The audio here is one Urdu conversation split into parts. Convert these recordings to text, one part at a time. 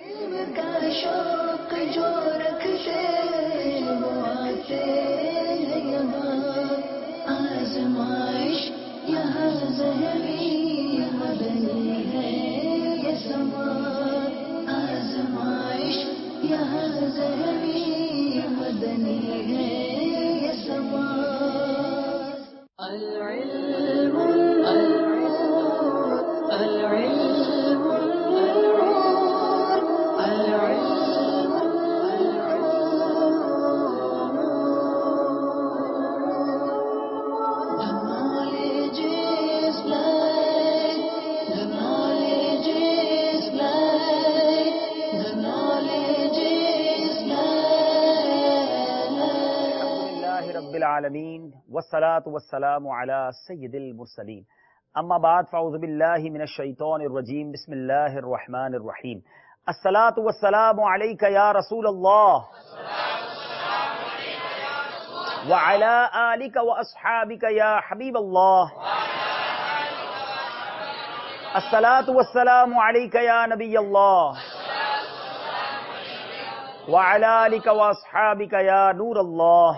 کا شوق جو رکھتے وہ آتے ہیں یہاں، آزمائش یہاں ذہنی مدنی ہے یہ سما، آزمائش یہاں ذہنی مدنی ہے یہ سما۔ العلم العلم العالمین والصلاة والسلام علی سید المرسلین، اما بعد فاعوذ باللہ من الشیطان الرجیم، بسم اللہ الرحمن الرحیم۔ الصلاة والسلام علیک یا رسول اللہ وعلی آلک واصحابک یا حبیب اللہ، الصلاة والسلام علیک یا نبی اللہ وعلی آلک واصحابک یا نور اللہ۔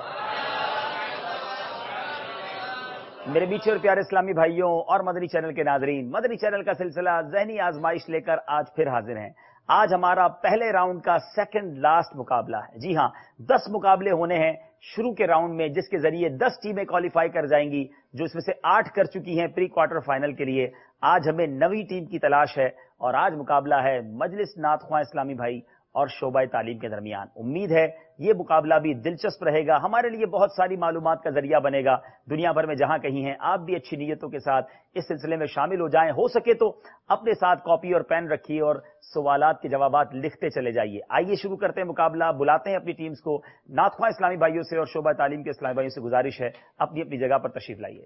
میرے میٹھے اور پیارے اسلامی بھائیوں اور مدنی چینل کے ناظرین، مدنی چینل کا سلسلہ ذہنی آزمائش لے کر آج پھر حاضر ہیں۔ آج ہمارا پہلے راؤنڈ کا سیکنڈ لاسٹ مقابلہ ہے۔ جی ہاں، 10 مقابلے ہونے ہیں شروع کے راؤنڈ میں، جس کے ذریعے 10 ٹیمیں کوالیفائی کر جائیں گی، جو اس میں سے 8 کر چکی ہیں پری کوارٹر فائنل کے لیے۔ آج ہمیں 9ویں ٹیم کی تلاش ہے اور آج مقابلہ ہے مجلس نعت خواں اسلامی بھائی اور شعبہ تعلیم کے درمیان۔ امید ہے یہ مقابلہ بھی دلچسپ رہے گا، ہمارے لیے بہت ساری معلومات کا ذریعہ بنے گا۔ دنیا بھر میں جہاں کہیں ہیں آپ بھی اچھی نیتوں کے ساتھ اس سلسلے میں شامل ہو جائیں، ہو سکے تو اپنے ساتھ کاپی اور پین رکھیے اور سوالات کے جوابات لکھتے چلے جائیے۔ آئیے شروع کرتے ہیں مقابلہ، بلاتے ہیں اپنی ٹیمز کو۔ نعت خواں اسلامی بھائیوں سے اور شعبہ تعلیم کے اسلامی بھائیوں سے گزارش ہے اپنی اپنی جگہ پر تشریف لائیے۔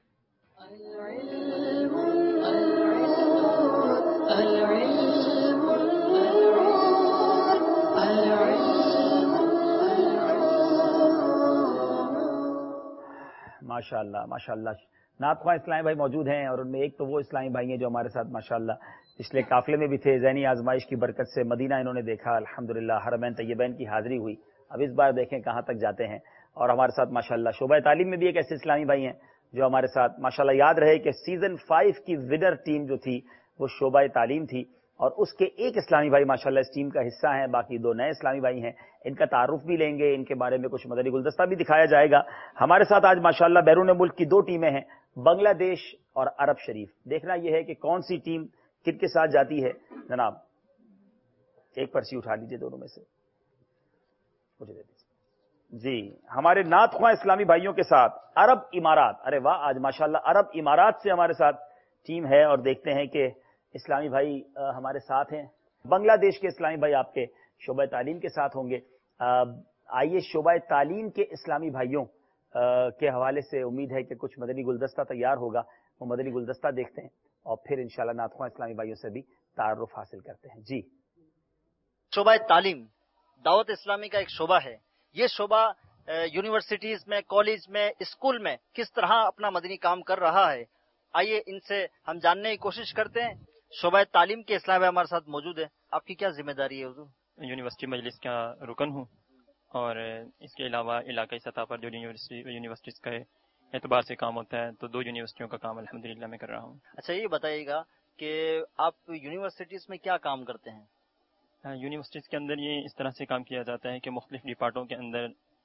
ماشاء اللہ ماشاء اللہ، نعت خواں اسلامی بھائی موجود ہیں اور ان میں ایک تو وہ اسلامی بھائی ہیں جو ہمارے ساتھ ماشاءاللہ پچھلے قافلے میں بھی تھے۔ ذہنی آزمائش کی برکت سے مدینہ انہوں نے دیکھا، الحمدللہ حرمین طیبین کی حاضری ہوئی۔ اب اس بار دیکھیں کہاں تک جاتے ہیں۔ اور ہمارے ساتھ ماشاءاللہ شعبہ تعلیم میں بھی ایک ایسے اسلامی بھائی ہیں جو ہمارے ساتھ ماشاءاللہ، یاد رہے کہ سیزن 5 کی ونر ٹیم جو تھی وہ شعبہ تعلیم تھی، اور اس کے ایک اسلامی بھائی ماشاءاللہ اس ٹیم کا حصہ ہیں، باقی 2 نئے اسلامی بھائی ہیں۔ ان کا تعارف بھی لیں گے، ان کے بارے میں کچھ مدنی گلدستہ بھی دکھایا جائے گا۔ ہمارے ساتھ آج ماشاءاللہ بیرون ملک کی 2 ٹیمیں ہیں، بنگلہ دیش اور عرب شریف۔ دیکھنا یہ ہے کہ کون سی ٹیم کن کے ساتھ جاتی ہے۔ جناب ایک پرچی اٹھا لیجیے دونوں میں سے، مجھے دے دیجیے۔ جی، ہمارے نعت خواں اسلامی بھائیوں کے ساتھ عرب امارات، ارے واہ، آج ماشاءاللہ عرب امارات سے ہمارے ساتھ ٹیم ہے، اور دیکھتے ہیں کہ اسلامی بھائی ہمارے ساتھ ہیں۔ بنگلہ دیش کے اسلامی بھائی آپ کے شعبہ تعلیم کے ساتھ ہوں گے۔ آئیے شعبہ تعلیم کے اسلامی بھائیوں کے حوالے سے امید ہے کہ کچھ مدنی گلدستہ تیار ہوگا، وہ مدنی گلدستہ دیکھتے ہیں اور پھر انشاءاللہ نعت خواں اسلامی بھائیوں سے بھی تعارف حاصل کرتے ہیں۔ جی، شعبہ تعلیم دعوت اسلامی کا ایک شعبہ ہے۔ یہ شعبہ یونیورسٹیز میں، کالج میں، اسکول میں کس طرح اپنا مدنی کام کر رہا ہے، آئیے ان سے ہم جاننے کی کوشش کرتے ہیں۔ شعبہ تعلیم کے اسلامی بھائی ہمارے ساتھ موجود ہے۔ آپ کی کیا ذمہ داری ہے حضور؟ یونیورسٹی مجلس کا رکن ہوں، اور اس کے علاوہ علاقائی سطح پر جو یونیورسٹیز کا اعتبار سے کام ہوتا ہے، تو 2 یونیورسٹیوں کا کام الحمدللہ میں کر رہا ہوں۔ اچھا، یہ بتائیے گا کہ آپ یونیورسٹیز میں کیا کام کرتے ہیں؟ یونیورسٹیز کے اندر یہ اس طرح سے کام کیا جاتا ہے کہ مختلف ڈپارٹوں کے اندر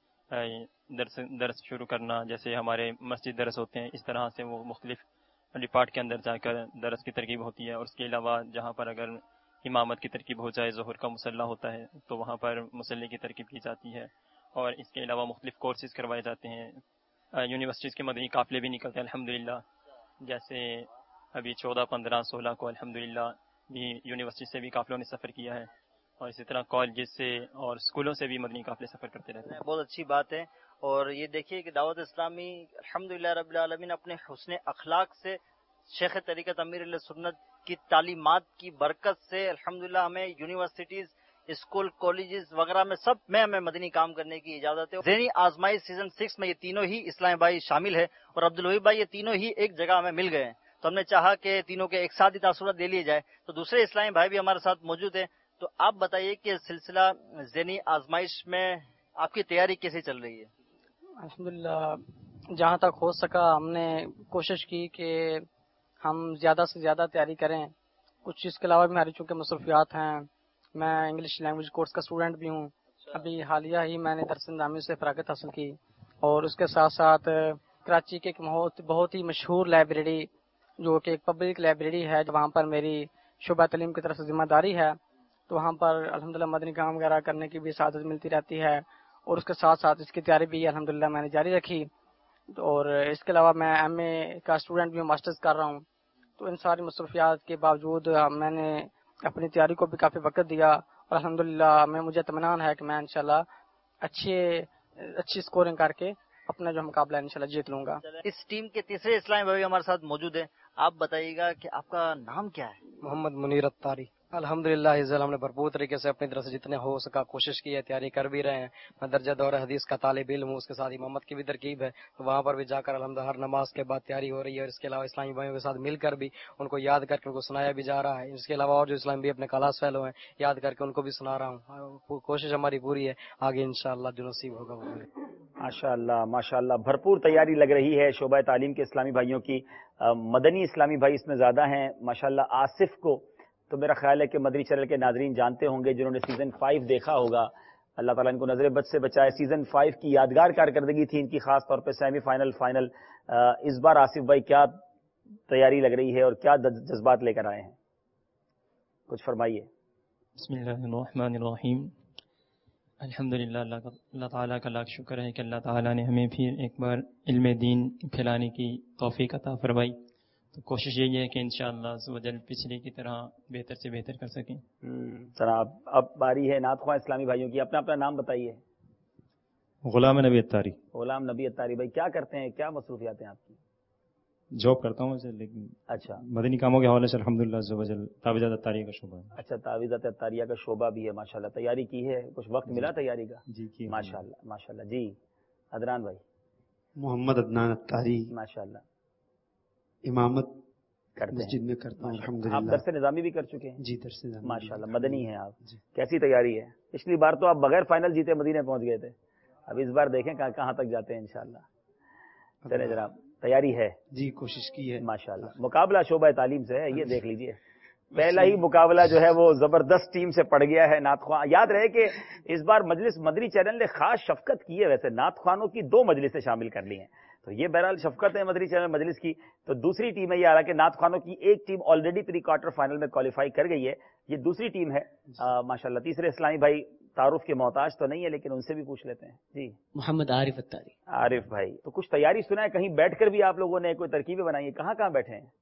درس شروع کرنا، جیسے ہمارے مسجد درس ہوتے ہیں، اس طرح سے وہ مختلف ڈپارٹ کے اندر جا کر درس کی ترکیب ہوتی ہے۔ اور اس کے علاوہ جہاں پر اگر امامت کی ترکیب ہو جائے، ظہر کا مصلی ہوتا ہے تو وہاں پر مصلی کی ترکیب کی جاتی ہے، اور اس کے علاوہ مختلف کورسز کروائے جاتے ہیں۔ یونیورسٹیز کے مدنی قافلے بھی نکلتے ہیں الحمدللہ، جیسے ابھی 14، 15، 16 کو الحمدللہ بھی یونیورسٹی سے بھی قافلوں نے سفر کیا ہے، اور اسی طرح کالجز سے اور اسکولوں سے بھی مدنی قافلے سفر کرتے رہتے ہیں۔ بہت اچھی بات ہے۔ اور یہ دیکھیے کہ دعوت اسلامی الحمدللہ رب العالمین اپنے حسن اخلاق سے، شیخ طریقت امیر علیہ سنت کی تعلیمات کی برکت سے الحمدللہ ہمیں یونیورسٹیز، اسکول، کالجز وغیرہ میں سب میں ہمیں مدنی کام کرنے کی اجازت ہے۔ ذہنی آزمائش سیزن 6 میں یہ تینوں ہی اسلامی بھائی شامل ہے، اور عبدالوہیب بھائی یہ تینوں ہی ایک جگہ ہمیں مل گئے ہیں، تو ہم نے چاہا کہ تینوں کے ایک ساتھ ہی تاثرات لے لیے جائے۔ تو دوسرے اسلامی بھائی بھی ہمارے ساتھ موجود ہیں، تو آپ بتائیے کہ سلسلہ ذہنی آزمائش میں آپ کی تیاری کیسے چل رہی ہے؟ الحمدللہ جہاں تک ہو سکا ہم نے کوشش کی کہ ہم زیادہ سے زیادہ تیاری کریں. کچھ چیز کے علاوہ بھی ہماری چونکہ مصروفیات ہیں. میں انگلش لینگویج کورس کا اسٹوڈنٹ بھی ہوں. ابھی حالیہ ہی میں نے درس نظامی سے فراغت حاصل کی، اور اس کے ساتھ ساتھ کراچی کے ایک بہت ہی مشہور لائبریری جو کہ ایک پبلک لائبریری ہے، وہاں پر میری شعبہ تعلیم کی طرف سے ذمہ داری ہے. تو وہاں پر الحمدللہ مدنی کام وغیرہ کرنے کی بھی سعادت ملتی رہتی ہے، اور اس کے ساتھ ساتھ اس کی تیاری بھی الحمدللہ میں نے جاری رکھی. اور اس کے علاوہ میں ایم اے کا اسٹوڈنٹ بھی ہوں، ماسٹرز کر رہا ہوں. تو ان ساری مصروفیات کے باوجود میں نے اپنی تیاری کو بھی کافی وقت دیا، اور الحمدللہ مجھے اطمینان ہے کہ میں انشاءاللہ اچھی اسکورنگ کر کے اپنا جو مقابلہ ہے انشاءاللہ جیت لوں گا. اس ٹیم کے تیسرے اسلامی بھائی ہمارے ساتھ موجود ہیں. آپ بتائیے گا کہ آپ کا نام کیا ہے؟ محمد منیر اتاری. الحمدللہ ہم نے بھرپور طریقے سے اپنی طرف سے جتنے ہو سکا کوشش کی ہے، تیاری کر بھی رہے ہیں. میں درجہ دورہ حدیث کا طالب علم ہوں، اس کے ساتھ امامت کی بھی ترکیب ہے. تو وہاں پر بھی جا کر الحمدللہ ہر نماز کے بعد تیاری ہو رہی ہے، اور اس کے علاوہ اسلامی بھائیوں کے ساتھ مل کر بھی ان کو یاد کر کے ان کو سنایا بھی جا رہا ہے. اس کے علاوہ اور جو اسلامی بھائی اپنے کلاس فیلو ہیں یاد کر کے ان کو بھی سنا رہا ہوں. کوشش ہماری پوری ہے، آگے انشاءاللہ جو نصیب ہوگا وہ ہوگا. ماشاء اللہ بھرپور تیاری لگ رہی ہے شعبہ تعلیم کے اسلامی بھائیوں کی. مدنی اسلامی بھائی اس میں زیادہ ہیں ماشاءاللہ. آصف کو تو میرا خیال ہے کہ مدنی چینل کے ناظرین جانتے ہوں گے، جنہوں نے سیزن 5 دیکھا ہوگا. اللہ تعالیٰ ان کو نظر بد سے بچائے. سیزن 5 کی یادگار کارکردگی تھی ان کی، خاص طور پہ سیمی فائنل فائنل. اس بار آصف بھائی کیا تیاری لگ رہی ہے اور کیا جذبات لے کر آئے ہیں؟ کچھ فرمائیے. بسم اللہ الرحمن الرحیم. الحمدللہ اللہ تعالیٰ کا لاکھ شکر ہے کہ اللہ تعالیٰ نے ہمیں پھر ایک بار علم دین پھیلانے کی توفیق عطا فرمائی. تو کوشش یہی ہے کہ انشاءاللہ عز و جل پچھلے کی طرح بہتر سے بہتر کر سکیں. جناب اب باری ہے نعت خواہ اسلامی بھائیوں کی. اپنا نام بتائیے. غلام نبی اتاری. غلام نبی اتاری بھائی کیا کرتے ہیں، کیا مصروفیات ہیں آپ کی؟ جاب کرتا ہوں ویسے، لیکن اچھا مدنی کاموں کے حوالے سے الحمدللہ عز و جل تعویذات اتاریہ کا شعبہ ہے. اچھا تعویذات اتاریہ کا شعبہ بھی ہے ماشاءاللہ. تیاری کی ہے، کچھ وقت ملا تیاری کا؟ جی کی ماشاءاللہ. جی عدنان بھائی. محمد عدنان اتاری. ماشاءاللہ. امامت کرتے مسجد میں کرتا ہوں آپ الحمدللہ. درس نظامی بھی کر چکے ہیں؟ جی درس نظامی. ماشاءاللہ مدنی ہیں آپ. جی. کیسی تیاری ہے؟ پچھلی بار تو آپ بغیر فائنل جیتے مدینے پہنچ گئے تھے، اب اس بار دیکھیں کہاں تک جاتے ہیں انشاءاللہ. چلے جناب تیاری ہے؟ جی کوشش کی ہے ماشاءاللہ. مقابلہ شعبہ تعلیم سے ہے، یہ دیکھ لیجئے پہلا ہی مقابلہ جو ہے وہ زبردست ٹیم سے پڑ گیا ہے. نعت خواں یاد رہے کہ اس بار مجلس مدنی چینل نے خاص شفقت کی ہے. ویسے نعت خوانوں کی 2 مجلسیں شامل کر لی ہیں، تو یہ بہرحال شفقت ہے مدنی چینل مجلس کی. تو دوسری ٹیم ہے یہ، حالانکہ نعت خوانوں کی ایک team already pre quarter final میں کوالیفائی کر گئی ہے، یہ دوسری ٹیم ہے ماشاءاللہ. تیسرے اسلامی بھائی تعارف کے محتاج تو نہیں ہے، لیکن ان سے بھی پوچھ لیتے ہیں. جی محمد عارف اتاری. عارف بھائی تو کچھ تیاری سنا ہے، کہیں بیٹھ کر بھی آپ لوگوں نے کوئی ترکیبیں بنائی ہیں؟ کہاں بیٹھے ہیں؟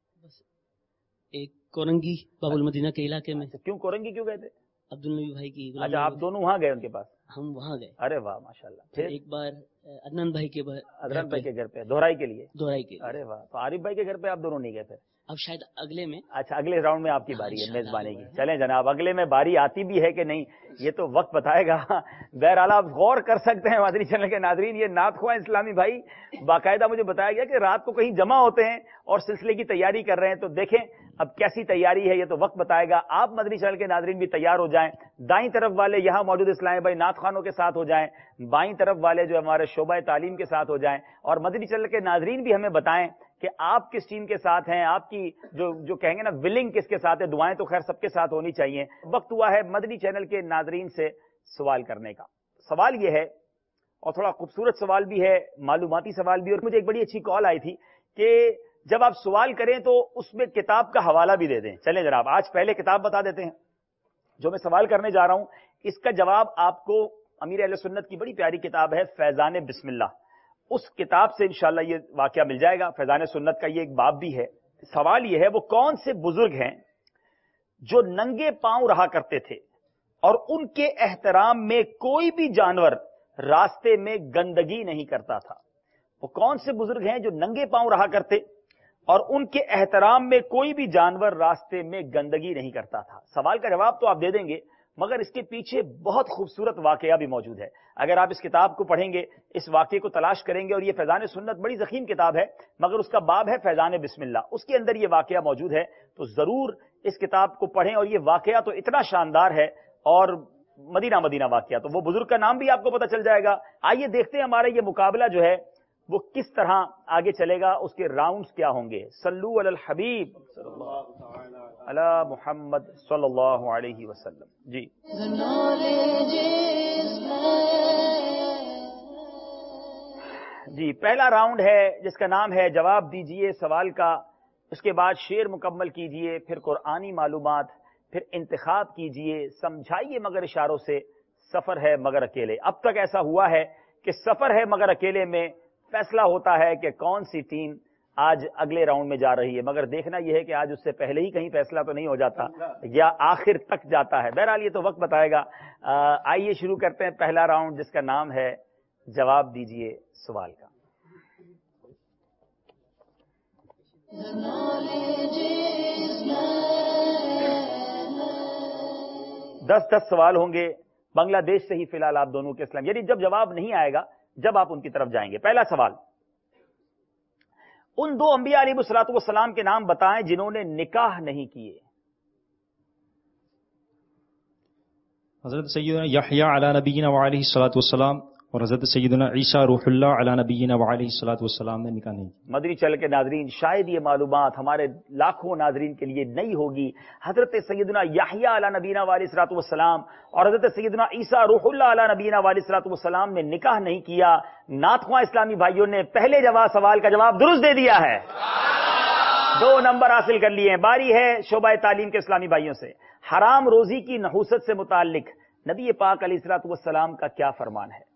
ایک کورنگی باب المدینہ کے علاقے میں. کیوں کورنگی کیوں گئے تھے؟ عبدالنبی بھائی کی. اچھا آپ دونوں وہاں گئے ان کے پاس؟ ہم وہاں گئے. ارے واہ ماشاءاللہ. پھر ایک بار عدنان بھائی کے عدنان بھائی کے گھر پہ دہرائی کے لیے. ارے واہ. تو عارف بھائی کے گھر پہ آپ دونوں نہیں گئے پھر؟ اب شاید اگلے میں. اچھا اگلے راؤنڈ میں آپ کی باری ہے میزبانی کی. چلیں جناب اگلے میں باری آتی بھی ہے کہ نہیں یہ تو وقت بتائے گا. بہرحال آپ غور کر سکتے ہیں مدنی چینل کے ناظرین، یہ نعت خواہ اسلامی بھائی باقاعدہ مجھے بتایا گیا کہ رات کو کہیں جمع ہوتے ہیں اور سلسلے کی تیاری کر رہے ہیں. تو دیکھیں اب کیسی تیاری ہے، یہ تو وقت بتائے گا. آپ مدنی چینل کے ناظرین بھی تیار ہو جائیں. دائیں طرف والے یہاں موجود اسلامی بھائی نعت خوانوں کے ساتھ ہو جائیں، بائیں طرف والے جو ہمارے شعبہ تعلیم کے ساتھ ہو جائیں، اور مدنی چینل کے ناظرین بھی ہمیں بتائیں کہ آپ کس ٹیم کے ساتھ ہیں، آپ کی جو کہیں گے نا ولنگ کس کے ساتھ ہے. دعائیں تو خیر سب کے ساتھ ہونی چاہیے. وقت ہوا ہے مدنی چینل کے ناظرین سے سوال کرنے کا. سوال یہ ہے، اور تھوڑا خوبصورت سوال بھی ہے، معلوماتی سوال بھی. اور مجھے ایک بڑی اچھی کال آئی تھی کہ جب آپ سوال کریں تو اس میں کتاب کا حوالہ بھی دے دیں. چلیں جناب آج پہلے کتاب بتا دیتے ہیں جو میں سوال کرنے جا رہا ہوں. اس کا جواب آپ کو امیر اہل سنت کی بڑی پیاری کتاب ہے فیضان بسم اللہ، اس کتاب سے انشاءاللہ یہ واقعہ مل جائے گا. فیضان سنت کا یہ ایک باب بھی ہے. سوال یہ ہے وہ کون سے بزرگ ہیں جو ننگے پاؤں رہا کرتے تھے اور ان کے احترام میں کوئی بھی جانور راستے میں گندگی نہیں کرتا تھا؟ وہ کون سے بزرگ ہیں جو ننگے پاؤں رہا کرتے اور ان کے احترام میں کوئی بھی جانور راستے میں گندگی نہیں کرتا تھا؟ سوال کا جواب تو آپ دے دیں گے، مگر اس کے پیچھے بہت خوبصورت واقعہ بھی موجود ہے. اگر آپ اس کتاب کو پڑھیں گے، اس واقعے کو تلاش کریں گے، اور یہ فیضان سنت بڑی ضخیم کتاب ہے مگر اس کا باب ہے فیضان بسم اللہ، اس کے اندر یہ واقعہ موجود ہے. تو ضرور اس کتاب کو پڑھیں، اور یہ واقعہ تو اتنا شاندار ہے اور مدینہ واقعہ، تو وہ بزرگ کا نام بھی آپ کو پتہ چل جائے گا۔ آئیے دیکھتے ہیں ہمارا یہ مقابلہ جو ہے وہ کس طرح آگے چلے گا، اس کے راؤنڈز کیا ہوں گے۔ صلو علی الحبیب علی محمد صلی اللہ علیہ وسلم۔ جی جی پہلا راؤنڈ ہے جس کا نام ہے جواب دیجئے سوال کا، اس کے بعد شعر مکمل کیجئے، پھر قرآنی معلومات، پھر انتخاب کیجئے، سمجھائیے مگر اشاروں سے، سفر ہے مگر اکیلے۔ اب تک ایسا ہوا ہے کہ سفر ہے مگر اکیلے میں فیصلہ ہوتا ہے کہ کون سی ٹیم آج اگلے راؤنڈ میں جا رہی ہے، مگر دیکھنا یہ ہے کہ آج اس سے پہلے ہی کہیں فیصلہ تو نہیں ہو جاتا یا آخر تک جاتا ہے۔ بہرحال یہ تو وقت بتائے گا۔ آئیے شروع کرتے ہیں پہلا راؤنڈ جس کا نام ہے جواب دیجئے سوال کا۔ 10 سوال ہوں گے بنگلہ دیش سے ہی فی الحال آپ دونوں کے اسلام، یعنی جب جواب نہیں آئے گا جب آپ ان کی طرف جائیں گے۔ پہلا سوال، ان 2 انبیاء علیہ الصلوۃ والسلام کے نام بتائیں جنہوں نے نکاح نہیں کیے۔ حضرت سیدنا یحییٰ علی نبینا وعلیہ الصلوۃ والسلام اور حضرت سیدنا عیسیٰ روح اللہ علی نبینا وعلیہ الصلوۃ والسلام نے نکاح نہیں کیا۔ مدنی چینل کے ناظرین، شاید یہ معلومات ہمارے لاکھوں ناظرین کے لیے نئی ہوگی۔ حضرت سیدنا یحییٰ علی نبینا وعلیہ الصلوۃ والسلام اور حضرت سیدنا عیسیٰ روح اللہ علی نبینا وعلیہ الصلوۃ والسلام نے نکاح نہیں کیا۔ نعت خواں اسلامی بھائیوں نے پہلے سوال کا جواب درست دے دیا ہے، 2 نمبر حاصل کر لیے ہیں۔ باری ہے شعبہ تعلیم کے اسلامی بھائیوں سے۔ حرام روزی کی نحوست سے متعلق نبی پاک علیہ الصلوۃ والسلام کا کیا فرمان ہے؟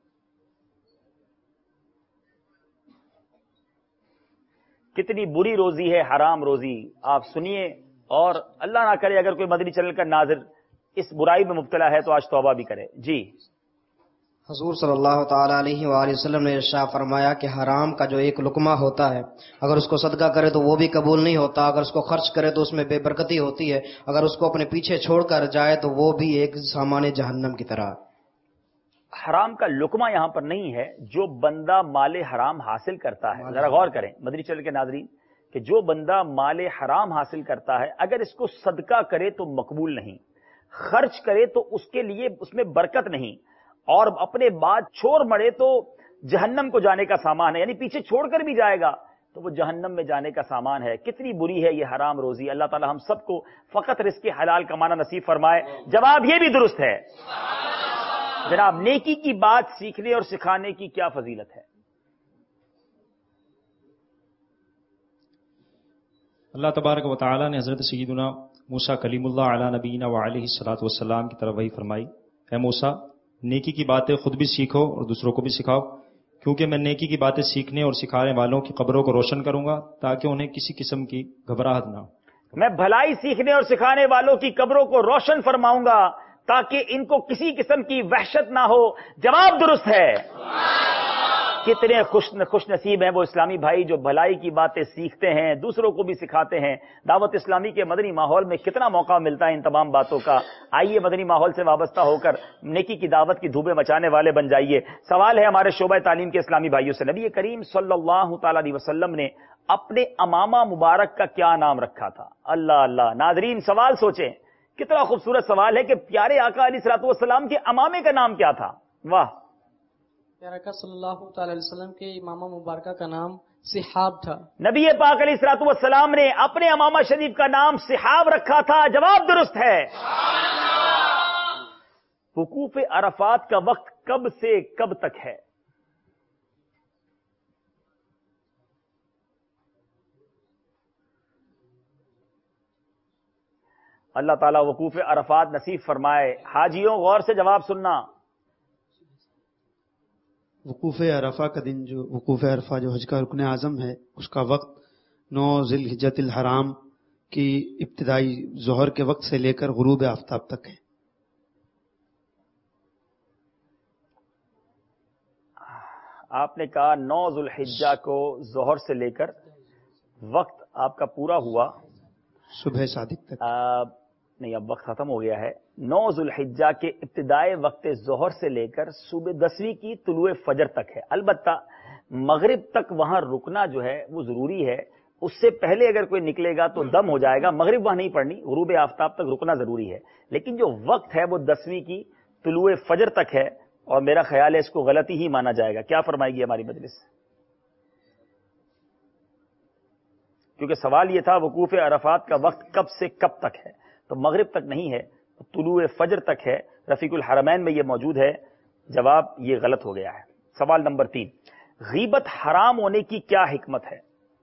کتنی بری روزی ہے حرام روزی، آپ سنیے، اور اللہ نہ کرے اگر کوئی مدنی چینل کا ناظر اس برائی میں مبتلا ہے تو آج توبہ بھی کرے۔ جی حضور صلی اللہ تعالی علیہ وآلہ وسلم نے ارشاد فرمایا کہ حرام کا جو ایک لقمہ ہوتا ہے، اگر اس کو صدقہ کرے تو وہ بھی قبول نہیں ہوتا، اگر اس کو خرچ کرے تو اس میں بے برکتی ہوتی ہے، اگر اس کو اپنے پیچھے چھوڑ کر جائے تو وہ بھی ایک سامان جہنم کی طرح۔ حرام کا لقمہ یہاں پر نہیں ہے، جو بندہ مال حرام حاصل کرتا ہے، ذرا غور کریں مدنی چینل کے ناظرین کہ جو بندہ مال حرام حاصل کرتا ہے اگر اس کو صدقہ کرے تو مقبول نہیں، خرچ کرے تو اس کے لیے اس میں برکت نہیں، اور اپنے بعد چھوڑ مڑے تو جہنم کو جانے کا سامان ہے، یعنی پیچھے چھوڑ کر بھی جائے گا تو وہ جہنم میں جانے کا سامان ہے۔ کتنی بری ہے یہ حرام روزی۔ اللہ تعالی ہم سب کو فقط رزق حلال کمانا نصیب فرمائے۔ جواب یہ بھی درست ہے۔ جناب، نیکی کی بات سیکھنے اور سکھانے کی کیا فضیلت ہے؟ اللہ تبارک و تعالی نے حضرت سیدنا موسیٰ کلیم اللہ علی نبینا وعلیہ الصلوۃ والسلام کی طرف وحی فرمائی، اے موسیٰ، نیکی کی باتیں خود بھی سیکھو اور دوسروں کو بھی سکھاؤ، کیونکہ میں نیکی کی باتیں سیکھنے اور سکھانے والوں کی قبروں کو روشن کروں گا تاکہ انہیں کسی قسم کی گھبراہٹ نہ ہو۔ میں بھلائی سیکھنے اور سکھانے والوں کی قبروں کو روشن فرماؤں گا تاکہ ان کو کسی قسم کی وحشت نہ ہو۔ جواب درست ہے۔ کتنے خوش نصیب ہیں وہ اسلامی بھائی جو بھلائی کی باتیں سیکھتے ہیں، دوسروں کو بھی سکھاتے ہیں۔ دعوت اسلامی کے مدنی ماحول میں کتنا موقع ملتا ہے ان تمام باتوں کا۔ آئیے مدنی ماحول سے وابستہ ہو کر نیکی کی دعوت کی دھوبیں مچانے والے بن جائیے۔ سوال ہے ہمارے شعبہ تعلیم کے اسلامی بھائیوں سے، نبی کریم صلی اللہ تعالی علیہ وسلم نے اپنے امامہ مبارک کا کیا نام رکھا تھا؟ اللہ اللہ، ناظرین سوال سوچیں، کتنا خوبصورت سوال ہے کہ پیارے آقا علیہ الصلوۃ والسلام کے امامے کا نام کیا تھا؟ واہ! پیارے آقا صلی اللہ تعالی علیہ وسلم کے امامہ مبارکہ کا نام صحاب تھا۔ نبی پاک علیہ الصلوۃ والسلام نے اپنے امامہ شریف کا نام صحاب رکھا تھا۔ جواب درست ہے۔ وقوف عرفات کا وقت کب سے کب تک ہے؟ اللہ تعالیٰ وقوف عرفات نصیب فرمائے۔ حاجیوں غور سے جواب سننا۔ وقوف عرفہ کا دن، جو وقوف عرفہ جو حج کا رکن اعظم ہے، اس کا وقت 9 ذی الحجۃ الحرام کی ابتدائی ظہر کے وقت سے لے کر غروب آفتاب تک ہے۔ آپ نے کہا 9 ذی الحجہ کو ظہر سے لے کر وقت آپ کا پورا ہوا صبح صادق تک۔ نہیں، اب وقت ختم ہو گیا ہے۔ 9 ذی الحجہ کے ابتدائی وقت ظہر سے لے کر صبح 10ویں کی طلوع فجر تک ہے۔ البتہ مغرب تک وہاں رکنا جو ہے وہ ضروری ہے، اس سے پہلے اگر کوئی نکلے گا تو دم ہو جائے گا. مغرب وہاں نہیں پڑھنی, غروب آفتاب تک رکنا ضروری ہے, لیکن جو وقت ہے وہ 10ویں کی طلوع فجر تک ہے, اور میرا خیال ہے اس کو غلطی ہی مانا جائے گا. کیا فرمائے گی ہماری مجلس؟ کیونکہ سوال یہ تھا وقوف عرفات کا وقت کب سے کب تک ہے, تو مغرب تک نہیں ہے, طلوع فجر تک ہے. رفیق الحرمین میں یہ موجود ہے. جواب یہ غلط ہو گیا ہے. سوال نمبر 3, غیبت حرام ہونے کی کیا حکمت ہے؟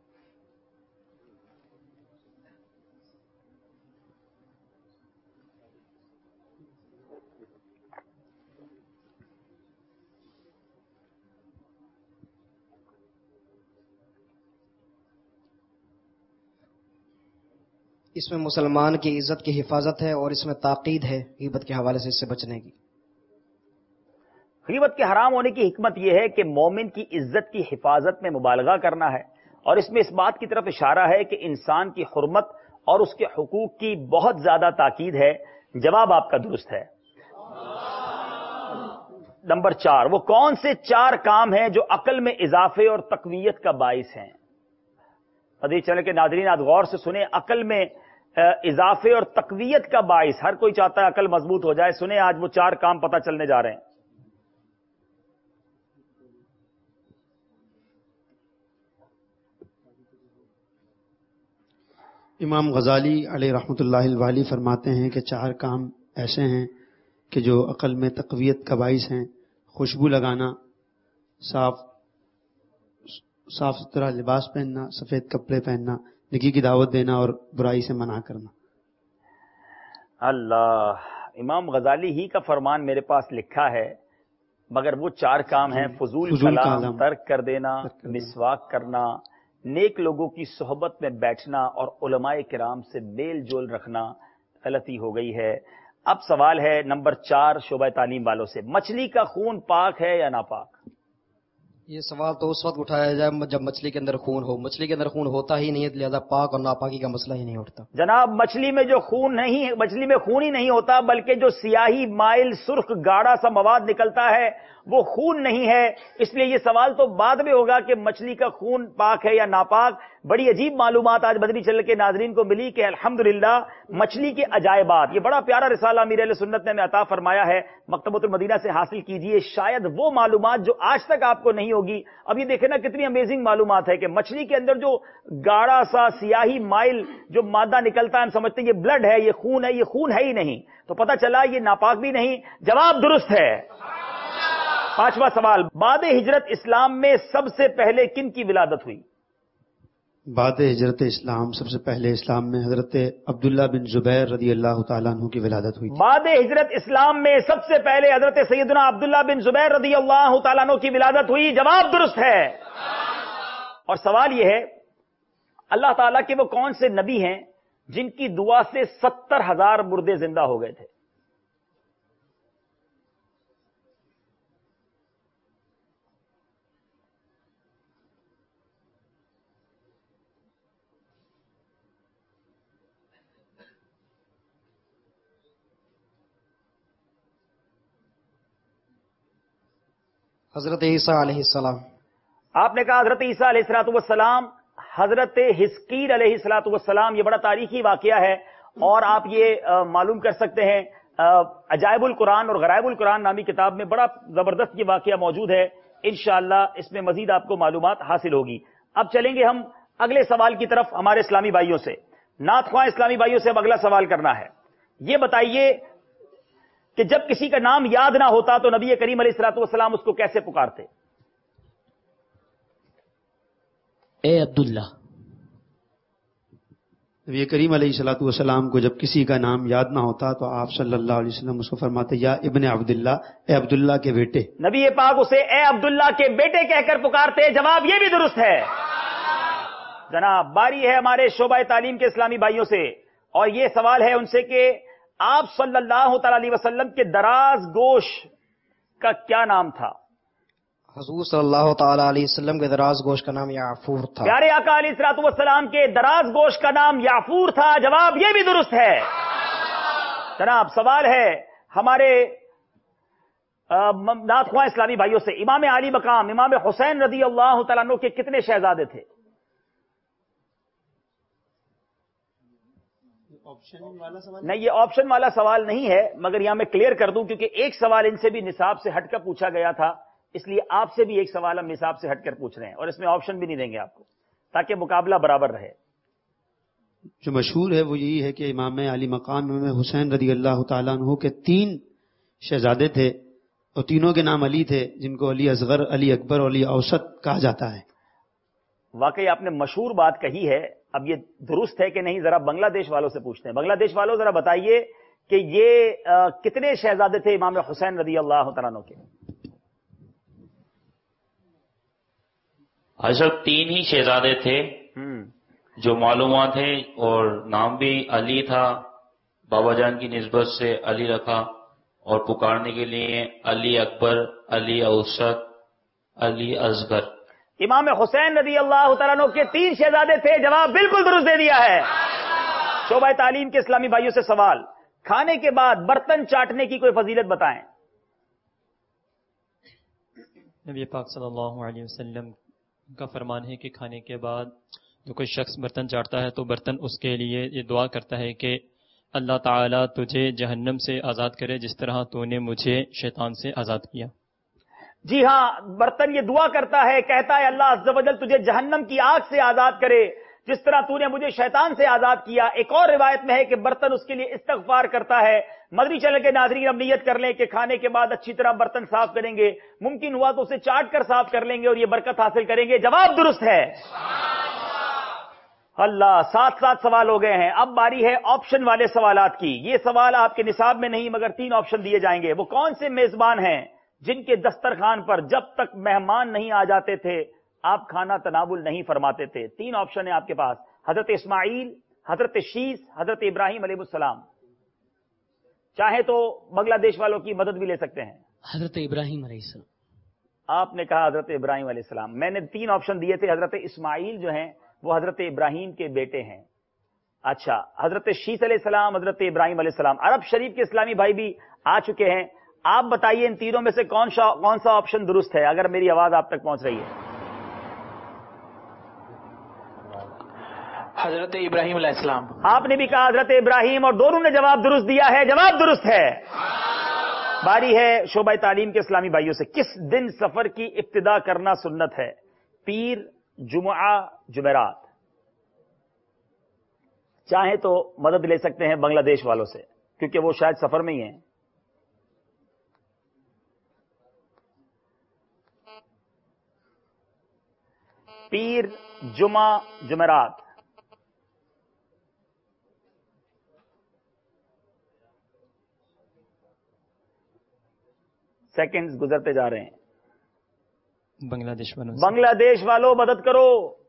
اس میں مسلمان کی عزت کی حفاظت ہے اور اس میں تاکید ہے غیبت کے حوالے سے اس سے بچنے کی. غیبت کے حرام ہونے کی حکمت یہ ہے کہ مومن کی عزت کی حفاظت میں مبالغہ کرنا ہے, اور اس میں اس بات کی طرف اشارہ ہے کہ انسان کی حرمت اور اس کے حقوق کی بہت زیادہ تاکید ہے. جواب آپ کا درست ہے. نمبر 4, وہ کون سے 4 کام ہیں جو عقل میں اضافے اور تقویت کا باعث ہیں؟ حدیث چینل کے ناظرین آج غور سے سنیں. عقل میں اضافے اور تقویت کا باعث, ہر کوئی چاہتا ہے عقل مضبوط ہو جائے. سنیں آج وہ 4 کام پتہ چلنے جا رہے ہیں. امام غزالی علیہ رحمۃ اللہ الوالی فرماتے ہیں کہ 4 کام ایسے ہیں کہ جو عقل میں تقویت کا باعث ہیں. خوشبو لگانا, صاف ستھرا لباس پہننا, سفید کپڑے پہننا, نیکی کی دعوت دینا اور برائی سے منع کرنا. اللہ, امام غزالی ہی کا فرمان میرے پاس لکھا ہے, مگر وہ 4 کام ہیں فضول کلام ترک کر دینا, مسواک کرنا, نیک لوگوں کی صحبت میں بیٹھنا اور علماء کرام سے میل جول رکھنا. غلطی ہو گئی ہے. اب سوال ہے نمبر 4 شعبہ تعلیم والوں سے, مچھلی کا خون پاک ہے یا ناپاک؟ یہ سوال تو اس وقت اٹھایا جائے جب مچھلی کے اندر خون ہو. مچھلی کے اندر خون ہوتا ہی نہیں ہے, لہذا پاک اور ناپاکی کا مسئلہ ہی نہیں اٹھتا. جناب, مچھلی میں جو خون نہیں, مچھلی میں خون ہی نہیں ہوتا, بلکہ جو سیاہی مائل سرخ گاڑھا سا مواد نکلتا ہے وہ خون نہیں ہے. اس لیے یہ سوال تو بعد میں ہوگا کہ مچھلی کا خون پاک ہے یا ناپاک. بڑی عجیب معلومات آج مدنی چینل کے ناظرین کو ملی کہ الحمدللہ مچھلی کے عجائبات, یہ بڑا پیارا رسالہ امیر اہل سنت نے ہمیں عطا فرمایا ہے. مکتبۃ المدینہ سے حاصل کیجئے, شاید وہ معلومات جو آج تک آپ کو نہیں ہوگی. اب یہ دیکھیں نا کتنی امیزنگ معلومات ہے کہ مچھلی کے اندر جو گاڑھا سا سیاہی مائل جو مادہ نکلتا ہے, ہم سمجھتے ہیں یہ بلڈ ہے, یہ خون ہے. یہ خون ہے ہی نہیں, تو پتہ چلا یہ ناپاک بھی نہیں. جواب درست ہے. 5واں سوال, بعد ہجرت اسلام میں سب سے پہلے کن کی ولادت ہوئی؟ بعد ہجرت اسلام سب سے پہلے اسلام میں حضرت عبداللہ بن زبیر رضی اللہ تعالیٰ عنہ کی ولادت ہوئی. بعد ہجرت اسلام میں سب سے پہلے حضرت سیدنا عبداللہ بن زبیر رضی اللہ تعالیٰ عنہ کی ولادت ہوئی. جواب درست ہے. اور سوال یہ ہے, اللہ تعالیٰ کے وہ کون سے نبی ہیں جن کی دعا سے 70,000 مردے زندہ ہو گئے تھے؟ حضرت عیسیٰ علیہ السلام. آپ نے کہا حضرت عیسیٰ علیہ الصلوۃ والسلام. حضرت حزقیل علیہ الصلوۃ والسلام, یہ بڑا تاریخی واقعہ ہے, اور آپ یہ معلوم کر سکتے ہیں عجائب القرآن اور غرائب القرآن نامی کتاب میں بڑا زبردست یہ واقعہ موجود ہے. انشاءاللہ اس میں مزید آپ کو معلومات حاصل ہوگی. اب چلیں گے ہم اگلے سوال کی طرف ہمارے اسلامی بھائیوں سے. نعت خواہ اسلامی بھائیوں سے اب اگلا سوال کرنا ہے. یہ بتائیے کہ جب کسی کا نام یاد نہ ہوتا تو نبی کریم علیہ الصلوۃ والسلام اس کو کیسے پکارتے؟ اے عبداللہ. نبی کریم علیہ الصلوۃ والسلام کو جب کسی کا نام یاد نہ ہوتا تو آپ صلی اللہ علیہ وسلم اس کو فرماتے یا ابن عبداللہ, اے عبداللہ کے بیٹے. نبی پاک اسے اے عبداللہ کے بیٹے کہہ کر پکارتے. جواب یہ بھی درست ہے. جناب, باری ہے ہمارے شعبہ تعلیم کے اسلامی بھائیوں سے, اور یہ سوال ہے ان سے کہ آپ صلی اللہ تعالی علیہ وسلم کے دراز گوش کا کیا نام تھا؟ حضور صلی اللہ تعالی علیہ وسلم کے دراز گوش کا نام یعفور تھا. پیارے آقا علیہ الصلوۃ والسلام کے دراز گوش کا نام یعفور تھا. جواب یہ بھی درست ہے. جناب, سوال ہے ہمارے نعت خواہ اسلامی بھائیوں سے, امام علی مقام امام حسین رضی اللہ تعالیٰ عنہ کے کتنے شہزادے تھے؟ نہیں، یہ آپشن والا سوال نہیں ہے، مگر یہاں میں کلیئر کر دوں کیونکہ ایک سوال ان سے بھی نصاب سے ہٹ کر پوچھا گیا تھا، اس لیے آپ سے بھی ایک سوال ہم نصاب سے ہٹ کر پوچھ رہے ہیں اور اس میں آپشن بھی نہیں دیں گے آپ کو تاکہ مقابلہ برابر رہے۔ جو مشہور ہے وہ یہی ہے کہ امام علی مقام امام حسین رضی اللہ تعالیٰ عنہ کے 3 شہزادے تھے اور تینوں کے نام علی تھے، جن کو علی اصغر، علی اکبر اور علی اوسط کہا جاتا ہے۔ واقعی آپ نے مشہور بات کہی ہے، اب یہ درست ہے کہ نہیں ذرا بنگلہ دیش والوں سے پوچھتے ہیں۔ بنگلہ دیش والوں ذرا بتائیے کہ یہ کتنے شہزادے تھے امام حسین رضی اللہ تعالیٰ عنہ کے؟ حضرت 3 ہی شہزادے تھے جو معلومات ہیں، اور نام بھی علی تھا، بابا جان کی نسبت سے علی رکھا، اور پکارنے کے لیے علی اکبر، علی اوسط، علی اصغر۔ امام حسین رضی اللہ تعالیٰ عنہ کے 3 شہزادے تھے، جواب بالکل درست دے دیا ہے۔ شعبہ تعلیم کے اسلامی بھائیوں سے سوال، کھانے کے بعد برتن چاٹنے کی کوئی فضیلت بتائیں۔ نبی پاک صلی اللہ علیہ وسلم کا فرمان ہے کہ کھانے کے بعد جو کوئی شخص برتن چاٹتا ہے تو برتن اس کے لیے یہ دعا کرتا ہے کہ اللہ تعالیٰ تجھے جہنم سے آزاد کرے جس طرح تو نے مجھے شیطان سے آزاد کیا۔ جی ہاں، برتن یہ دعا کرتا ہے، کہتا ہے اللہ عز و جل تجھے جہنم کی آگ سے آزاد کرے جس طرح تو نے مجھے شیطان سے آزاد کیا۔ ایک اور روایت میں ہے کہ برتن اس کے لیے استغفار کرتا ہے۔ مدنی چینل کے ناظرین اب نیت کر لیں کہ کھانے کے بعد اچھی طرح برتن صاف کریں گے، ممکن ہوا تو اسے چاٹ کر صاف کر لیں گے اور یہ برکت حاصل کریں گے۔ جواب درست ہے۔ اللہ، 7 سوال ہو گئے ہیں۔ اب باری ہے آپشن والے سوالات کی۔ یہ سوال آپ کے نصاب میں نہیں مگر 3 آپشن دیے جائیں گے۔ وہ کون سے میزبان ہیں جن کے دسترخوان پر جب تک مہمان نہیں آ جاتے تھے آپ کھانا تناول نہیں فرماتے تھے؟ 3 آپشن ہیں آپ کے پاس، حضرت اسماعیل، حضرت شیس، حضرت ابراہیم علیہ السلام۔ چاہے تو بنگلہ دیش والوں کی مدد بھی لے سکتے ہیں۔ حضرت ابراہیم علیہ السلام۔ آپ نے کہا حضرت ابراہیم علیہ السلام۔ میں نے 3 آپشن دیے تھے، حضرت اسماعیل جو ہیں وہ حضرت ابراہیم کے بیٹے ہیں۔ اچھا، حضرت شیس علیہ السلام، حضرت ابراہیم علیہ السلام۔ عرب شریف کے اسلامی بھائی بھی آ چکے ہیں، آپ بتائیے ان تینوں میں سے کون سا آپشن درست ہے اگر میری آواز آپ تک پہنچ رہی ہے؟ حضرت ابراہیم علیہ السلام۔ آپ نے بھی کہا حضرت ابراہیم اور دونوں نے جواب درست دیا ہے، جواب درست ہے۔ باری ہے شعبہ تعلیم کے اسلامی بھائیوں سے، کس دن سفر کی ابتدا کرنا سنت ہے؟ پیر، جمعہ، جمعرات؟ چاہیں تو مدد لے سکتے ہیں بنگلہ دیش والوں سے کیونکہ وہ شاید سفر میں ہی ہیں۔ پیر، جمعہ، جمعرات؟ سیکنڈز گزرتے جا رہے ہیں۔ بنگلہ دیش والوں بنگلہ دیش والوں مدد کرو۔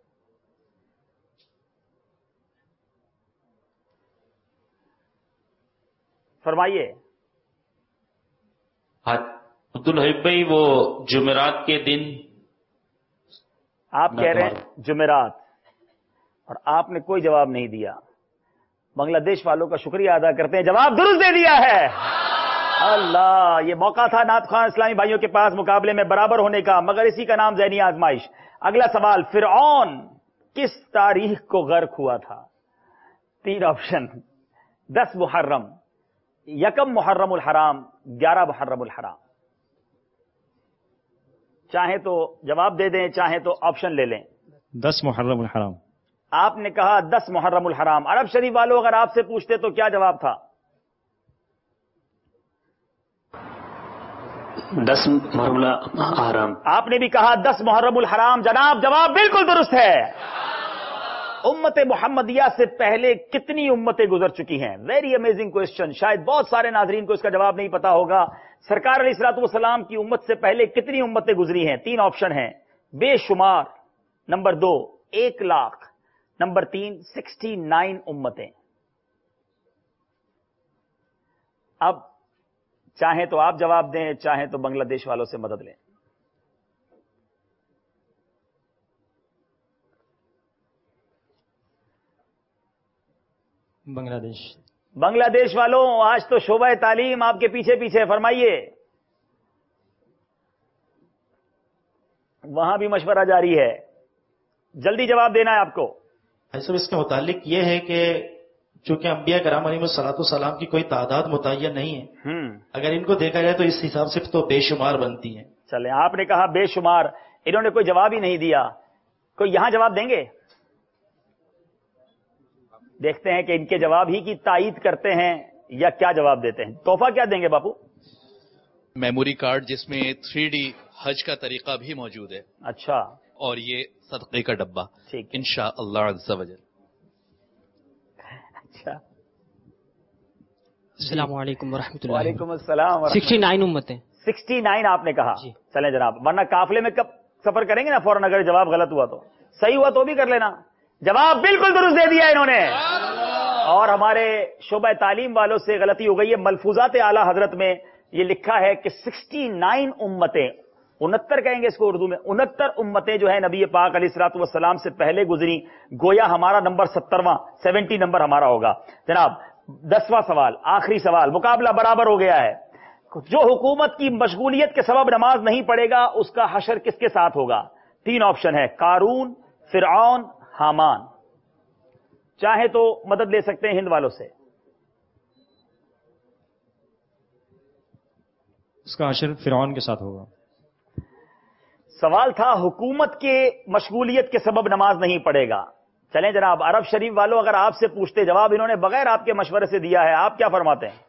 فرمائیے۔ عبدالحب بھائی، وہ جمعرات کے دن آپ کہہ رہے ہیں جمعرات اور آپ نے کوئی جواب نہیں دیا۔ بنگلہ دیش والوں کا شکریہ ادا کرتے ہیں، جواب درست دے دیا ہے۔ اللہ، یہ موقع تھا نعت خوان اسلامی بھائیوں کے پاس مقابلے میں برابر ہونے کا، مگر اسی کا نام ذہنی آزمائش۔ اگلا سوال، فرعون کس تاریخ کو غرق ہوا تھا؟ 3 آپشن، 10 محرم، 1 محرم الحرام، 11 محرم الحرام۔ چاہیں تو جواب دے دیں، چاہیں تو آپشن لے لیں۔ 10 محرم الحرام۔ آپ نے کہا 10 محرم الحرام۔ عرب شریف والوں اگر آپ سے پوچھتے تو کیا جواب تھا؟ 10 محرم الحرام۔ آپ نے بھی کہا 10 محرم الحرام۔ جناب، جواب بالکل درست ہے۔ امت محمدیہ سے پہلے کتنی امتیں گزر چکی ہیں؟ ویری امیزنگ کوشچن، شاید بہت سارے ناظرین کو اس کا جواب نہیں پتا ہوگا۔ سرکار علیہ الصلوۃ والسلام کی امت سے پہلے کتنی امتیں گزری ہیں؟ 3 آپشن ہیں، بے شمار، نمبر 2 1 لاکھ، نمبر 3 69 امتیں۔ اب چاہیں تو آپ جواب دیں، چاہیں تو بنگلہ دیش والوں سے مدد لیں۔ بنگلہ دیش۔ بنگلہ دیش والوں، آج تو شعبہ تعلیم آپ کے پیچھے پیچھے، فرمائیے۔ وہاں بھی مشورہ جاری ہے، جلدی جواب دینا ہے آپ کو۔ اس کے متعلق یہ ہے کہ چونکہ انبیاء کرام علیہ الصلوۃ والسلام کی کوئی تعداد متعین نہیں ہے، اگر ان کو دیکھا جائے تو اس حساب سے تو بے شمار بنتی ہیں۔ چلیں، آپ نے کہا بے شمار، انہوں نے کوئی جواب ہی نہیں دیا، کوئی یہاں جواب دیں گے؟ دیکھتے ہیں کہ ان کے جواب ہی کی تائید کرتے ہیں یا کیا جواب دیتے ہیں۔ تحفہ کیا دیں گے باپو؟ میموری کارڈ جس میں 3D حج کا طریقہ بھی موجود ہے۔ اچھا، اور یہ صدقے کا ڈبہ، ٹھیک، انشاءاللہ عز وجل۔ اچھا، السلام علیکم ورحمۃ اللہ۔ وعلیکم السلام۔ 69 امتیں۔ 69 آپ نے کہا؟ جی۔ چلیں جناب، ورنہ قافلے میں کب سفر کریں گے نا فوراً، اگر جواب غلط ہوا تو، صحیح ہوا تو بھی کر لینا۔ جواب بالکل درست دے دیا انہوں نے، اور ہمارے شعبہ تعلیم والوں سے غلطی ہو گئی ہے۔ ملفوظات اعلی حضرت میں یہ لکھا ہے کہ 69 امتیں، 69 کہیں گے اس کو اردو میں، 69 امتیں جو ہے نبی پاک علیہ الصلوۃ والسلام سے پہلے گزری، گویا ہمارا نمبر 70واں 70 نمبر ہمارا ہوگا۔ جناب 10واں سوال، آخری سوال، مقابلہ برابر ہو گیا ہے۔ جو حکومت کی مشغولیت کے سبب نماز نہیں پڑھے گا اس کا حشر کس کے ساتھ ہوگا؟ 3 آپشن ہے، قارون، فرعون، حامان۔ چاہے تو مدد لے سکتے ہیں ہند والوں سے۔ اس کا حشر فرعون کے ساتھ ہوگا۔ سوال تھا حکومت کے مشغولیت کے سبب نماز نہیں پڑھے گا۔ چلیں جناب، عرب شریف والوں اگر آپ سے پوچھتے، جواب انہوں نے بغیر آپ کے مشورے سے دیا ہے، آپ کیا فرماتے ہیں؟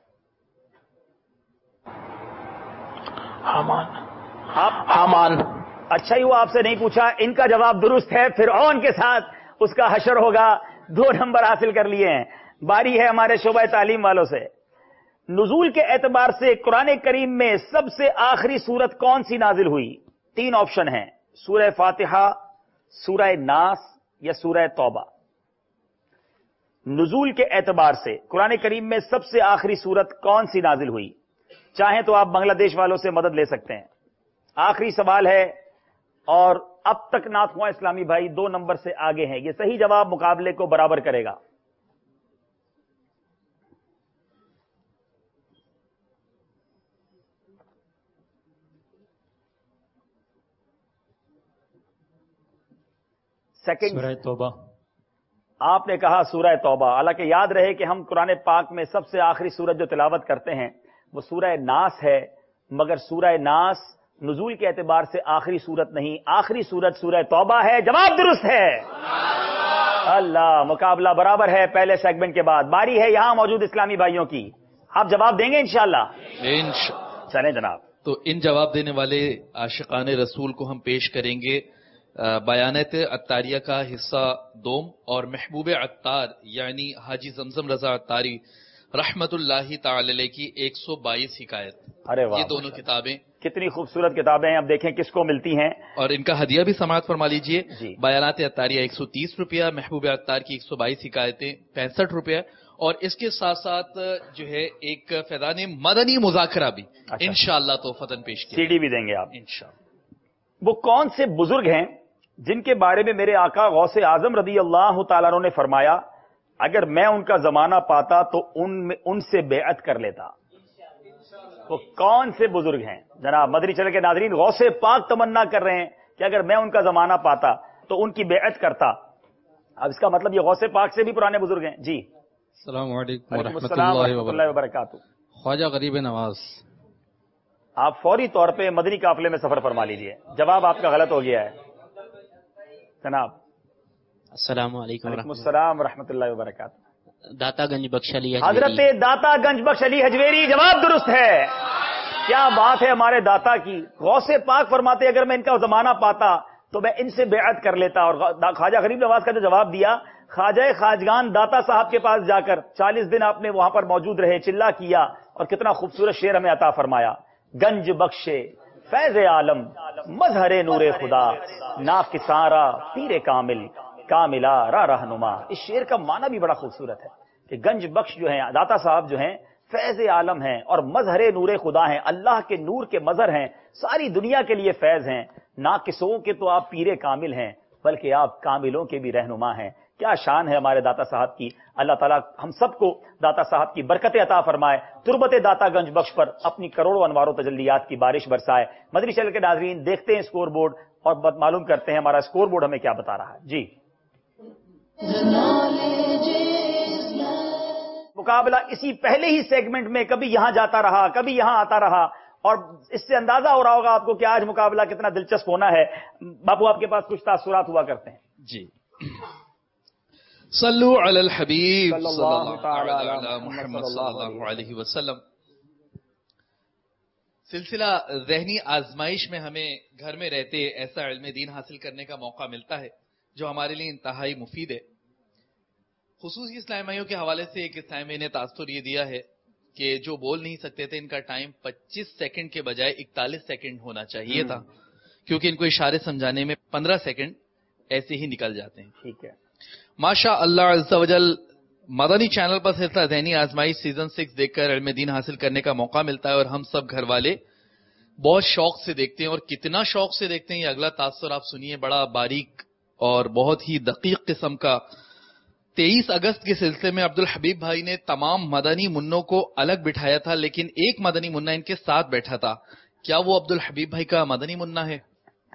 حامان۔ اچھا ہی وہ آپ سے نہیں پوچھا، ان کا جواب درست ہے، فرعون کے ساتھ اس کا حشر ہوگا۔ 2 نمبر حاصل کر لیے ہیں۔ باری ہے ہمارے شعبہ تعلیم والوں سے۔ نزول کے اعتبار سے قرآن کریم میں سب سے آخری سورت کون سی نازل ہوئی؟ 3 آپشن ہیں، سورہ فاتحہ، سورہ ناس یا سورہ توبہ۔ نزول کے اعتبار سے قرآن کریم میں سب سے آخری سورت کون سی نازل ہوئی؟ چاہیں تو آپ بنگلہ دیش والوں سے مدد لے سکتے ہیں۔ آخری سوال ہے، اور اب تک نعت خواں اسلامی بھائی 2 نمبر سے آگے ہیں۔ یہ صحیح جواب مقابلے کو برابر کرے گا۔ سیکنڈ، سورہ توبہ۔ آپ نے کہا سورہ توبہ۔ حالانکہ یاد رہے کہ ہم قرآن پاک میں سب سے آخری سورت جو تلاوت کرتے ہیں وہ سورہ ناس ہے، مگر سورہ ناس نزول کے اعتبار سے آخری سورت نہیں، آخری سورت سورہ توبہ ہے۔ جواب درست ہے۔ اللہ، مقابلہ برابر ہے پہلے سیگمنٹ کے بعد۔ باری ہے یہاں موجود اسلامی بھائیوں کی، آپ جواب دیں گے انشاءاللہ؟ چلیں جناب۔ تو ان جواب دینے والے عاشقان رسول کو ہم پیش کریں گے بیانات عطاریہ کا حصہ 2 اور محبوب عطار یعنی حاجی زمزم رضا عطاری رحمت اللہ تعالی علیہ کی 122 حکایت۔ ارے واہ، یہ دونوں کتابیں کتنی خوبصورت کتابیں ہیں۔ اب دیکھیں کس کو ملتی ہیں، اور ان کا ہدیہ بھی سماعت فرما لیجئے۔ جی۔ بیانات عطاریہ 130 روپیہ، محبوب عطار کی 122 حکایتیں 65 روپیہ، اور اس کے ساتھ ساتھ جو ہے ایک فیضان مدنی مذاکرہ بھی انشاءاللہ توفتاً پیش کیا، CD بھی دیں گے آپ انشاءاللہ۔ وہ کون سے بزرگ ہیں جن کے بارے میں میرے آقا غوث اعظم رضی اللہ تعالیٰ عنہ نے فرمایا اگر میں ان کا زمانہ پاتا تو ان سے بیعت کر لیتا؟ وہ کون سے بزرگ ہیں جناب؟ مدنی چینل کے ناظرین، غوث پاک تمنا کر رہے ہیں کہ اگر میں ان کا زمانہ پاتا تو ان کی بیعت کرتا۔ اب اس کا مطلب یہ غوث پاک سے بھی پرانے بزرگ ہیں۔ جی، السلام علیکم ورحمۃ اللہ وبرکاتہ۔ خواجہ غریب نواز۔ آپ فوری طور پہ مدنی قافلے میں سفر فرما لیجئے، جواب آپ کا غلط ہو گیا ہے جناب۔ السلام علیکم وعلیکم السلام ورحمۃ اللہ وبرکاتہ۔ داتا گنج بخش علی حضرت داتا گنج بخش علی حجویری، جواب درست ہے۔ کیا بات ہے ہمارے داتا کی۔ غوث پاک فرماتے اگر میں ان کا زمانہ پاتا تو میں ان سے بیعت کر لیتا۔ اور خواجہ غریب نواز کا جو جواب دیا، خواجہ خواجگان داتا صاحب کے پاس جا کر 40 دن آپ نے وہاں پر موجود رہے، چلا کیا، اور کتنا خوبصورت شعر ہمیں عطا فرمایا۔ گنج بخشے فیض عالم مظہر نور خدا، ناکسارا پیر کامل کاملا را رہنما۔ اس شعر کا معنی بھی بڑا خوبصورت ہے کہ گنج بخش جو ہیں، داتا صاحب جو ہیں، فیض عالم ہیں اور مظہر نور خدا ہیں، اللہ کے نور کے مظہر ہیں، ساری دنیا کے لیے فیض ہیں۔ ناقصوں کے تو آپ پیر کامل ہیں، بلکہ آپ کاملوں کے بھی رہنما ہیں۔ کیا شان ہے ہمارے داتا صاحب کی۔ اللہ تعالیٰ ہم سب کو داتا صاحب کی برکتیں عطا فرمائے، تربت داتا گنج بخش پر اپنی کروڑوں انوار و تجلیات کی بارش برسائے۔ مدنی چینل کے ناظرین، دیکھتے ہیں اسکور بورڈ اور معلوم کرتے ہیں ہمارا اسکور بورڈ ہمیں کیا بتا رہا ہے۔ جی، مقابلہ اسی پہلے ہی سیگمنٹ میں کبھی یہاں جاتا رہا, کبھی یہاں آتا رہا, اور اس سے اندازہ ہو رہا ہوگا آپ کو کہ آج مقابلہ کتنا دلچسپ ہونا ہے. باپو آپ کے پاس کچھ تاثرات ہوا کرتے ہیں. جی, صلو علی الحبیب صلی اللہ علی محمد صلی اللہ علیہ وسلم. سلسلہ ذہنی آزمائش میں ہمیں گھر میں رہتے ایسا علم دین حاصل کرنے کا موقع ملتا ہے جو ہمارے لیے انتہائی مفید ہے. خصوصی اسلامیوں کے حوالے سے ایک اسلامی نے تاثر یہ دیا ہے کہ جو بول نہیں سکتے تھے ان کا ٹائم 25 سیکنڈ کے بجائے 41 سیکنڈ ہونا چاہیے تھا, کیونکہ ان کو اشارے سمجھانے میں 15 سیکنڈ ایسے ہی نکل جاتے ہیں. ٹھیک ہے, ماشاء اللہ عز و جل. مدنی چینل پر سلسلہ ذہنی آزمائش سیزن 6 دیکھ کر علم دین حاصل کرنے کا موقع ملتا ہے, اور ہم سب گھر والے بہت شوق سے دیکھتے ہیں. اور کتنا شوق سے دیکھتے ہیں یہ اگلا تاثر آپ سنیے, بڑا باریک اور بہت ہی دقیق قسم کا. 23 اگست کے سلسلے میں عبدالحبیب بھائی نے تمام مدنی منوں کو الگ بٹھایا تھا, لیکن ایک مدنی منا ان کے ساتھ بیٹھا تھا. کیا وہ عبدالحبیب بھائی کا مدنی منا ہے؟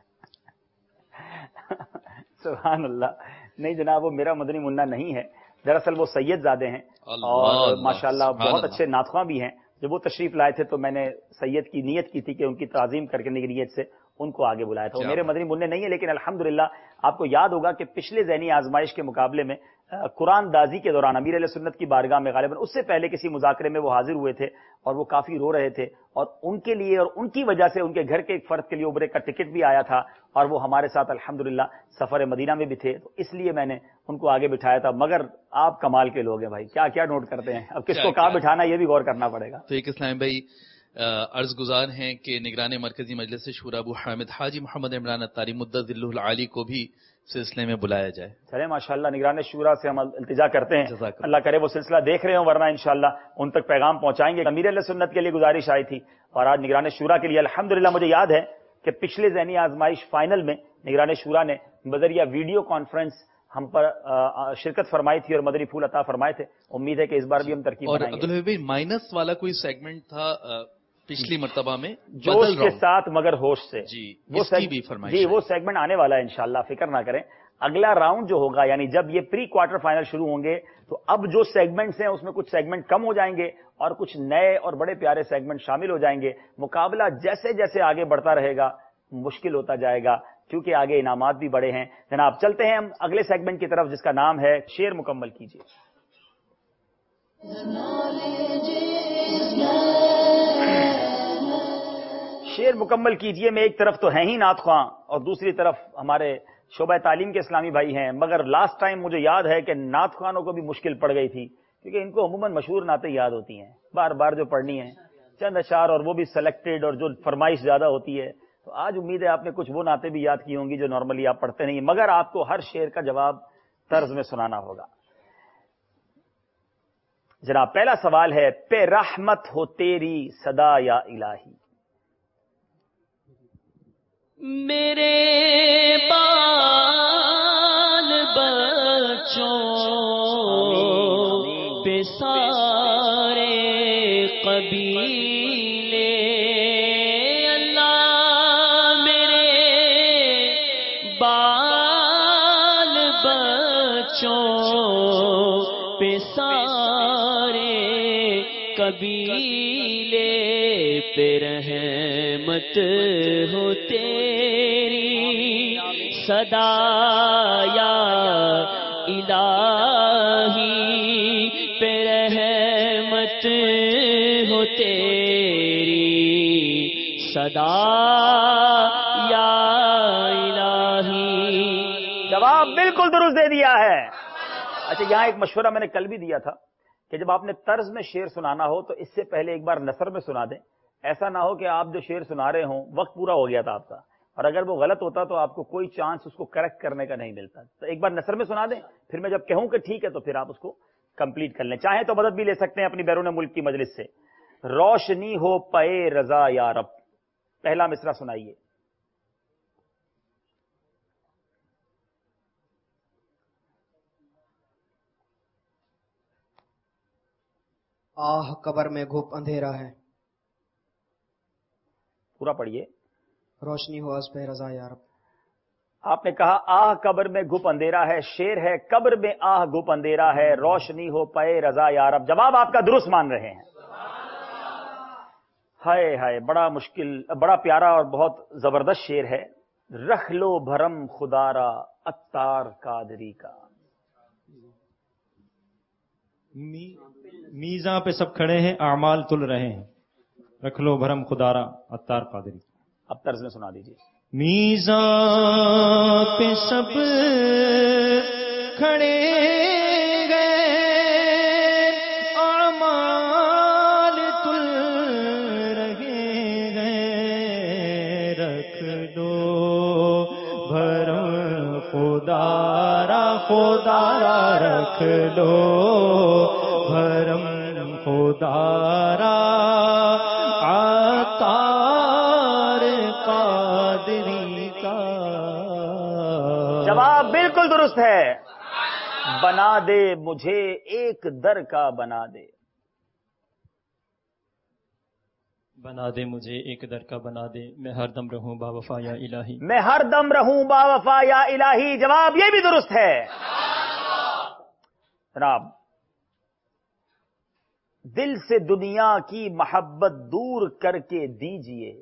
سبحان اللہ. نہیں جناب, وہ میرا مدنی منا نہیں ہے. دراصل وہ سید زادے ہیں اور ماشاءاللہ بہت اچھے ناطخواں بھی ہیں. جب وہ تشریف لائے تھے تو میں نے سید کی نیت کی تھی کہ ان کی تعظیم کرنے کی نیت سے ان کو آگے بلایا تھا. وہ میرے مدنی منع نہیں ہے, لیکن الحمدللہ آپ کو یاد ہوگا کہ پچھلے ذہنی آزمائش کے مقابلے میں قرآن دازی کے دوران امیر علیہ سنت کی بارگاہ میں غالباً اس سے پہلے کسی مذاکرے میں وہ حاضر ہوئے تھے اور وہ کافی رو رہے تھے, اور ان کے لیے اور ان کی وجہ سے ان کے گھر کے ایک فرد کے لیے عمرے کا ٹکٹ بھی آیا تھا, اور وہ ہمارے ساتھ الحمدللہ سفر مدینہ میں بھی تھے, تو اس لیے میں نے ان کو آگے بٹھایا تھا. مگر آپ کمال کے لوگ ہیں بھائی, کیا کیا نوٹ کرتے ہیں. اب کس کو کہاں بٹھانا یہ بھی غور کرنا پڑے گا. تو ایک اسلام بھائی عرض گزار ہیں کہ نگران مرکزی مجلس شورا ابو حامد حاجی محمد عمران اتاری مدت ذلہ العالی کو بھی سلسلے میں بلایا جائے. چلے ماشاءاللہ, نگران شورا سے ہم التجا کرتے ہیں, اللہ کرے وہ سلسلہ دیکھ رہے ہوں, ورنہ انشاءاللہ ان تک پیغام پہنچائیں گے. امیر علیہ سنت کے لیے گزارش آئی تھی اور آج نگران شورا کے لیے. الحمدللہ مجھے یاد ہے کہ پچھلے ذہنی آزمائش فائنل میں نگران شورا نے بذریعہ ویڈیو کانفرنس ہم پر شرکت فرمائی تھی اور مدنی پھول عطا فرمائے تھے. امید ہے کہ اس بار بھی ہم ترکیب بنائیں گے. اور عبدالحبیب بھائی مائنس والا کوئی سیگمنٹ تھا پچھلی مرتبہ میں, جوش کے ساتھ مگر ہوش سے, جی وہ سیگمنٹ آنے والا ہے انشاءاللہ, فکر نہ کریں. اگلا راؤنڈ جو ہوگا, یعنی جب یہ پری کوارٹر فائنل شروع ہوں گے, تو اب جو سیگمنٹس ہیں اس میں کچھ سیگمنٹ کم ہو جائیں گے اور کچھ نئے اور بڑے پیارے سیگمنٹ شامل ہو جائیں گے. مقابلہ جیسے جیسے آگے بڑھتا رہے گا مشکل ہوتا جائے گا, کیونکہ آگے انعامات بھی بڑے ہیں. جناب چلتے ہیں ہم اگلے سیگمنٹ کی طرف, جس کا نام ہے شعر مکمل کیجیے. شعر مکمل کیجیے میں ایک طرف تو ہیں ہی نعت خواں اور دوسری طرف ہمارے شعبہ تعلیم کے اسلامی بھائی ہیں, مگر لاسٹ ٹائم مجھے یاد ہے کہ نعت خوانوں کو بھی مشکل پڑ گئی تھی, کیونکہ ان کو عموماً مشہور نعتیں یاد ہوتی ہیں بار بار جو پڑھنی ہیں, چند اشعار اور وہ بھی سلیکٹڈ اور جو فرمائش زیادہ ہوتی ہے. تو آج امید ہے آپ نے کچھ وہ نعتیں بھی یاد کی ہوں گی جو نارملی آپ پڑھتے نہیں, مگر آپ کو ہر شعر کا جواب طرز میں سنانا ہوگا. جناب پہلا سوال ہے, پہ رحمت ہو تیری صدا یا الہی. میرے بال بچوں پہ سارے قبیلے اللہ, میرے بال بچوں پہ سارے قبیلے پہ رحمت ہو تیری صدا یا الہی, پہ رحمت ہو تیری صدا یا الہی. جواب بالکل درست دے دیا ہے. اچھا یہاں ایک مشورہ میں نے کل بھی دیا تھا کہ جب آپ نے طرز میں شعر سنانا ہو تو اس سے پہلے ایک بار نثر میں سنا دیں. ایسا نہ ہو کہ آپ جو شعر سنا رہے ہوں وقت پورا ہو گیا تھا آپ کا, اور اگر وہ غلط ہوتا تو آپ کو کوئی چانس اس کو کریکٹ کرنے کا نہیں ملتا. تو ایک بار نثر میں سنا دیں, پھر میں جب کہوں کہ ٹھیک ہے تو پھر آپ اس کو کمپلیٹ کر لیں. چاہیں تو مدد بھی لے سکتے ہیں اپنی بیرون ملک کی مجلس سے. روشنی ہو پے رضا یا رب, پہلا مصرع سنائیے. آہ قبر میں گھپ اندھیرا ہے, پورا پڑھیے. روشنی ہو از پہ رضا یا رب. آپ نے کہا آہ قبر میں گھپ اندھیرا ہے، شیر ہے قبر میں آہ گھپ اندھیرا ہے، روشنی ہو پے رضا یا رب. جواب آپ کا درست مان رہے ہیں. ہائے ہائے، بڑا مشکل، بڑا پیارا اور بہت زبردست شعر ہے. رکھ لو بھرم خدارا عطار قادری کا. میزاں پہ سب کھڑے ہیں، اعمال تل رہے ہیں، رکھ لو بھرم خدارا عطار قادری. اب طرز میں سنا دیجیے. میزاں پہ سب کھڑے گئے، اعمال تل رہے ہیں، رکھ لو بھرم خدارا خدارا، رکھ لو بھرم خدارا عطار قادری کا. جواب بالکل درست ہے. بنا دے مجھے ایک در کا بنا دے. بنا دے مجھے ایک در کا بنا دے، میں ہر دم رہوں با وفا یا الہی. میں ہر دم رہوں با وفا یا الہی. جواب یہ بھی درست ہے. جناب، دل سے دنیا کی محبت دور کر کے دیجئے.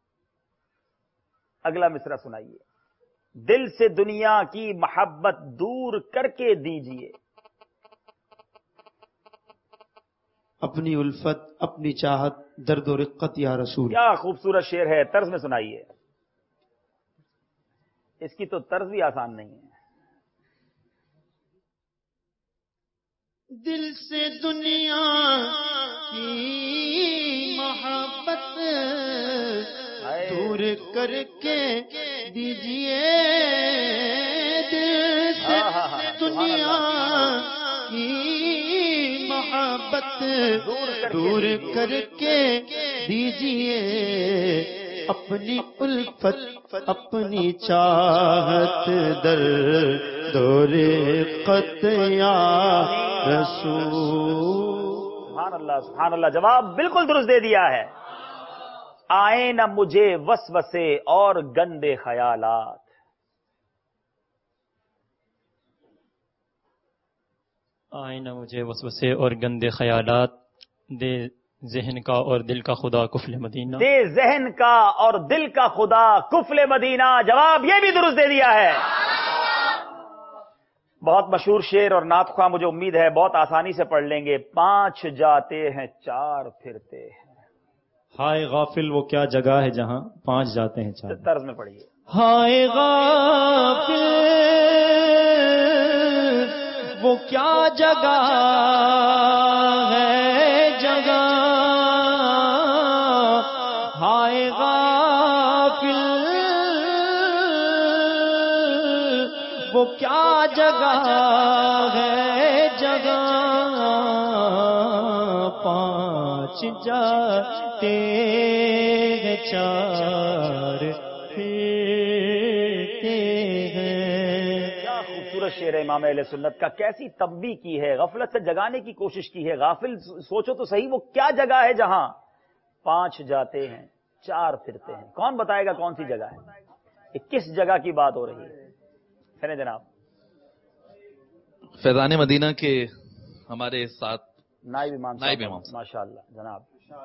اگلا مصرع سنائیے. دل سے دنیا کی محبت دور کر کے دیجئے. اپنی الفت اپنی چاہت درد و رقت یا رسول. کیا خوبصورت شعر ہے. طرز میں سنائیے. اس کی تو طرز بھی آسان نہیں ہے. دل سے دنیا کی محبت دور کر کے دیجئے. دل سے دنیا کی محبت دور کر کے دیجئے. اپنی الفت اپنی چاہت در دور قطیا رسول. سبحان اللہ سبحان اللہ. جواب بالکل درست دے دیا ہے. آئے نہ مجھے وسوسے اور گندے خیالات. آئے نہ مجھے وسوسے اور گندے خیالات، دے ذہن کا اور دل کا خدا کفل مدینہ. دے ذہن کا اور دل کا خدا کفل مدینہ. جواب یہ بھی درست دے دیا ہے. بہت مشہور شعر اور نعت خواہ، مجھے امید ہے بہت آسانی سے پڑھ لیں گے. 5 جاتے ہیں 4 پھرتے ہیں. ہائے غافل وہ کیا جگہ ہے جہاں 5 جاتے ہیں 4. طرز میں پڑھیے. ہائے غافل وہ کیا جگہ ہے جگہ، ہائے غافل وہ کیا جگہ ہے جگہ. 5 جاتے ہیں 4 پھرتے ہیں. کیا خوبصورت شعر ہے امام اہل سنت کا. کیسی تنبیہ کی ہے، غفلت سے جگانے کی کوشش کی ہے. غافل سوچو تو صحیح، وہ کیا جگہ ہے جہاں 5 جاتے ہیں 4 پھرتے ہیں. کون بتائے گا کون سی جگہ ہے؟ یہ کس جگہ کی بات ہو رہی ہے؟ سنیں جناب. فیضان مدینہ کے ہمارے ساتھ نائب امام صاحب ماشاء اللہ. جناب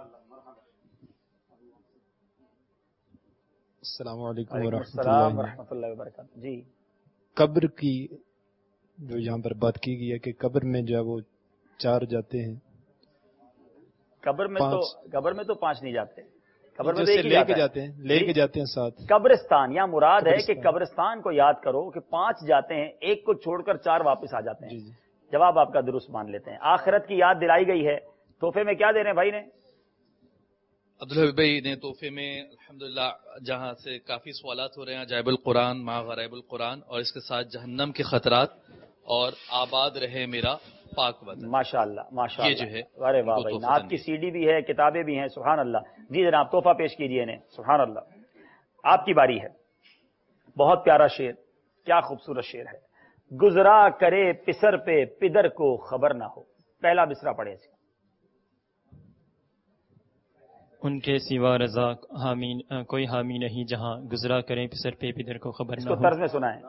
السلام علیکم السلام ورحمۃ اللہ وبرکاتہ. جی، قبر کی جو یہاں پر بات کی گئی ہے کہ قبر میں جو ہے وہ 4 جاتے ہیں. قبر میں تو 5 نہیں جاتے. قبر میں لے کے جاتے ہیں 7. قبرستان یا مراد ہے کہ قبرستان کو یاد کرو کہ 5 جاتے ہیں، ایک کو چھوڑ کر 4 واپس آ جاتے ہیں. جواب آپ کا درست مان لیتے ہیں. آخرت کی یاد دلائی گئی ہے. تحفے میں کیا دے رہے ہیں بھائی نے؟ عبدالحبیب بھائی نے تحفے میں الحمدللہ جہاں سے کافی سوالات ہو رہے ہیں، عجائب القرآن مع غرائب القرآن، اور اس کے ساتھ جہنم کے خطرات اور آباد رہے میرا پاک وطن. ماشاء اللہ ماشاء اللہ. یہ جو ہے ارے واہ بھائی، آپ کی CD بھی ہے، کتابیں بھی ہیں. سبحان اللہ. جی جناب، تحفہ پیش کیجیے انہیں. سبحان اللہ. آپ کی باری ہے. بہت پیارا شعر، کیا خوبصورت شعر ہے. گزرا کرے پسر پہ پدر کو خبر نہ ہو. پہلا مصرع پڑھے. ان کے سوا رضا حامی کوئی حامی نہیں، جہاں گزرا کریں پسر پہ پدر کو خبر نہ ہو. طرز میں سنائیں.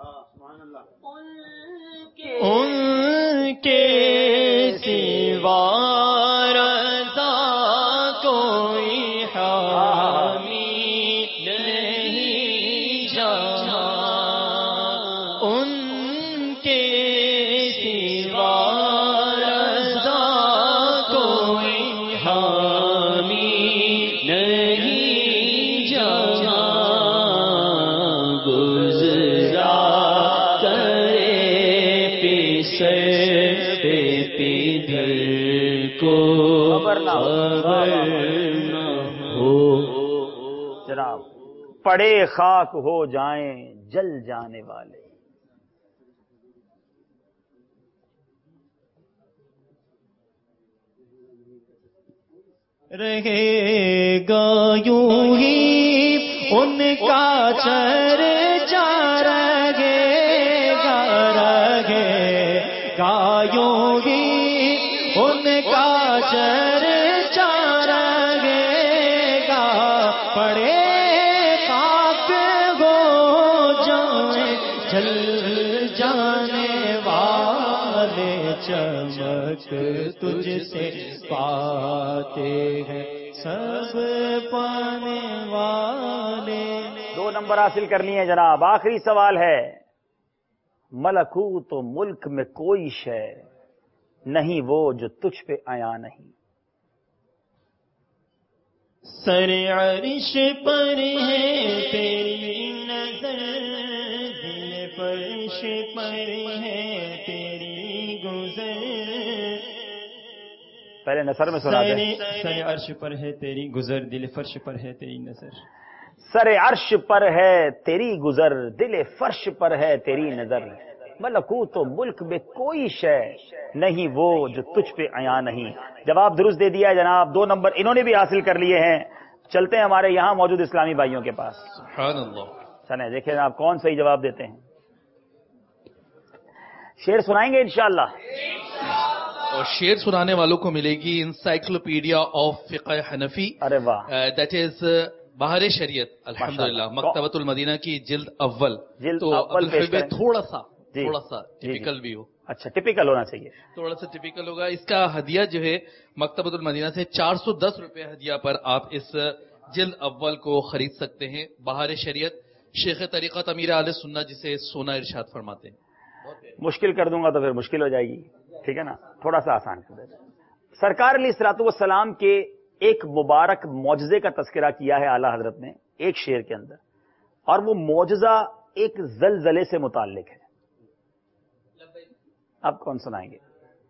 ان کے سوا رضا کوئی حامی نہیں جہاں، ان کے سوا رضا کوئی حامی نہیں جہاں، گزرا کرے پہ پدر کو خبر نہ ہو. جناب پڑے خاک ہو جائیں جل جانے والے. رہے گا یوں ہی ان کا چرچا، رہے گا یوں ہی ان کا چرچا، رہے گا پڑے خاک ہو جائیں جل جانے والے، چمک تجھ سے پاتے ہیں سب پانے والے. 2 نمبر حاصل کرنی ہے جناب. آخری سوال ہے. ملکوت و ملک میں کوئی شے نہیں وہ جو تجھ پہ عیاں نہیں. سر عرش پر ہے تیری نظر، دل فرش پر ہے تیری گزر. پہلے نثر میں سنا دیں. سر عرش پر ہے تیری گزر، دل فرش پر ہے تیری نظر. سر عرش پر ہے تیری گزر، دل فرش پر ہے تیری نظر. ملکوت و ملک میں کوئی شے نہیں وہ جو تجھ پہ عیاں نہیں. جواب درست دے دیا ہے جناب. 2 نمبر انہوں نے بھی حاصل کر لیے ہیں. چلتے ہیں ہمارے یہاں موجود اسلامی بھائیوں کے پاس. سبحان اللہ. چلیں دیکھیں آپ کون صحیح جواب دیتے ہیں. شعر سنائیں گے انشاءاللہ. اور شعر سنانے والوں کو ملے گی انسائکلوپیڈیا آف فقہ حنفی. ارے واہ. دیٹ از بہار شریعت الحمدللہ، مکتبۃ المدینہ کی جلد اول. تو تھوڑا سا ٹپیکل بھی ہو. اچھا ٹپیکل ہونا چاہیے. تھوڑا سا ٹپیکل ہوگا. اس کا ہدیہ جو ہے مکتبۃ المدینہ سے 410 روپے ہدیہ پر آپ اس جلد اول کو خرید سکتے ہیں. بہار شریعت، شیخ طریقت امیر اہل سنت جسے سونا ارشاد فرماتے ہیں. مشکل کر دوں گا تو پھر مشکل ہو جائے گی. ٹھیک ہے نا، تھوڑا سا آسان کر دیتے. سرکار علیہ الصلوۃ والسلام کے ایک مبارک معجزے کا تذکرہ کیا ہے اعلیٰ حضرت نے ایک شعر کے اندر، اور وہ معجزہ ایک زلزلے سے متعلق ہے. آپ کون سنائیں گے؟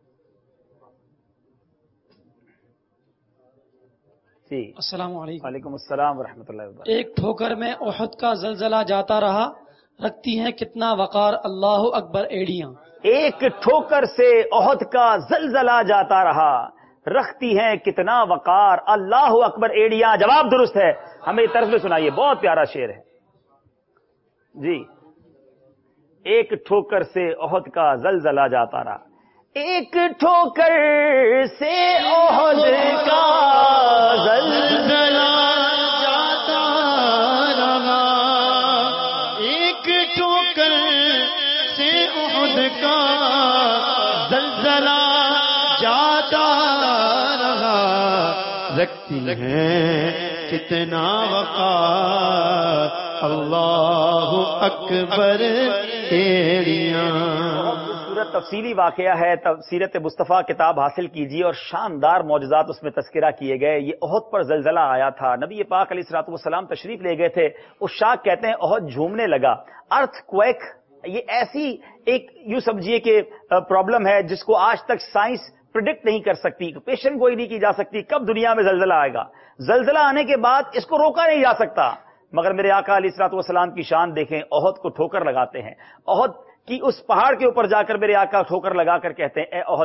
جی السلام علیکم. وعلیکم السلام ورحمۃ اللہ وبرکاتہ. ایک ٹھوکر میں احد کا زلزلہ جاتا رہا، رکھتی ہیں کتنا وقار اللہ اکبر ایڑیاں. ایک ٹھوکر سے احد کا زلزلہ جاتا رہا، رکھتی ہیں کتنا وقار اللہ اکبر ایڑیاں. جواب درست ہے. ہمیں طرف میں سنائیے، بہت پیارا شعر ہے. جی ایک ٹھوکر سے احد کا زلزلہ جاتا رہا، ایک ٹھوکر سے احد کا زلزلہ جاتا رہا، ایک ٹھوکر سے احد کا زلزلہ جاتا رہا، رکھتی ہیں کتنا وقار اللہ اکبر ایڑیاں. خوبصورت تفصیلی واقعہ ہے. سیرت مصطفیٰ کتاب حاصل کیجیے اور شاندار معجزات اس میں تذکرہ کیے گئے. یہ احد پر زلزلہ آیا تھا، نبی پاک علیہ الصلوۃ والسلام تشریف لے گئے تھے. اس شاہ کہتے ہیں احد جھومنے لگا. ارتھ کویک یہ ایسی ایک یوں سمجھیے کہ پرابلم ہے جس کو آج تک سائنس پریڈکٹ نہیں کر سکتی، پیشن گوئی نہیں کی جا سکتی کب دنیا میں زلزلہ آئے گا. زلزلہ آنے کے بعد اس کو روکا نہیں جا سکتا. مگر میرے آقا علیہ الصلوۃ والسلام کی شان دیکھیں، احد کو ٹھوکر لگاتے ہیں. احد کی اس پہاڑ کے اوپر جا کر میرے آقا ٹھوکر لگا کر کہتے ہیں اے احد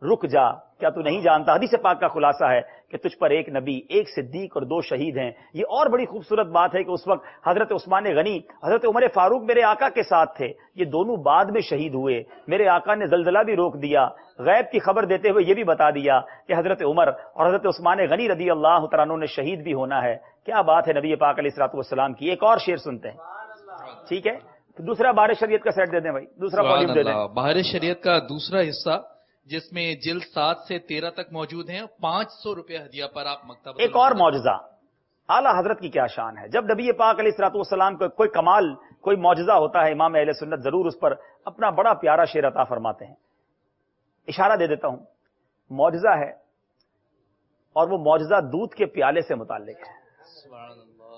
رک جا، کیا تو نہیں جانتا؟ حدیث پاک کا خلاصہ ہے کہ تجھ پر ایک نبی، ایک صدیق اور 2 شہید ہیں۔ یہ اور بڑی خوبصورت بات ہے کہ اس وقت حضرت عثمان غنی، حضرت عمر فاروق میرے آقا کے ساتھ تھے، یہ دونوں بعد میں شہید ہوئے۔ میرے آقا نے زلزلہ بھی روک دیا، غیب کی خبر دیتے ہوئے یہ بھی بتا دیا کہ حضرت عمر اور حضرت عثمان غنی رضی اللہ تعالیٰ عنہ نے شہید بھی ہونا ہے۔ کیا بات ہے نبی پاک علیہ الصلوۃ والسلام کی۔ ایک اور شعر سنتے ہیں، ٹھیک ہے؟ دوسرا بہار شریعت کا سیٹ دے دیں بھائی، دوسرا والیوم دے دیں۔ بہار شریعت کا دوسرا حصہ جس میں جلد 7 سے 13 تک موجود ہیں، 500 روپے ہدیہ پر آپ مکتبۃ۔ ایک اور معجزہ، اعلیٰ حضرت کی کیا شان ہے۔ جب نبی پاک علیہ الصلوۃ والسلام کو کوئی کمال، کوئی معجزہ ہوتا ہے، امام اہل سنت ضرور اس پر اپنا بڑا پیارا شعر عطا فرماتے ہیں۔ اشارہ دے دیتا ہوں، معجزہ ہے اور وہ معجزہ دودھ کے پیالے سے متعلق ہے۔ سبحان اللہ۔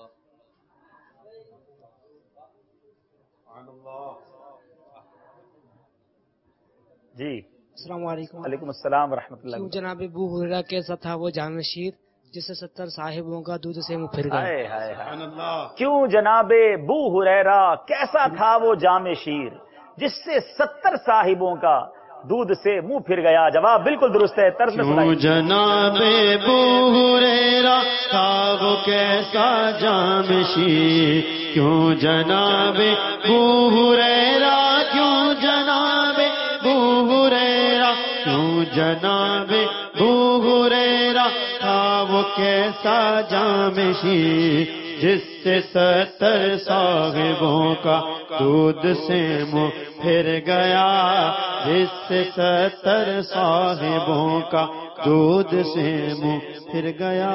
جی السلام علیکم۔ وعلیکم السلام ورحمۃ اللہ۔ کیوں جناب ابو ہریرہ کیسا تھا وہ جام شیر جسے 70 صاحبوں کا دودھ سے منہ پھر گیا؟ کیوں جناب ابو ہریرہ کیسا تھا وہ جام شیر جس سے 70 صاحبوں کا دودھ سے منہ پھر گیا؟ جواب بالکل درست ہے، طرز میں سنائیے۔ جناب ابو ہریرہ تھا وہ کیسا جام شیر، کیوں جناب ابو ہریرہ، کیوں جناب ابو ہریرہ، کیوں جناب ابو ہریرہ تھا وہ کیسا جام شیر جس سے 70 صاحبوں کا دودھ سے منہ پھر گیا، جس سے 70 صاحبوں کا دودھ سے منہ پھر گیا۔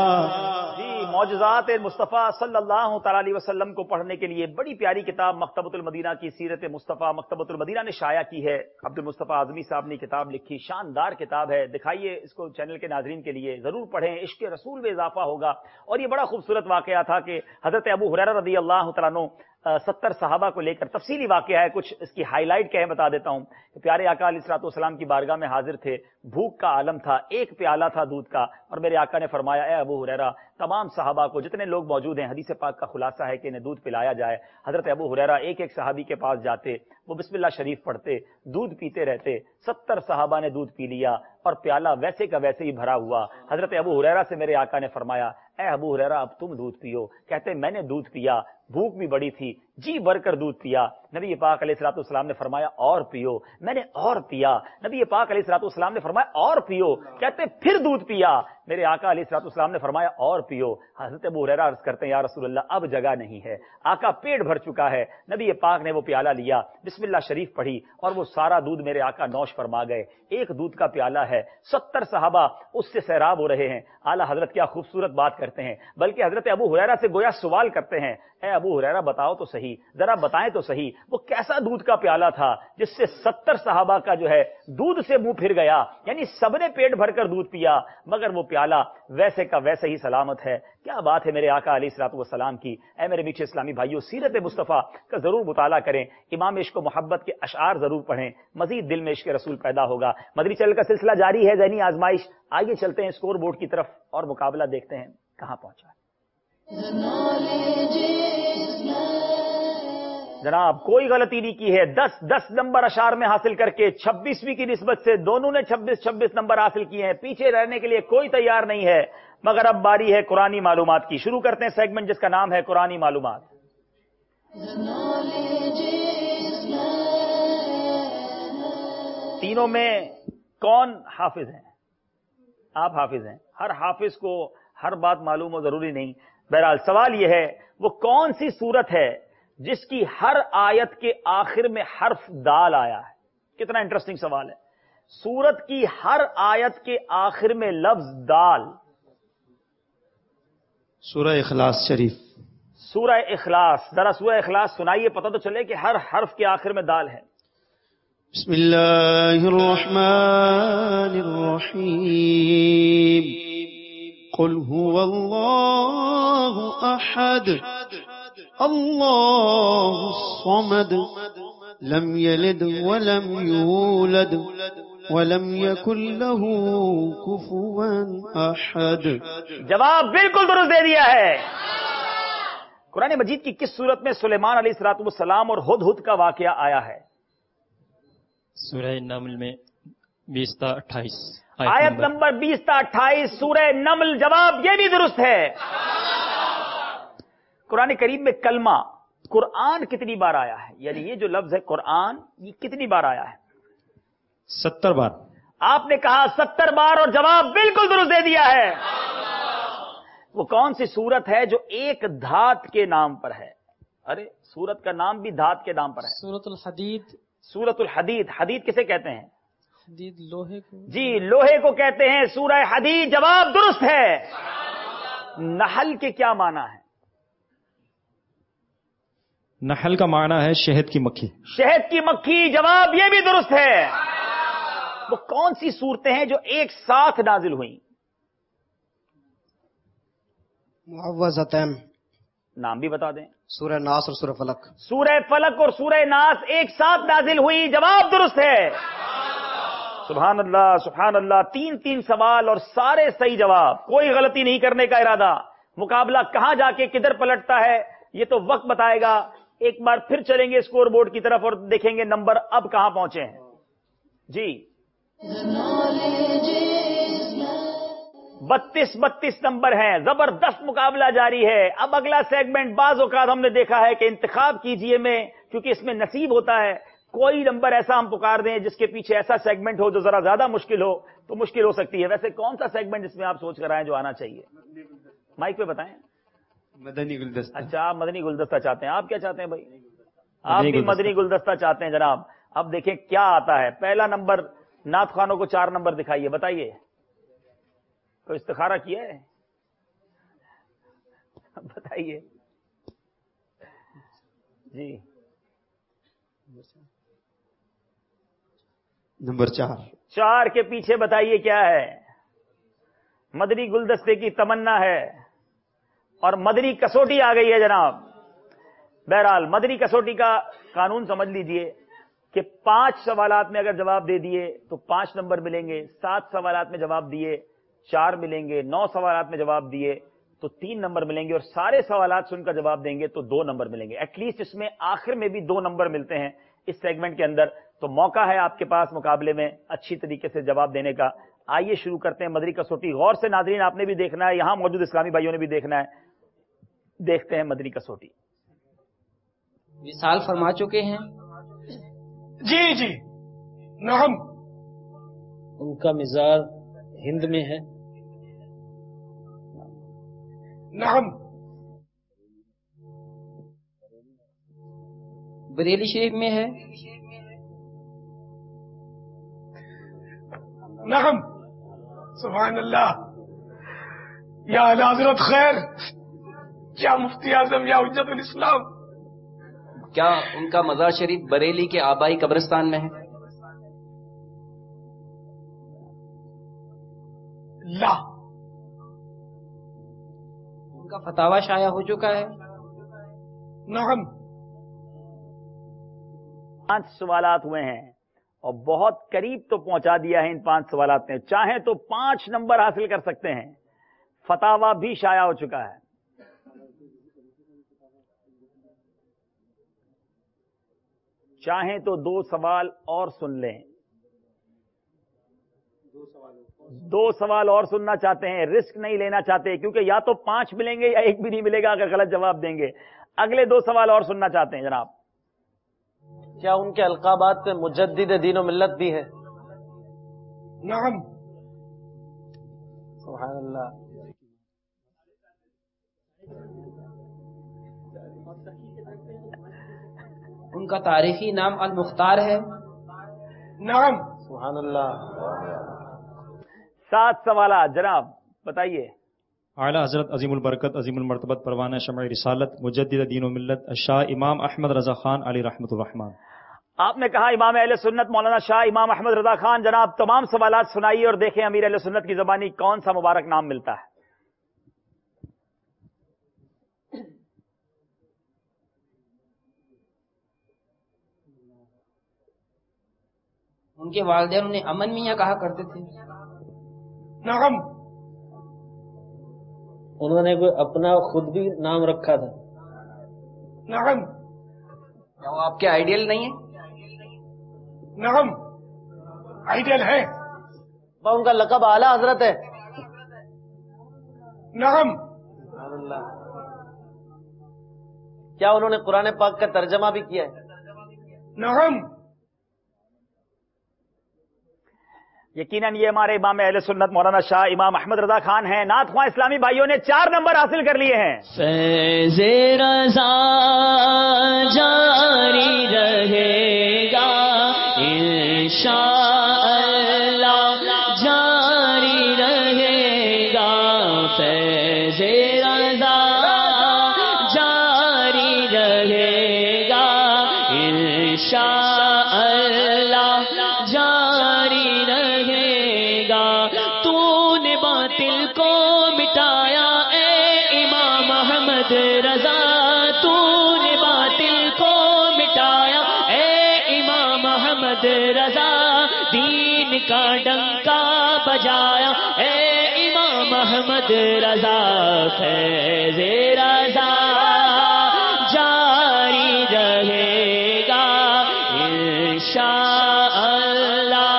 جی، معجزات مصطفیٰ صلی اللہ تعالی علیہ وسلم کو پڑھنے کے لیے بڑی پیاری کتاب مکتبۃ المدینہ کی سیرت مصطفیٰ مکتبۃ المدینہ نے شائع کی ہے۔ عبد المصطفیٰ اعظمی صاحب نے کتاب لکھی، شاندار کتاب ہے، دکھائیے اس کو چینل کے ناظرین کے لیے، ضرور پڑھیں، عشق رسول میں اضافہ ہوگا۔ اور یہ بڑا خوبصورت واقعہ تھا کہ حضرت ابو ہریرہ رضی اللہ تعالیٰ عنہ 70 صحابہ کو لے کر تفصیلی واقعہ ہے، کچھ اس کی ہائی لائٹ کیا ہے بتا دیتا ہوں کہ پیارے آقا علیہ الصلوۃ والسلام کی بارگاہ میں حاضر تھے، بھوک کا عالم تھا، ایک پیالہ تھا دودھ کا، اور میرے آقا نے فرمایا اے ابو ہریرہ تمام صحابہ کو، جتنے لوگ موجود ہیں، حدیث پاک کا خلاصہ ہے کہ انہیں دودھ پلایا جائے۔ حضرت ابو ہریرہ ایک ایک صحابی کے پاس جاتے، وہ بسم اللہ شریف پڑھتے، دودھ پیتے رہتے، 70 صحابہ نے دودھ پی لیا اور پیالہ ویسے کا ویسے ہی بھرا ہوا۔ حضرت ابو ہریرہ سے میرے آقا نے فرمایا اے ابو ہریرہ اب تم دودھ پیو۔ کہتے میں نے دودھ پیا، بھوک بھی بڑی تھی، جی بھر کر دودھ پیا۔ نبی پاک علیہ الصلوۃ والسلام نے فرمایا اور پیو۔ میں نے اور پیا۔ نبی پاک علیہ الصلوۃ والسلام نے فرمایا اور پیو۔ کہتے پھر دودھ پیا۔ میرے آقا علیہ الصلوۃ والسلام نے فرمایا اور پیو۔ حضرت ابو ہریرہ عرض کرتے ہیں یا رسول اللہ اب جگہ نہیں ہے، آقا پیٹ بھر چکا ہے۔ نبی پاک نے وہ پیالہ لیا، بسم اللہ شریف پڑھی اور وہ سارا دودھ میرے آقا نوش فرما گئے۔ ایک دودھ کا پیالہ ہے، 70 صحابہ اس سے سیراب ہو رہے ہیں۔ اعلیٰ حضرت کیا خوبصورت بات کرتے ہیں، بلکہ حضرت ابو ہریرہ سے گویا سوال کرتے ہیں اے ابو ہریرہ بتاؤ تو صحیح، ذرا بتائیں تو صحیح وہ کیسا دودھ کا پیالہ تھا جس سے 70 صحابہ کا جو ہے دودھ سے منہ پھر گیا، یعنی سب نے پیٹ بھر کر دودھ پیا مگر وہ پیالہ ویسے کا ویسے ہی سلامت ہے۔ کیا بات ہے میرے آقا علیہ الصلوۃ والسلام کی۔ اے میرے میٹھے اسلامی بھائیوں، سیرت مصطفیٰ کا ضرور مطالعہ کریں، امام عشق و محبت کے اشعار ضرور پڑھیں، مزید دل میں عشق رسول پیدا ہوگا۔ مدنی چینل کا سلسلہ جاری ہے، ذہنی آزمائش۔ آئیے چلتے ہیں اسکور بورڈ کی طرف اور مقابلہ دیکھتے ہیں کہاں پہنچا۔ جناب کوئی غلطی نہیں کی ہے، 10 نمبر اشعار میں حاصل کر کے 26ویں کی نسبت سے دونوں نے 26 نمبر حاصل کیے ہیں، پیچھے رہنے کے لیے کوئی تیار نہیں ہے۔ مگر اب باری ہے قرآنی معلومات کی۔ شروع کرتے ہیں سیگمنٹ جس کا نام ہے قرآنی معلومات۔ تینوں میں کون حافظ ہیں؟ آپ حافظ ہیں۔ ہر حافظ کو ہر بات معلوم ہو ضروری نہیں۔ بہرحال سوال یہ ہے وہ کون سی سورت ہے جس کی ہر آیت کے آخر میں حرف دال آیا ہے؟ کتنا انٹرسٹنگ سوال ہے۔ سورت کی ہر آیت کے آخر میں لفظ دال۔ سورہ اخلاص شریف۔ سورہ اخلاص، ذرا سورہ اخلاص سنائیے، پتہ تو چلے کہ ہر حرف کے آخر میں دال ہے۔ بسم اللہ الرحمن الرحیم قل هو اللہ احد اللہ الصمد لم یلد ولم یولد ولم یکن له کفوا احد۔ جواب بالکل درست دے دیا ہے۔ قرآن مجید کی کس سورت میں سلیمان علیہ الصلوۃ والسلام اور ہدہد کا واقعہ آیا ہے؟ سورہ نمل میں 20 تا 28 آیت نمبر 20 تا 28 سورہ نمل. جواب یہ بھی درست ہے. قرآن کریم میں کلمہ قرآن کتنی بار آیا ہے؟ یعنی یہ جو لفظ ہے قرآن، یہ کتنی بار آیا ہے؟ 70 بار. آپ نے کہا 70 بار اور جواب بالکل درست دے دیا ہے. وہ کون سی سورت ہے جو ایک دھات کے نام پر ہے؟ ارے سورت کا نام بھی دھات کے نام پر ہے. سورۃ الحدید. سورت الحدید. حدید کسے کہتے ہیں؟ حدید لوہے کو. جی لوہے کو کہتے ہیں. سورہ حدید. جواب درست ہے. نحل کے کیا معنی ہے؟ نحل کا معنی ہے شہد کی مکھی. شہد کی مکھی. جواب یہ بھی درست ہے. وہ کون سی صورتیں ہیں جو ایک ساتھ نازل ہوئیں؟ معوذتین. نام بھی بتا دیں. سورہ ناس اور سورہ فلق. سورہ فلق اور سورہ ناس ایک ساتھ نازل ہوئی. جواب درست ہے. سبحان اللہ سبحان اللہ. 3 سوال اور سارے صحیح جواب. کوئی غلطی نہیں کرنے کا ارادہ. مقابلہ کہاں جا کے کدھر پلٹتا ہے یہ تو وقت بتائے گا. ایک بار پھر چلیں گے اسکور بورڈ کی طرف اور دیکھیں گے نمبر اب کہاں پہنچے ہیں. جی 32 نمبر ہیں. زبردست مقابلہ جاری ہے. اب اگلا سیگمنٹ بعض اوقات ہم نے دیکھا ہے کہ انتخاب کیجئے میں، کیونکہ اس میں نصیب ہوتا ہے. کوئی نمبر ایسا ہم پکار دیں جس کے پیچھے ایسا سیگمنٹ ہو جو ذرا زیادہ مشکل ہو تو مشکل ہو سکتی ہے. ویسے کون سا سیگمنٹ اس میں آپ سوچ کر آئیں جو آنا چاہیے؟ مائک پہ بتائیں. مدنی گلدستہ. اچھا آپ مدنی گلدستہ چاہتے ہیں. آپ کیا چاہتے ہیں بھائی؟ آپ بھی مدنی گلدستہ چاہتے ہیں جناب. اب دیکھیں کیا آتا ہے. پہلا نمبر نعت خوانوں کو 4 نمبر دکھائیے. بتائیے کوئی استخارہ کیا ہے؟ بتائیے جی. نمبر 4 کے پیچھے بتائیے کیا ہے؟ مدنی گلدستے کی تمنا ہے اور مدنی کسوٹی آ گئی ہے جناب. بہرحال مدنی کسوٹی کا قانون سمجھ لیجئے کہ 5 سوالات میں اگر جواب دے دیے تو 5 نمبر ملیں گے. 7 سوالات میں جواب دیے 4 ملیں گے. 9 سوالات میں جواب دیے تو 3 نمبر ملیں گے اور سارے سوالات سن کر جواب دیں گے تو 2 نمبر ملیں گے. ایٹ لیسٹ اس میں آخر میں بھی 2 نمبر ملتے ہیں اس سیگمنٹ کے اندر. تو موقع ہے آپ کے پاس مقابلے میں اچھی طریقے سے جواب دینے کا. آئیے شروع کرتے ہیں مدنی کسوٹی. غور سے ناظرین آپ نے بھی دیکھنا ہے، یہاں موجود اسلامی بھائیوں نے بھی دیکھنا ہے. دیکھتے ہیں مدنی کسوٹی. وصال فرما چکے ہیں. جی نعم. ان کا مزار ہند میں ہے. نعم. بریلی شریف میں ہے. نعم. سبحان اللہ. یا حضرت خیر. کیا مفتی اعظم یا حجت الاسلام. کیا ان کا مزار شریف بریلی کے آبائی قبرستان میں ہے؟ لا. ان کا فتاوی شائع ہو چکا ہے. نعم. 5 سوالات ہوئے ہیں اور بہت قریب تو پہنچا دیا ہے ان 5 سوالات نے. چاہیں تو 5 نمبر حاصل کر سکتے ہیں. فتاوی بھی شائع ہو چکا ہے. چاہیں تو 2 سوال اور سن لیں. 2 سوال اور سننا چاہتے ہیں، رسک نہیں لینا چاہتے کیونکہ یا تو 5 ملیں گے یا 1 بھی نہیں ملے گا اگر غلط جواب دیں گے. اگلے 2 سوال اور سننا چاہتے ہیں جناب. کیا ان کے القابات پہ مجدد دین و ملت بھی ہے؟ نعم. سبحان اللہ. ان کا تاریخی نام المختار ہے. نعم. سبحان اللہ. 7 سوالات جناب بتائیے. اعلیٰ حضرت عظیم البرکت عظیم المرتبت پروانہ شمع رسالت مجدد دین و ملت شاہ امام احمد رضا خان علی رحمۃ الرحمان. آپ نے کہا امام اہل سنت مولانا شاہ امام احمد رضا خان. جناب تمام سوالات سنائیے اور دیکھیں امیر اہل سنت کی زبانی کون سا مبارک نام ملتا ہے. ان کے والدین انہیں امن میاں کہا کرتے تھے. نعم. انہوں نے کوئی اپنا خود بھی نام رکھا تھا. نعم. کیا وہ آپ کے آئیڈیل نہیں ہے؟ نعم. आइडियल है। उनका लकब आला हजरत है। नगम। क्या उन्होंने कुरान पाक का तर्जमा भी किया है? नगम। यकीनन ये हमारे इमाम अहले सुन्नत मौलाना शाह इमाम अहमद रजा खान हैं। नात ख्वां इस्लामी भाइयों ने 4 नंबर हासिल कर लिए हैं। फैज़े रज़ा जारी रहेगा इंशाअल्लाह जारी रहेगा। फैज़े रज़ा जारी रहेगा इंशाअल्लाह जारी रहेगा। तूने बातिल को मिटाया ए इमाम अहमद रजा। तूने बातिल को मिटाया ए इमाम अहमद रजा। दीन का डंका बजाया ए इमाम अहमद रजा। फैज़े रज़ा जारी रहेगा इंशाअल्लाह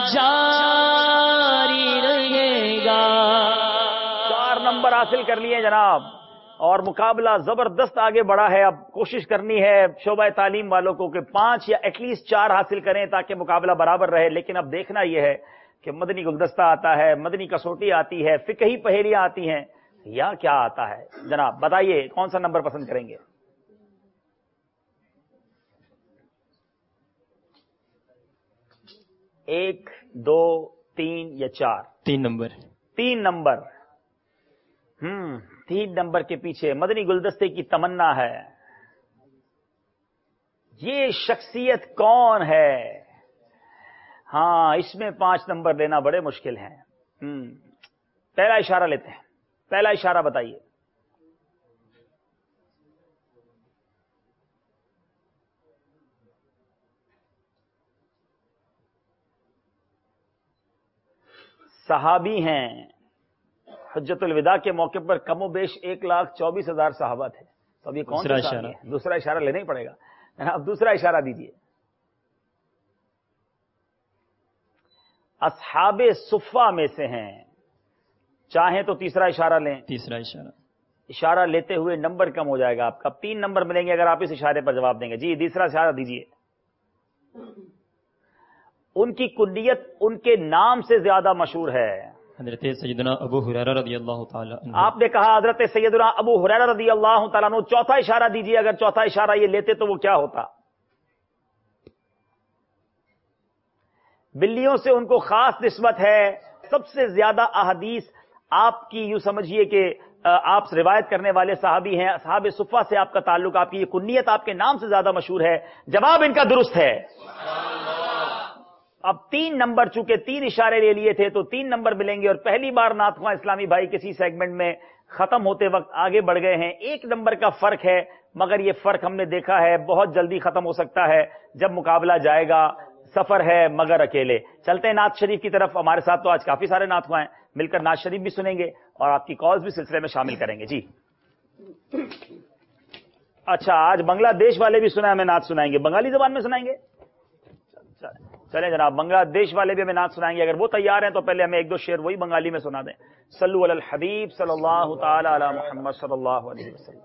जारी रहेगा। 4 नंबर हासिल कर लिए जनाब और मुकाबला जबरदस्त आगे बढ़ा है। अब कोशिश करनी है शोबा तालीम वालों को कि 5 या एटलीस्ट 4 हासिल करें ताकि मुकाबला बराबर रहे। लेकिन अब देखना यह है कि मदनी गुलदस्ता आता है, मदनी कसौटी आती है, फिकही पहेलियां आती हैं, या क्या आता है जनाब? बताइए कौन सा नंबर पसंद करेंगे? 1, 2, 3 या 4? 3 नंबर। 3 नंबर। 3 नंबर के पीछे मदनी गुलदस्ते की तमन्ना है। ये शख्सियत कौन है? हाँ, इसमें 5 नंबर लेना बड़े मुश्किल हैं। पहला इशारा लेते हैं। पहला इशारा बताइए। सहाबी हैं। हज्जतुल विदा के मौके पर कमोबेश 1,24,000 सहाबा थे। तो अब ये कौन सा इशारा है? दूसरा इशारा लेना ही पड़ेगा। अब दूसरा इशारा दीजिए। अस्हाबे सुफ़ा में से हैं। चाहें तो तीसरा इशारा लें। तीसरा इशारा। इशारा लेते हुए नंबर कम हो जाएगा आपका। 3 नंबर मिलेंगे अगर आप इस इशारे पर जवाब देंगे। जी, तीसरा इशारा दीजिए। उनकी कुन्नियत उनके नाम से ज्यादा मशहूर है। हजरत सैयदना अबू हुरैरा रज़ियल्लाहु ताला अन्हु। आपने कहा हजरत सैयदना अबू हुरैरा रज़ियल्लाहु ताला अन्हु। चौथा इशारा दीजिए। अगर चौथा इशारा ये लेते तो वो क्या होता? बिल्लियों से उनको खास निस्बत है। सबसे ज्यादा अहदीस आपकी यूं समझिए कि आप रिवायत करने वाले साहबी हैं। असहाब सुफ़ा से आपका ताल्लुक, आपकी ये कुन्नियत आपके नाम से ज्यादा मशहूर है। जवाब इनका दुरुस्त है। अब 3 नंबर, चूंकि 3 इशारे ले लिए थे तो 3 नंबर मिलेंगे। और पहली बार नात ख्वां इस्लामी भाई किसी सेगमेंट में खत्म होते वक्त आगे बढ़ गए हैं। 1 नंबर का फर्क है, मगर ये फर्क हमने देखा है बहुत जल्दी खत्म हो सकता है जब मुकाबला जाएगा। सफर है मगर अकेले। चलते हैं नात शरीफ की तरफ। हमारे साथ तो आज काफी सारे नात ख्वां हैं, मिलकर नात शरीफ भी सुनेंगे और आपकी कॉल्स भी सिलसिले में शामिल करेंगे। जी अच्छा, आज बांग्लादेश वाले भी सुना हमें नात सुनाएंगे। बंगाली जबान में सुनाएंगे? चलें जनाब, बांग्लादेश वाले भी हमें नात सुनाएंगे। अगर वो तैयार हैं तो पहले हमें 1-2 शेर वही बंगाली में सुना दें। सल्लु अलल हबीब सल्लल्लाहु ताला अला मुहम्मद सल्लल्लाहु अलैहि वसल्लम।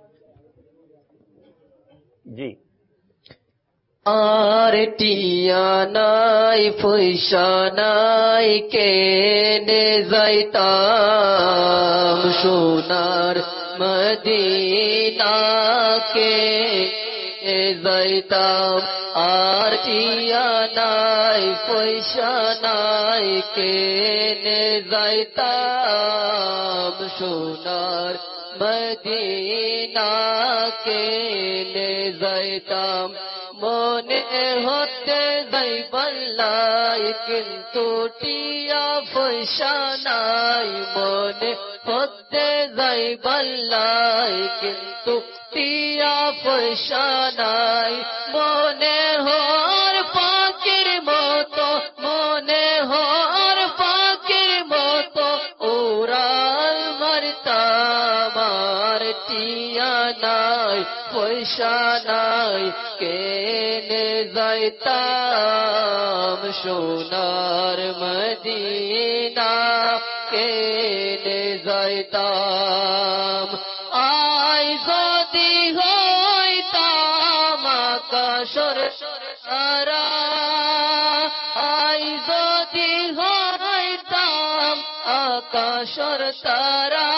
जी। आरटियानाई फुशानाई केने जाइताम सोनार मदीना के जाइताम। आरटियानाई फुशानाई केने जाइताम सोनार मदीना के जाइताम। মনে হতে যাই পাল্লাই কিন্তু টিয়া পয়সা নাই। মনে হতে যাই পাল্লাই কিন্তু টিয়া পয়সা নাই। মনে হর পাখির মতো, মনে হর পাখির মতো উড়াল মারতাম। আর তিয়ানাই পয়সানাই কেনে যাইতাম সোনার মদিনা কেনে যাইতাম আই যদি হইতাম আকাশর তারা আই যদি হইতাম আকাশর তারা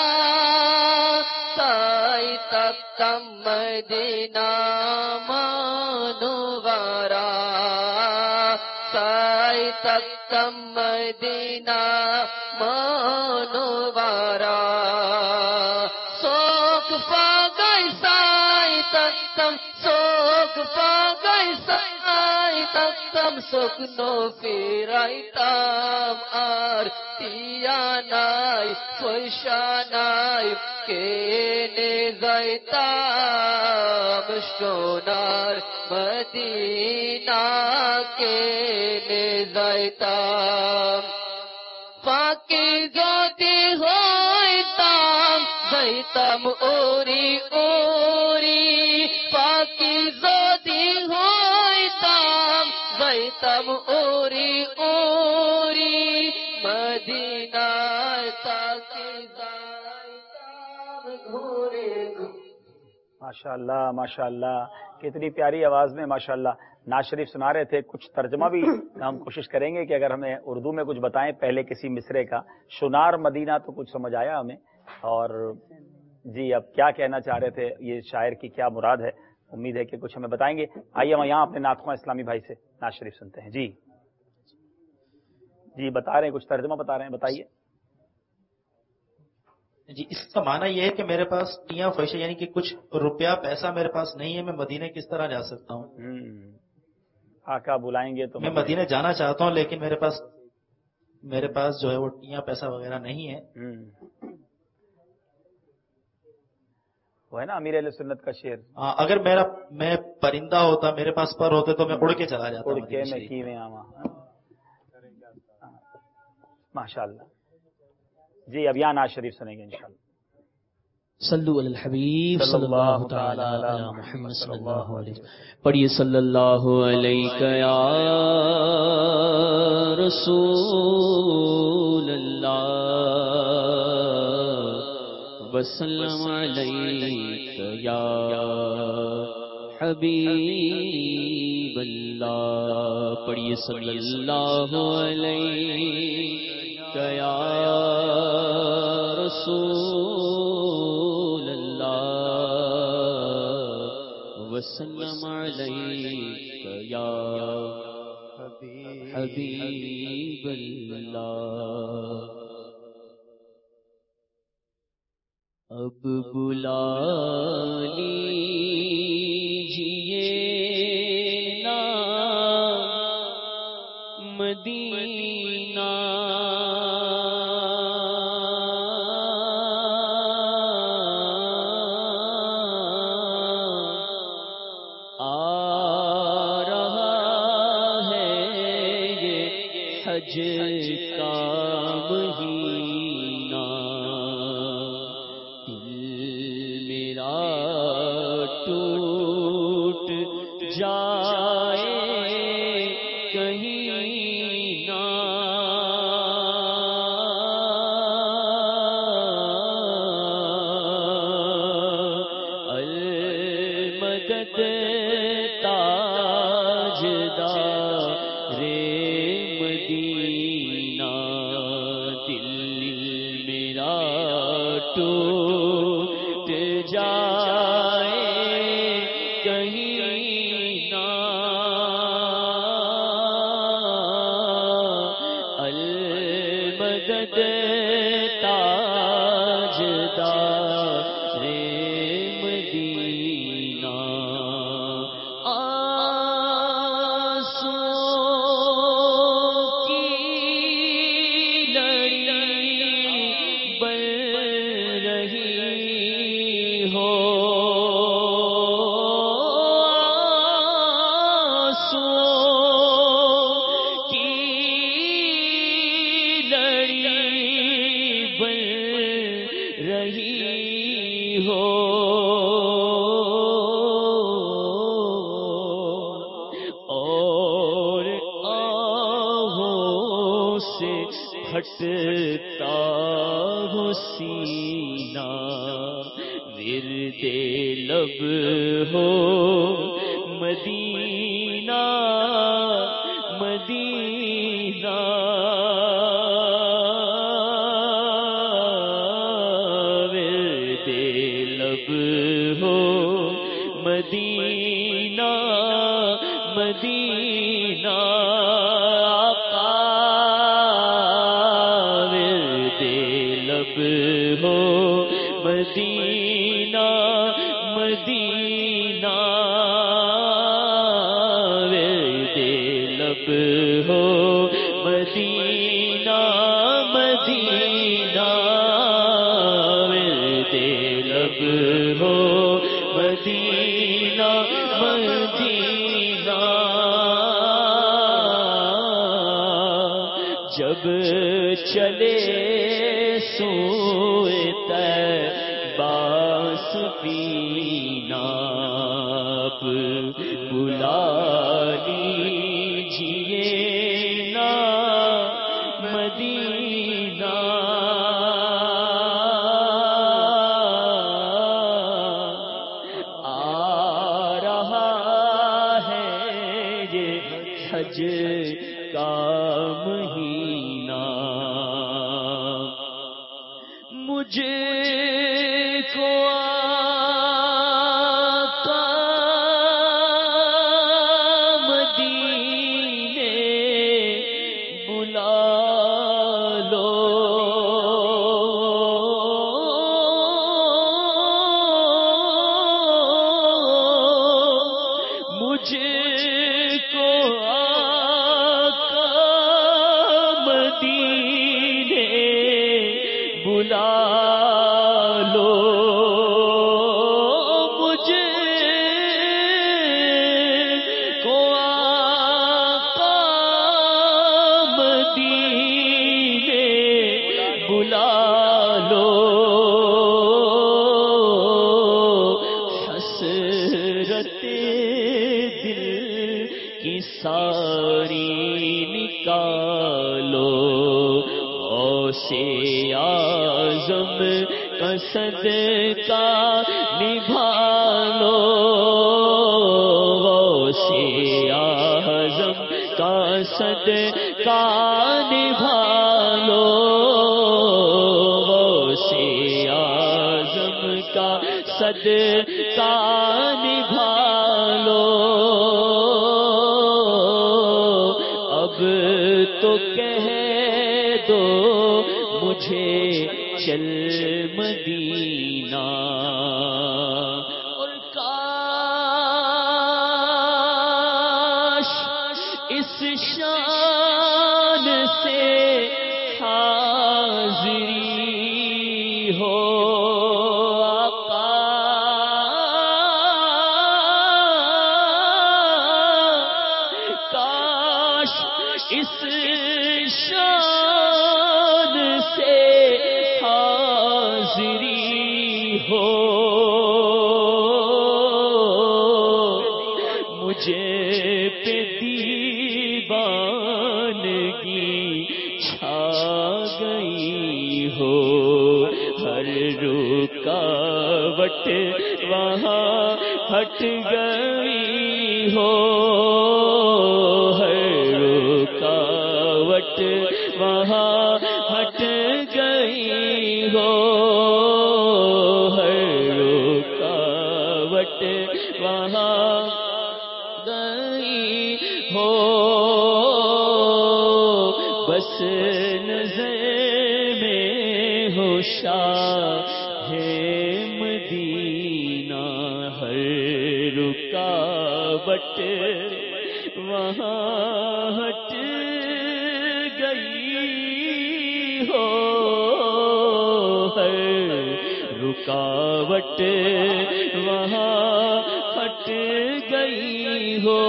তাই তাকতাম মদিনা মনোবরা তাই তাকতাম মদিনা মনোবরা শোক পাগাই সাই তাকতাম শোক পাগাই সাই তাকতাম স্বপ্ন ফিরাইতাম আর টিয়া নাই পয়সা নাই কেনে যাইতাম সোনার মদিনা কেনে যাইতাম পাকি যদি হইতাম যাইতাম ওরি ওরি পাকি যদি হইতাম যাইতাম ওরি ওরি মদিনায় তাকি যাইতাম ঘুরে माशाअल्लाह माशाअल्लाह, कितनी प्यारी आवाज में माशाअल्लाह नाज शरीफ सुना रहे थे। कुछ तर्जमा भी हम कोशिश करेंगे कि अगर हमें उर्दू में कुछ बताएं पहले किसी मिसरे का। शुनार मदीना तो कुछ समझ आया हमें, और जी अब क्या कहना चाह रहे थे ये शायर की क्या मुराद है, उम्मीद है कि कुछ हमें बताएंगे। आइए हम यहाँ अपने नाथख्वां इस्लामी भाई से नाज शरीफ सुनते हैं। जी जी बता रहे हैं, कुछ तर्जमा बता रहे हैं, बताइए जी। इसका माना यह है कि मेरे पास टिया फैशा यानी कि कुछ रुपया पैसा मेरे पास नहीं है, मैं मदीने किस तरह जा सकता हूँ? आका बुलाएंगे तो मैं मदीने जाना चाहता हूँ, लेकिन मेरे पास जो है वो टिया पैसा वगैरह नहीं है। वो है ना अमीर अहले सुन्नत का शेर। अगर मैं परिंदा होता, मेरे पास पर होते तो मैं उड़ के चला जाता। उड़ के मैं की में आवा। माशाअल्लाह जी। अब यहाँ नाज शरीफ सुनेंगे इंशाअल्लाह। सल्लु अलल हबीब सल्लल्लाहु तआला अला मुहम्मद सल्लल्लाहु अलैहि। पढ़िए सल्लल्लाहु अलैहि या रसूल अल्लाह वसल्लम अलैहि या हबीब अल्लाह। पढ़िए सल्लल्लाहु अलैहि या रसूल अल्लाह वसल्लम अलैका या हबीब अल्लाह। अब बुला लीजिए ना मदीना का महीना। दिल मेरा टूट जाए कहीं ना। अल मदद ताजदार मदीना। दिल मेरा टूट जाए कहीं ना। अल मदद ताजदार मदीना। रही हो سکتا ہو سینہ ورد لب ہو مدینہ مدینہ ورد لب ہو مدینہ مدینہ مدینہ مدینہ ورد لب ہو مدینہ مدینہ ورد لب ہو مدینہ مدینہ جب چلے سوئے سفینہ بلا لیجیے نا مدینہ آ رہا ہے یہ حج کا مہینہ مجھے صدقہ نبھا لو غوث اعظم کا صدقہ نبھا لو غوث اعظم کا صدقہ نبھا لو اب تو کہہ دو مجھے چل مدینہ اور کاش اس شان سے حاضری ہو آقا کاش اس شان سے ہو مجھے پہ دیوانگی چھا گئی ہو ہر رکاوٹ وہاں ہٹ گئی ہو ہر رکاوٹ وہاں ہٹ گئی ہو وہاں گئی ہو بس نظر میں ہو شاہ مدینہ ہر رکاوٹ وہاں ہٹ گئی ہو ہر رکاوٹ وہاں ہٹ گئی ہو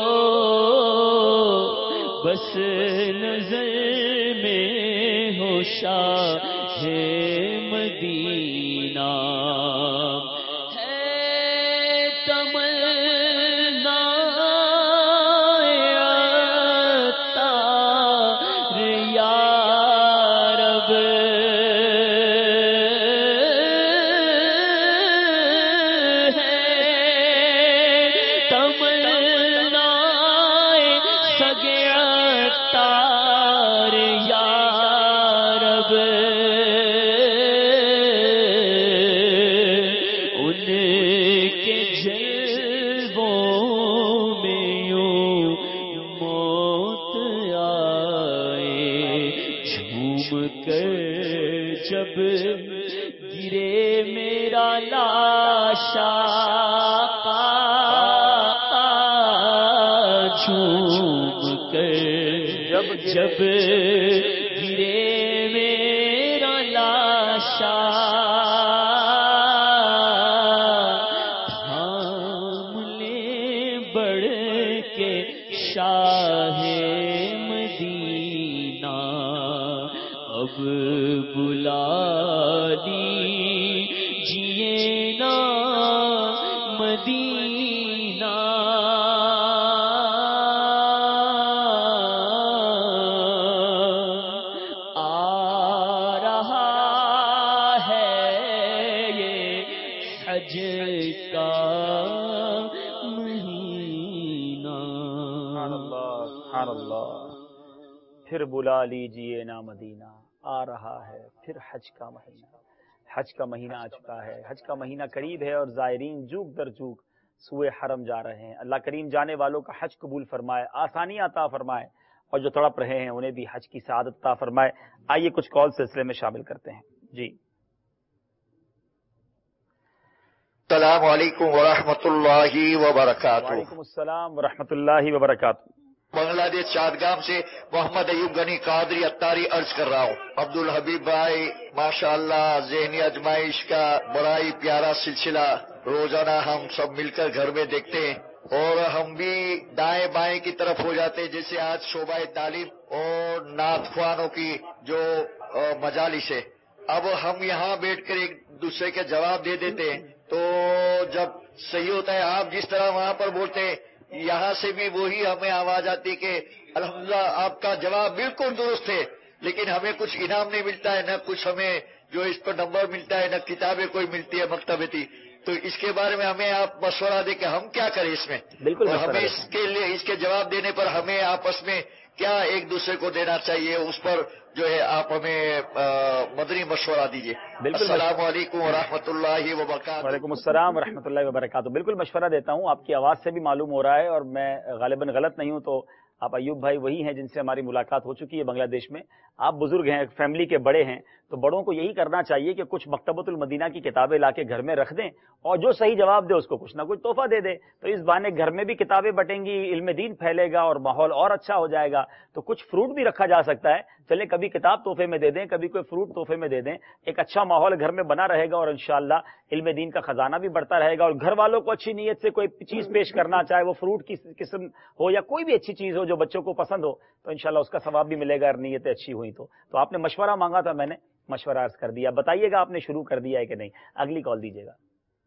بس نظر میں ہو شاہ مدینہ ہے تمنا عطار یا گرے میرا لاشا جھوم کر جب گرے میرا لاشا تھام لے بڑھ کے شاہ مدینہ اب بلا لیجیے نا مدینہ آ رہا ہے یہ حج کا مہینہ. سبحان اللہ. پھر بلا لیجئے نا مدینہ، آ رہا ہے پھر حج کا مہینہ. حج کا مہینہ آ چکا ہے، حج کا مہینہ قریب ہے اور زائرین جوک در جوک سوئے حرم جا رہے ہیں. اللہ کریم جانے والوں کا حج قبول فرمائے، آسانی عطا فرمائے، اور جو تڑپ رہے ہیں انہیں بھی حج کی سعادت عطا فرمائے. آئیے کچھ کال سلسلے میں شامل کرتے ہیں. جی السلام علیکم ورحمۃ اللہ وبرکاتہ. وعلیکم السلام ورحمۃ اللہ وبرکاتہ. بنگلہ دیش چاٹگام سے محمد ایوب غنی قادری اتاری عرض کر رہا ہوں. عبد الحبیب بھائی ماشاءاللہ ذہنی آزمائش کا بڑا ہی پیارا سلسلہ روزانہ ہم سب مل کر گھر میں دیکھتے ہیں اور ہم بھی دائیں بائیں کی طرف ہو جاتے ہیں. جیسے آج شعبہ تعلیم اور نعت خوانوں کی جو مجالس ہے، اب ہم یہاں بیٹھ کر ایک دوسرے کے جواب دے دیتے ہیں تو جب صحیح ہوتا ہے آپ جس طرح وہاں پر بولتے ہیں یہاں سے بھی وہی ہمیں آواز آتی کہ الحمدللہ آپ کا جواب بالکل درست ہے، لیکن ہمیں کچھ انعام نہیں ملتا ہے، نہ کچھ ہمیں جو اس پر نمبر ملتا ہے، نہ کتابیں کوئی ملتی ہے مکتبتی. تو اس کے بارے میں ہمیں آپ مشورہ دیں کہ ہم کیا کریں اس میں. بالکل. اور ہمیں اس کے لیے اس کے جواب دینے پر ہمیں آپس میں کیا ایک دوسرے کو دینا چاہیے، اس پر جو ہے آپ ہمیں مدنی مشورہ دیجیے. السلام علیکم ورحمۃ اللہ وبرکاتہ. وعلیکم السلام ورحمۃ اللہ وبرکاتہ. بالکل مشورہ دیتا ہوں، آپ کی آواز سے بھی معلوم ہو رہا ہے اور میں غالباً غلط نہیں ہوں تو آپ ایوب بھائی وہی ہیں جن سے ہماری ملاقات ہو چکی ہے بنگلہ دیش میں. آپ بزرگ ہیں، فیملی کے بڑے ہیں، تو بڑوں کو یہی کرنا چاہیے کہ کچھ مکتبۃ المدینہ کی کتابیں لا کے گھر میں رکھ دیں اور جو صحیح جواب دے اس کو کچھ نہ کچھ تحفہ دے دیں. تو اس بہانے گھر میں بھی کتابیں بٹیں گی، علم دین پھیلے گا اور ماحول اور اچھا ہو جائے گا. تو کچھ فروٹ بھی رکھا جا سکتا ہے، چلے کبھی کتاب تحفے میں دے دیں، کبھی کوئی فروٹ تحفے میں دے دیں. ایک اچھا ماحول گھر میں بنا رہے گا اور انشاءاللہ علم دین کا خزانہ بھی بڑھتا رہے گا. اور گھر والوں کو اچھی نیت سے کوئی چیز پیش کرنا، چاہے وہ فروٹ کی قسم ہو یا کوئی بھی اچھی چیز ہو جو بچوں کو پسند ہو، تو انشاءاللہ اس کا ثواب بھی ملے گا اور نیتیں اچھی ہوئی تو آپ نے مشورہ مانگا تھا، میں نے مشورہ عرض کر دیا. بتائیے گا آپ نے شروع کر دیا ہے کہ نہیں. اگلی کال دیجیے گا.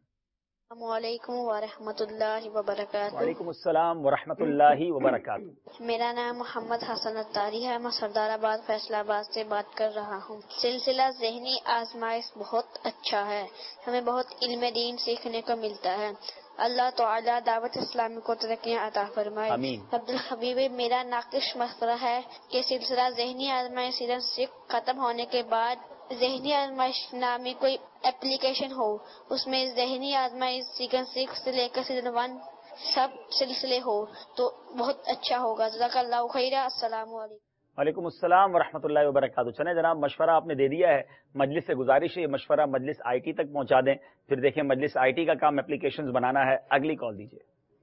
السلام علیکم ورحمۃ اللہ وبرکاتہ. وعلیکم السلام ورحمۃ اللہ وبرکاتہ. میرا نام محمد حسن اتاری ہے، میں سردار آباد فیصلہ آباد سے بات کر رہا ہوں. سلسلہ ذہنی آزمائش بہت اچھا ہے، ہمیں بہت علم دین سیکھنے کو ملتا ہے. اللہ تعالیٰ دعوت اسلامی کو ترقیاں عطا فرمائے. عبد الحبیب میرا ناقص مشورہ ہے کہ سلسلہ ذہنی آزمائش سیزن 6 ختم ہونے کے بعد ذہنی آزمائش نامی کوئی اپلیکیشن ہو، اس میں ذہنی آزمائش سیزن 6 سے لے کر سیزن 1 سب سلسلے ہو تو بہت اچھا ہوگا. جزاک اللہ خیرہ. السلام علیکم. وعلیکم السلام ورحمۃ اللہ وبرکاتہ. چلیں جناب، مشورہ آپ نے دے دیا ہے. مجلس سے گزارش ہے یہ مشورہ مجلس آئی ٹی تک پہنچا دیں، پھر دیکھیں مجلس آئی ٹی کا کام اپلیکیشنز بنانا ہے. اگلی کال دیجیے.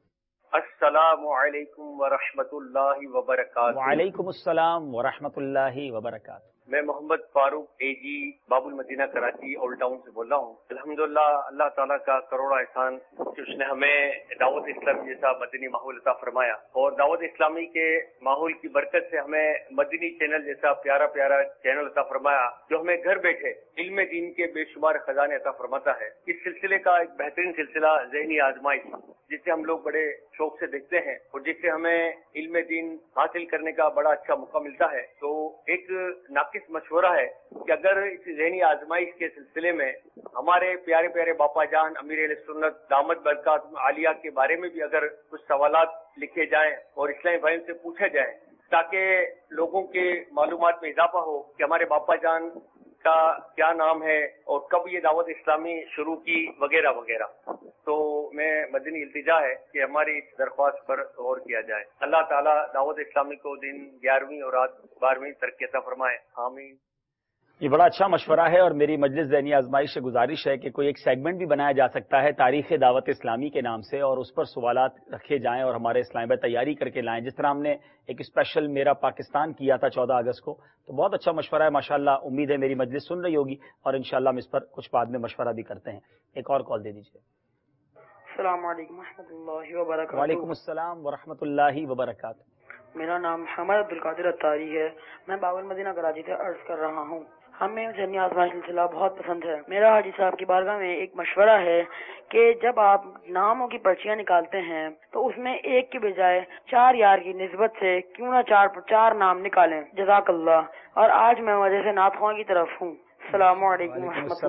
السلام علیکم ورحمۃ اللہ وبرکاتہ. وعلیکم السلام ورحمۃ اللہ وبرکاتہ. میں محمد فاروق اے جی باب المدینہ کراچی اولڈ ٹاؤن سے بول رہا ہوں. الحمدللہ اللہ تعالیٰ کا کروڑا احسان کہ اس نے ہمیں دعوت اسلامی جیسا مدنی ماحول عطا فرمایا، اور دعوت اسلامی کے ماحول کی برکت سے ہمیں مدنی چینل جیسا پیارا پیارا چینل عطا فرمایا جو ہمیں گھر بیٹھے علم دین کے بے شمار خزانے عطا فرماتا ہے. اس سلسلے کا ایک بہترین سلسلہ ذہنی آزمائش، جسے ہم لوگ بڑے شوق سے دیکھتے ہیں اور جس سے ہمیں علم دین حاصل کرنے کا بڑا اچھا موقع ملتا ہے. تو ایک ناقص مشورہ ہے کہ اگر اس ذہنی آزمائش کے سلسلے میں ہمارے پیارے پیارے باپا جان امیر اہل سنت دامت برکات عالیہ کے بارے میں بھی اگر کچھ سوالات لکھے جائیں اور اسلامی بھائیوں سے پوچھے جائیں تاکہ لوگوں کے معلومات میں اضافہ ہو کہ ہمارے باپا جان کا کیا نام ہے اور کب یہ دعوت اسلامی شروع کی وغیرہ وغیرہ. تو میں مدنی التجا ہے کہ ہماری اس درخواست پر غور کیا جائے. اللہ تعالیٰ دعوت اسلامی کو دن 11ویں اور رات 12ویں ترقی عطا فرمائے. آمین. یہ بڑا اچھا مشورہ ہے، اور میری مجلس ذہنی آزمائش سے گزارش ہے کہ کوئی ایک سیگمنٹ بھی بنایا جا سکتا ہے تاریخ دعوت اسلامی کے نام سے، اور اس پر سوالات رکھے جائیں اور ہمارے اسلامی بھائی تیاری کر کے لائیں، جس طرح ہم نے ایک اسپیشل میرا پاکستان کیا تھا 14 اگست کو. تو بہت اچھا مشورہ ہے ماشاءاللہ. امید ہے میری مجلس سن رہی ہوگی اور انشاءاللہ ہم اس پر کچھ بعد میں مشورہ بھی کرتے ہیں. ایک اور کال دے دیجیے. السلام علیکم ورحمۃ اللہ وبرکاتہ. وعلیکم السلام ورحمۃ اللہ وبرکاتہ. میرا نام محمد عبدالقادر اتاری ہے، میں باب المدینہ کراچی سے عرض کر رہا ہوں. ہمیں ذہنی آزمائش سلسلہ بہت پسند ہے. میرا حاجی صاحب کی بارگاہ میں ایک مشورہ ہے کہ جب آپ ناموں کی پرچیاں نکالتے ہیں تو اس میں ایک کے بجائے 4 یار کی نسبت سے کیوں نہ 4 نام نکالیں. جزاک اللہ. اور آج میں وجہ سے نعت خواں کی طرف ہوں. السلام علیکم ورحمۃ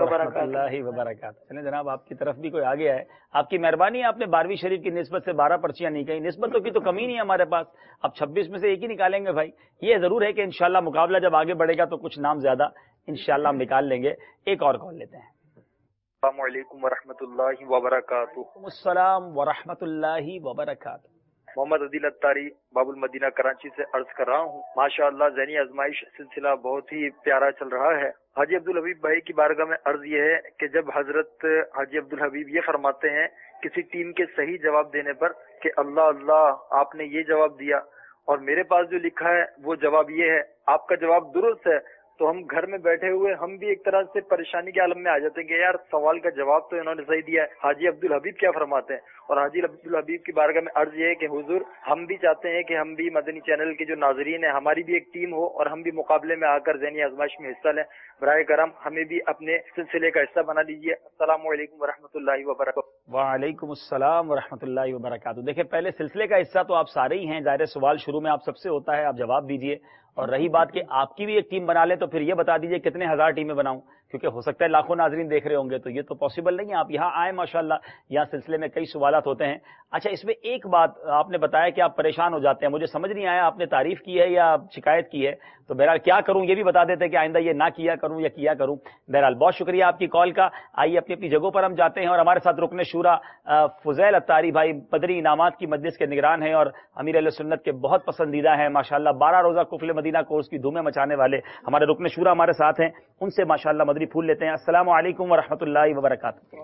اللہ وبرکاتہ. چلیں جناب، آپ کی طرف بھی کوئی آ گیا ہے. آپ کی مہربانی ہے، آپ نے 12ویں شریف کی نسبت سے 12 پرچیاں نہیں کہیں. نسبتوں کی تو کمی نہیں ہے ہمارے پاس. اب 26 میں سے ایک ہی نکالیں گے بھائی. یہ ضرور ہے کہ انشاءاللہ مقابلہ جب آگے بڑھے گا تو کچھ نام زیادہ انشاءاللہ ہم نکال لیں گے. ایک اور کال لیتے ہیں. السلام علیکم ورحمۃ اللہ وبرکاتہ. السلام ورحمۃ اللہ وبرکاتہ. محمد عدیل اتاری باب المدینہ کراچی سے عرض کر رہا ہوں. ماشاءاللہ ذہنی آزمائش سلسلہ بہت ہی پیارا چل رہا ہے. حاجی عبدالحبیب بھائی کی بارگاہ میں عرض یہ ہے کہ جب حضرت حاجی عبدالحبیب یہ فرماتے ہیں کسی ٹیم کے صحیح جواب دینے پر کہ اللہ اللہ آپ نے یہ جواب دیا اور میرے پاس جو لکھا ہے وہ جواب یہ ہے، آپ کا جواب درست ہے، تو ہم گھر میں بیٹھے ہوئے ہم بھی ایک طرح سے پریشانی کے عالم میں آ جاتے ہیں کہ یار سوال کا جواب تو انہوں نے صحیح دیا ہے. حاجی عبدالحبیب کیا فرماتے ہیں؟ اور حاجی عبدالحبیب کی بارگاہ میں عرض یہ ہے کہ حضور ہم بھی چاہتے ہیں کہ ہم بھی مدنی چینل کے جو ناظرین ہیں ہماری بھی ایک ٹیم ہو اور ہم بھی مقابلے میں آ کر ذہنی آزمائش میں حصہ لیں. براہ کرم ہمیں بھی اپنے سلسلے کا حصہ بنا لیجیے. السلام علیکم ورحمۃ اللہ وبرکاتہ. وعلیکم السلام ورحمۃ اللہ وبرکاتہ. دیکھیں، پہلے سلسلے کا حصہ تو آپ سارے ہی ہیں. ظاہر سوال شروع میں آپ سب سے ہوتا ہے، آپ جواب دیجیے. اور رہی بات کہ آپ کی بھی ایک ٹیم بنا لیں تو پھر یہ بتا دیجیے کتنے ہزار ٹیمیں بناؤں، کیونکہ ہو سکتا ہے لاکھوں ناظرین دیکھ رہے ہوں گے، تو یہ تو پاسبل نہیں ہے. آپ یہاں آئیں ماشاءاللہ، یہاں سلسلے میں کئی سوالات ہوتے ہیں. اچھا، اس میں ایک بات آپ نے بتایا کہ آپ پریشان ہو جاتے ہیں. مجھے سمجھ نہیں آیا آپ نے تعریف کی ہے یا شکایت کی ہے. تو بہرحال کیا کروں یہ بھی بتا دیتے کہ آئندہ یہ نہ کیا کروں یا کیا کروں. بہرحال بہت شکریہ آپ کی کال کا. آئیے اپنی اپنی جگہوں پر ہم جاتے ہیں، اور ہمارے ساتھ رکن شورا فضیل اتاری بھائی بدری انعامات کی مجلس کے نگران ہیں اور امیر اہل سنت کے بہت پسندیدہ ہیں ماشاءاللہ. 12 روزہ کفل مدینہ کورس کی دھومیں مچانے والے ہمارے رکن شورا ہمارے ساتھ ہیں. ان سے ماشاءاللہ مدری پھول لیتے ہیں. السلام علیکم ورحمۃ اللہ وبرکاتہ.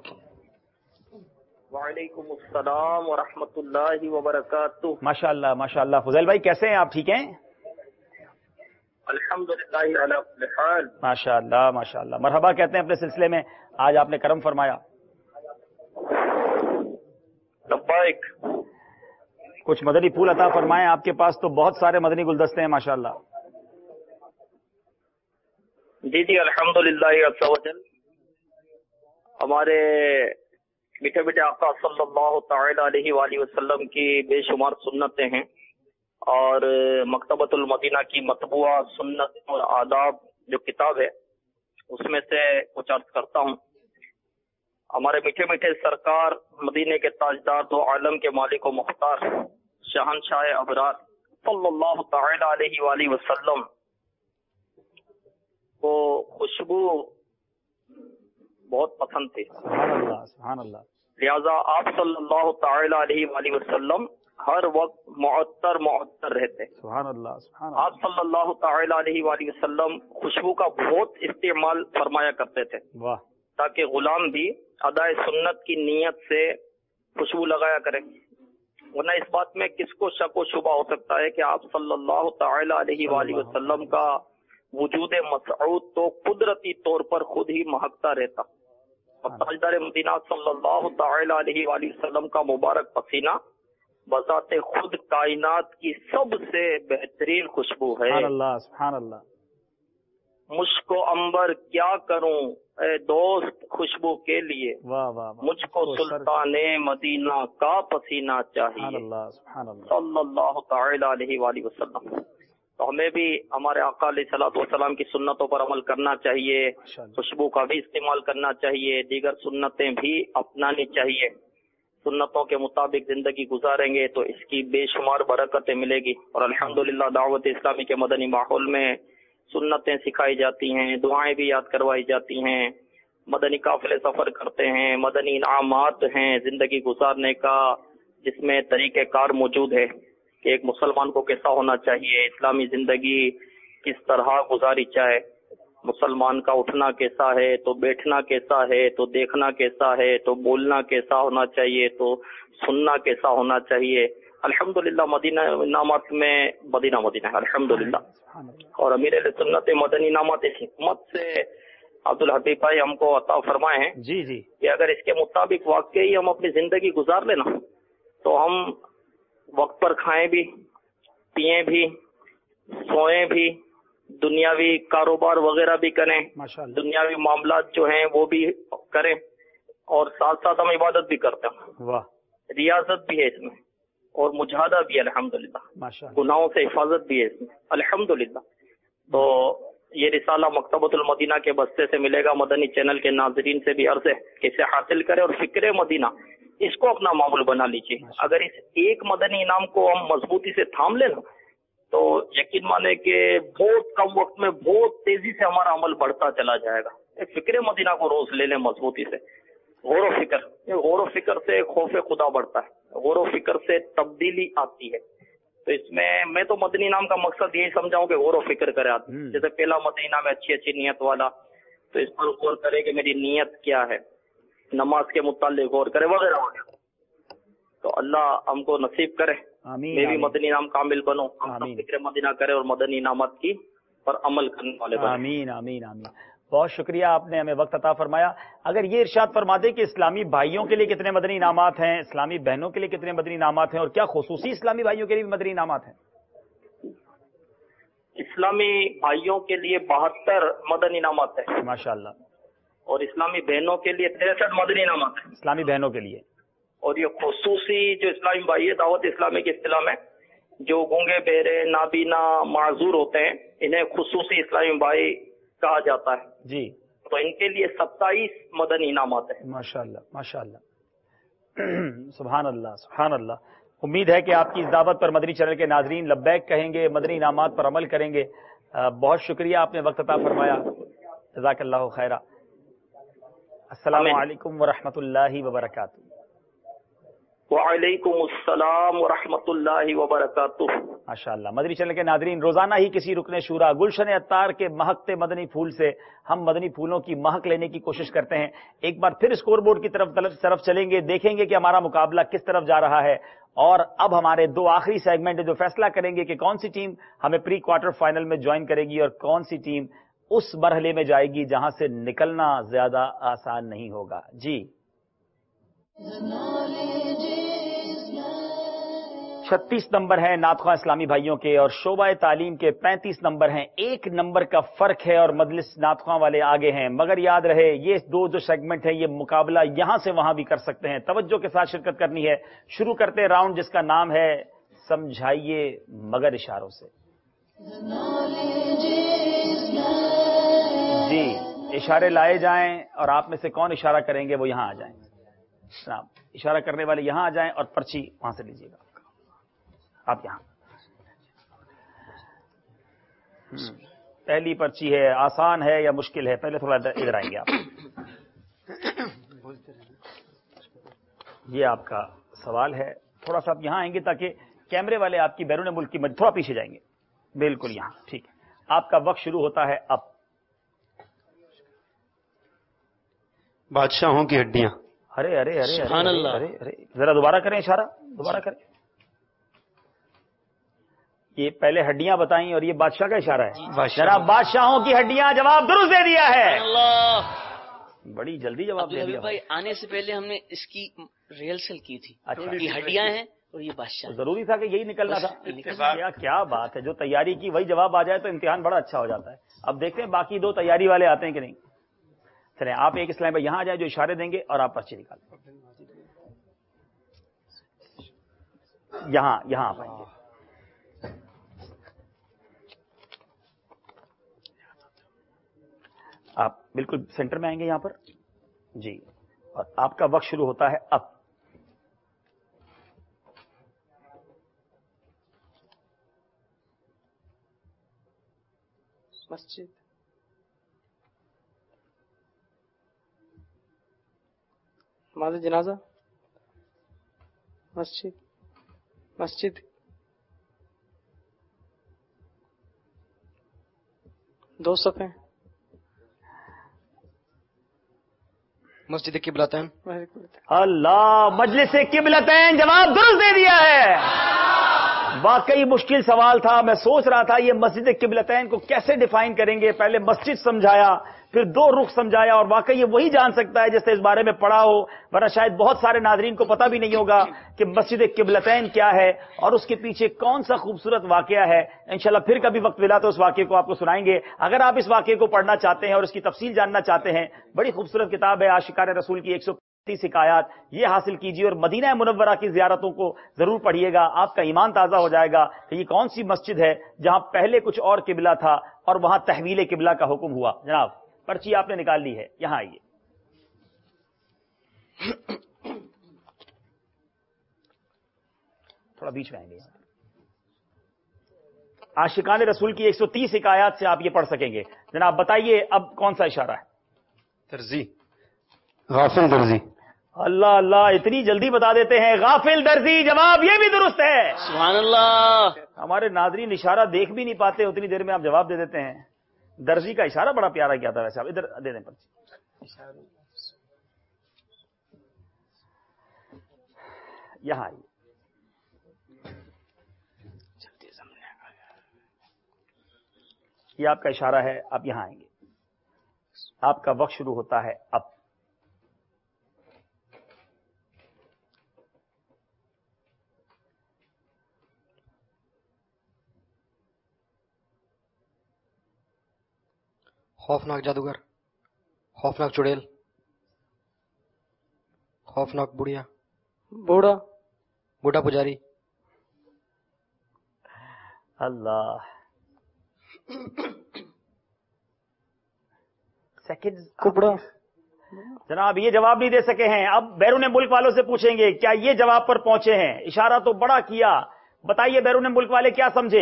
وعلیکم السلام ورحمۃ اللہ وبرکاتہ. ماشاءاللہ ماشاءاللہ. فضیل بھائی کیسے ہیں آپ؟ ٹھیک ہیں الحمدللہ علی کل حال. ماشاءاللہ ماشاءاللہ. مرحبا کہتے ہیں اپنے سلسلے میں. آج آپ نے کرم فرمایا. لبیک. کچھ مدنی پھول عطا فرمائیں. آپ کے پاس تو بہت سارے مدنی گلدستے ہیں ماشاءاللہ. جی الحمدللہ عز وجل. ہمارے میٹھے میٹھے آقا صلی اللہ تعالی علیہ وآلہ وسلم کی بے شمار سنتیں ہیں، اور مکتبۃ المدینہ کی مطبوعہ سنت اور آداب جو کتاب ہے اس میں سے کچھ عرض کرتا ہوں. ہمارے میٹھے میٹھے سرکار مدینے کے تاجدار دو عالم کے مالک و مختار شہنشاہ ابرار صلی اللہ تعالی علیہ وآلہ وسلم کو خوشبو بہت پسند تھی. سبحان اللہ سبحان اللہ. لہذا آپ صلی اللہ تعالی علیہ وآلہ وسلم ہر وقت معطر رہتے. سبحان اللہ سبحان اللہ. آپ صلی اللہ تعالی علیہ وآلہ وسلم خوشبو کا بہت استعمال فرمایا کرتے تھے. واہ. تاکہ غلام بھی ادائے سنت کی نیت سے خوشبو لگایا کریں، ورنہ اس بات میں کس کو شک و شبہ ہو سکتا ہے کہ آپ صلی اللہ تعالی علیہ وآلہ وسلم کا وجود مسعود تو قدرتی طور پر خود ہی مہکتا رہتا. اور تاجدار مدینہ صلی اللہ تعالی علیہ وآلہ وسلم کا مبارک پسینہ بذات خود کائنات کی سب سے بہترین خوشبو ہے. سبحان اللہ سبحان اللہ. مشک و عنبر کیا کروں اے دوست خوشبو کے لیے، واہ واہ. مجھ کو سلطان مدینہ کا پسینہ چاہیے. سبحان اللہ سبحان اللہ. صلی اللہ تعالی علیہ وآلہ وسلم. تو ہمیں بھی ہمارے آقا علیہ الصلوۃ والسلام کی سنتوں پر عمل کرنا چاہیے، خوشبو کا بھی استعمال کرنا چاہیے، دیگر سنتیں بھی اپنانی چاہیے. سنتوں کے مطابق زندگی گزاریں گے تو اس کی بے شمار برکتیں ملے گی. اور الحمدللہ دعوت اسلامی کے مدنی ماحول میں سنتیں سکھائی جاتی ہیں، دعائیں بھی یاد کروائی جاتی ہیں، مدنی قافلے سفر کرتے ہیں، مدنی انعامات ہیں زندگی گزارنے کا، جس میں طریقہ کار موجود ہے کہ ایک مسلمان کو کیسا ہونا چاہیے، اسلامی زندگی کس طرح گزاری جائے. मुसलमान का उठना कैसा है, तो बैठना कैसा है, तो देखना कैसा है, तो बोलना कैसा होना चाहिए, तो सुनना कैसा होना चाहिए। अल्हम्दुलिल्लाह मदीना इनामत में मदीना है अल्हम्दुलिल्लाह। और अमीर अहले सुन्नत मदनी इनामत इस हिकमत से अब्दुल हबीब भाई हमको अता फरमाए हैं जी कि अगर इसके मुताबिक वाकई हम अपनी जिंदगी गुजार लेना तो हम वक्त पर खाएं भी, पिए भी, सोएं भी, दुनियावी कारोबार वगैरह भी करें, दुनियावी मामलात जो हैं वो भी करें, और साथ साथ हम इबादत भी करते हैं। वाह, रियाजत भी है इसमें और मुजाहदा भी है अल्हम्दुलिल्लाह, गुनाहों से हिफाजत भी है इसमें अल्हम्दुलिल्लाह। तो ये रिसाला मकतबतुल मदीना के बस्ते से मिलेगा। मदनी चैनल के नाजरीन से भी अर्ज है कि इसे हासिल करें और फिक्र मदीना इसको अपना मामूल बना लीजिए। अगर इस एक मदनी इनाम को हम मजबूती से थाम लेना तो यकीन माने कि बहुत कम वक्त में बहुत तेजी से हमारा अमल बढ़ता चला जाएगा। एक फिक्र मदीना को रोज ले लें मजबूती से। गौर फिक्र से खौफ खुदा बढ़ता है, गौर फिक्र से तब्दीली आती है। तो इसमें मैं तो मदनी इनाम का मकसद यही समझाऊं कि गौर फिक्र करे आदमी। जैसे पहला मदनी इनाम है अच्छी नीयत वाला, तो इस पर गौर करे कि मेरी नीयत क्या है, नमाज के मुताल्लिक गौर करे वगैरह वगैरह। तो अल्लाह हमको नसीब करे, मैं भी मदनी इनाम कामिल बनूं, हम सब फिक्र मदीना करे और मदनी इनामत की पर अमल करने वाले बने। आमीन आमीन आमीन। बहुत शुक्रिया, आपने हमें वक्त अता फरमाया। अगर ये इरशाद फरमा दे कि इस्लामी भाइयों के लिए कितने मदनी इनामात हैं, इस्लामी बहनों के लिए कितने मदनी इनामात हैं, और क्या खुसूसी इस्लामी भाइयों के लिए भी मदनी इनामात हैं? इस्लामी भाइयों के लिए 72 मदनी इनामात है माशाअल्लाह, और इस्लामी बहनों के लिए 63 मदनी इनामात है इस्लामी बहनों के लिए। और ये खुसूसी जो इस्लामी भाई है दावत इस्लामी की इस्तिलाह में जो गूंगे बहरे नाबीना माजूर होते हैं इन्हें खुसूसी इस्लामी भाई कहा जाता है जी। तो इनके लिए 27 मदनी इनामात है। माशाअल्लाह माशाअल्लाह, सुभान अल्लाह सुभान अल्लाह। उम्मीद है कि आपकी इस दावत पर मदनी चैनल के नाजरीन लब्बैक कहेंगे, मदनी इनामात पर अमल करेंगे। बहुत शुक्रिया, आपने वक्त अता फरमाया। जज़ाकल्लाहु खैरा। अस्सलामु अलैकुम व रहमतुल्लाहि व बरकातुहू। वालेकुम अस्सलाम व रहमतुल्लाहि व बरकातुहू। माशाअल्लाह। मदनी चैनल के नाजरीन, रोजाना ही किसी रुकने शूरा गुलशन अत्तार के महकते मदनी फूल से हम मदनी फूलों की महक लेने की कोशिश करते हैं। एक बार फिर स्कोर बोर्ड की तरफ चलेंगे, देखेंगे कि हमारा मुकाबला किस तरफ जा रहा है। और अब हमारे दो आखिरी सेगमेंट जो फैसला करेंगे कि कौन सी टीम हमें प्री क्वार्टर फाइनल में ज्वाइन करेगी और कौन सी टीम उस मरहले में जाएगी जहां से निकलना ज्यादा आसान नहीं होगा। जी, 36 नंबर हैं नातख़्वां इस्लामी भाइयों के और शोबा तालीम के 35 नंबर हैं। 1 नंबर का फर्क है और मजलिस नातख़्वां वाले आगे हैं। मगर याद रहे, ये दो जो सेगमेंट है ये मुकाबला यहां से वहां भी कर सकते हैं। तवज्जो के साथ शिरकत करनी है। शुरू करते हैं राउंड जिसका नाम है समझाइए मगर इशारों से। जी, इशारे लाए जाएं और आप में से कौन इशारा करेंगे वो यहां आ जाएं। इशारा करने वाले यहां आ जाएं और पर्ची वहां से लीजिएगा आप यहां। पहली पर्ची है, आसान है या मुश्किल है? पहले थोड़ा इधर आएंगे आप। ये आपका सवाल है, थोड़ा सा आप यहां आएंगे ताकि कैमरे वाले आपकी बैरून मुल्क की थोड़ा पीछे जाएंगे। बिल्कुल यहां, ठीक है। आपका वक्त शुरू होता है अब। बादशाहों की हड्डियां। अरे अरे अरे सुभान अल्लाह। अरे अरे, जरा दोबारा करें इशारा, दोबारा करें। ये पहले हड्डियां बताई और ये बादशाह का इशारा है। जनाब, बादशाहों की हड्डियां, जवाब दुरुस्त दे दिया है। बड़ी जल्दी जवाब दे दिया भाई। आने से पहले हमने इसकी रिहर्सल की थी। अच्छा, ये हड्डियां हैं और ये बादशाह। जरूरी था कि यही निकलना था। क्या बात है, जो तैयारी की वही जवाब आ जाए तो इम्तिहान बड़ा अच्छा हो जाता है। अब देखते हैं बाकी दो तैयारी वाले आते हैं कि नहीं। चले, आप एक इस्लाम में यहां आ जाए जो इशारे देंगे और आप पर्ची निकालें। यहां आप आएंगे। आप बिल्कुल सेंटर में आएंगे यहां पर जी, और आपका वक्त शुरू होता है अब। मस्जिद, नमाज़ जनाजा, मस्जिद, मस्जिद, दो सफ़े, مسجد قبلتین. اللہ، مجلس قبلتین جواب درست دے دیا ہے. واقعی مشکل سوال تھا. میں سوچ رہا تھا یہ مسجد قبلتین کو کیسے ڈیفائن کریں گے. پہلے مسجد سمجھایا، پھر دو رخ سمجھایا، اور واقعی یہ وہی جان سکتا ہے جس نے اس بارے میں پڑھا ہو، ورنہ شاید بہت سارے ناظرین کو پتہ بھی نہیں ہوگا کہ مسجد قبلتین کیا ہے اور اس کے پیچھے کون سا خوبصورت واقعہ ہے. انشاءاللہ پھر کبھی وقت ملا تو اس واقعے کو آپ کو سنائیں گے. اگر آپ اس واقعے کو پڑھنا چاہتے ہیں اور اس کی تفصیل جاننا چاہتے ہیں، بڑی خوبصورت کتاب ہے عاشقان رسول کی 130 حکایات، یہ حاصل کیجیے اور مدینہ منورہ کی زیارتوں کو ضرور پڑھیے گا. آپ کا ایمان تازہ ہو جائے گا کہ یہ کون سی مسجد ہے جہاں پہلے کچھ اور قبلہ تھا اور وہاں تحویل قبلہ کا حکم ہوا. جناب پرچی آپ نے نکال لی ہے، یہاں آئیے. تھوڑا بیچ میں آئیں گے. عاشقان رسول کی 130 حکایات سے آپ یہ پڑھ سکیں گے. جناب بتائیے اب کون سا اشارہ ہے؟ درزی، غافل درزی. اللہ اللہ، اتنی جلدی بتا دیتے ہیں. غافل درزی، جواب یہ بھی درست ہے. سبحان اللہ. ہمارے ناظرین اشارہ دیکھ بھی نہیں پاتے، اتنی دیر میں آپ جواب دے دیتے ہیں. درزی کا اشارہ بڑا پیارا کیا تھا ویسے. آپ ادھر دے دیں پرچی. یہاں آئیے. یہ آپ کا اشارہ ہے، آپ یہاں آئیں گے. آپ کا وقت شروع ہوتا ہے اب. خوفناک جادوگر، خوفناک چڑیل، خوفناک بڑھیا، بوڑھا پجاری. اللہ، سیکنڈ کپڑا. جناب یہ جواب نہیں دے سکے ہیں. اب بیرون ملک والوں سے پوچھیں گے کیا یہ جواب پر پہنچے ہیں. اشارہ تو بڑا کیا. بتائیے بیرون ملک والے کیا سمجھے.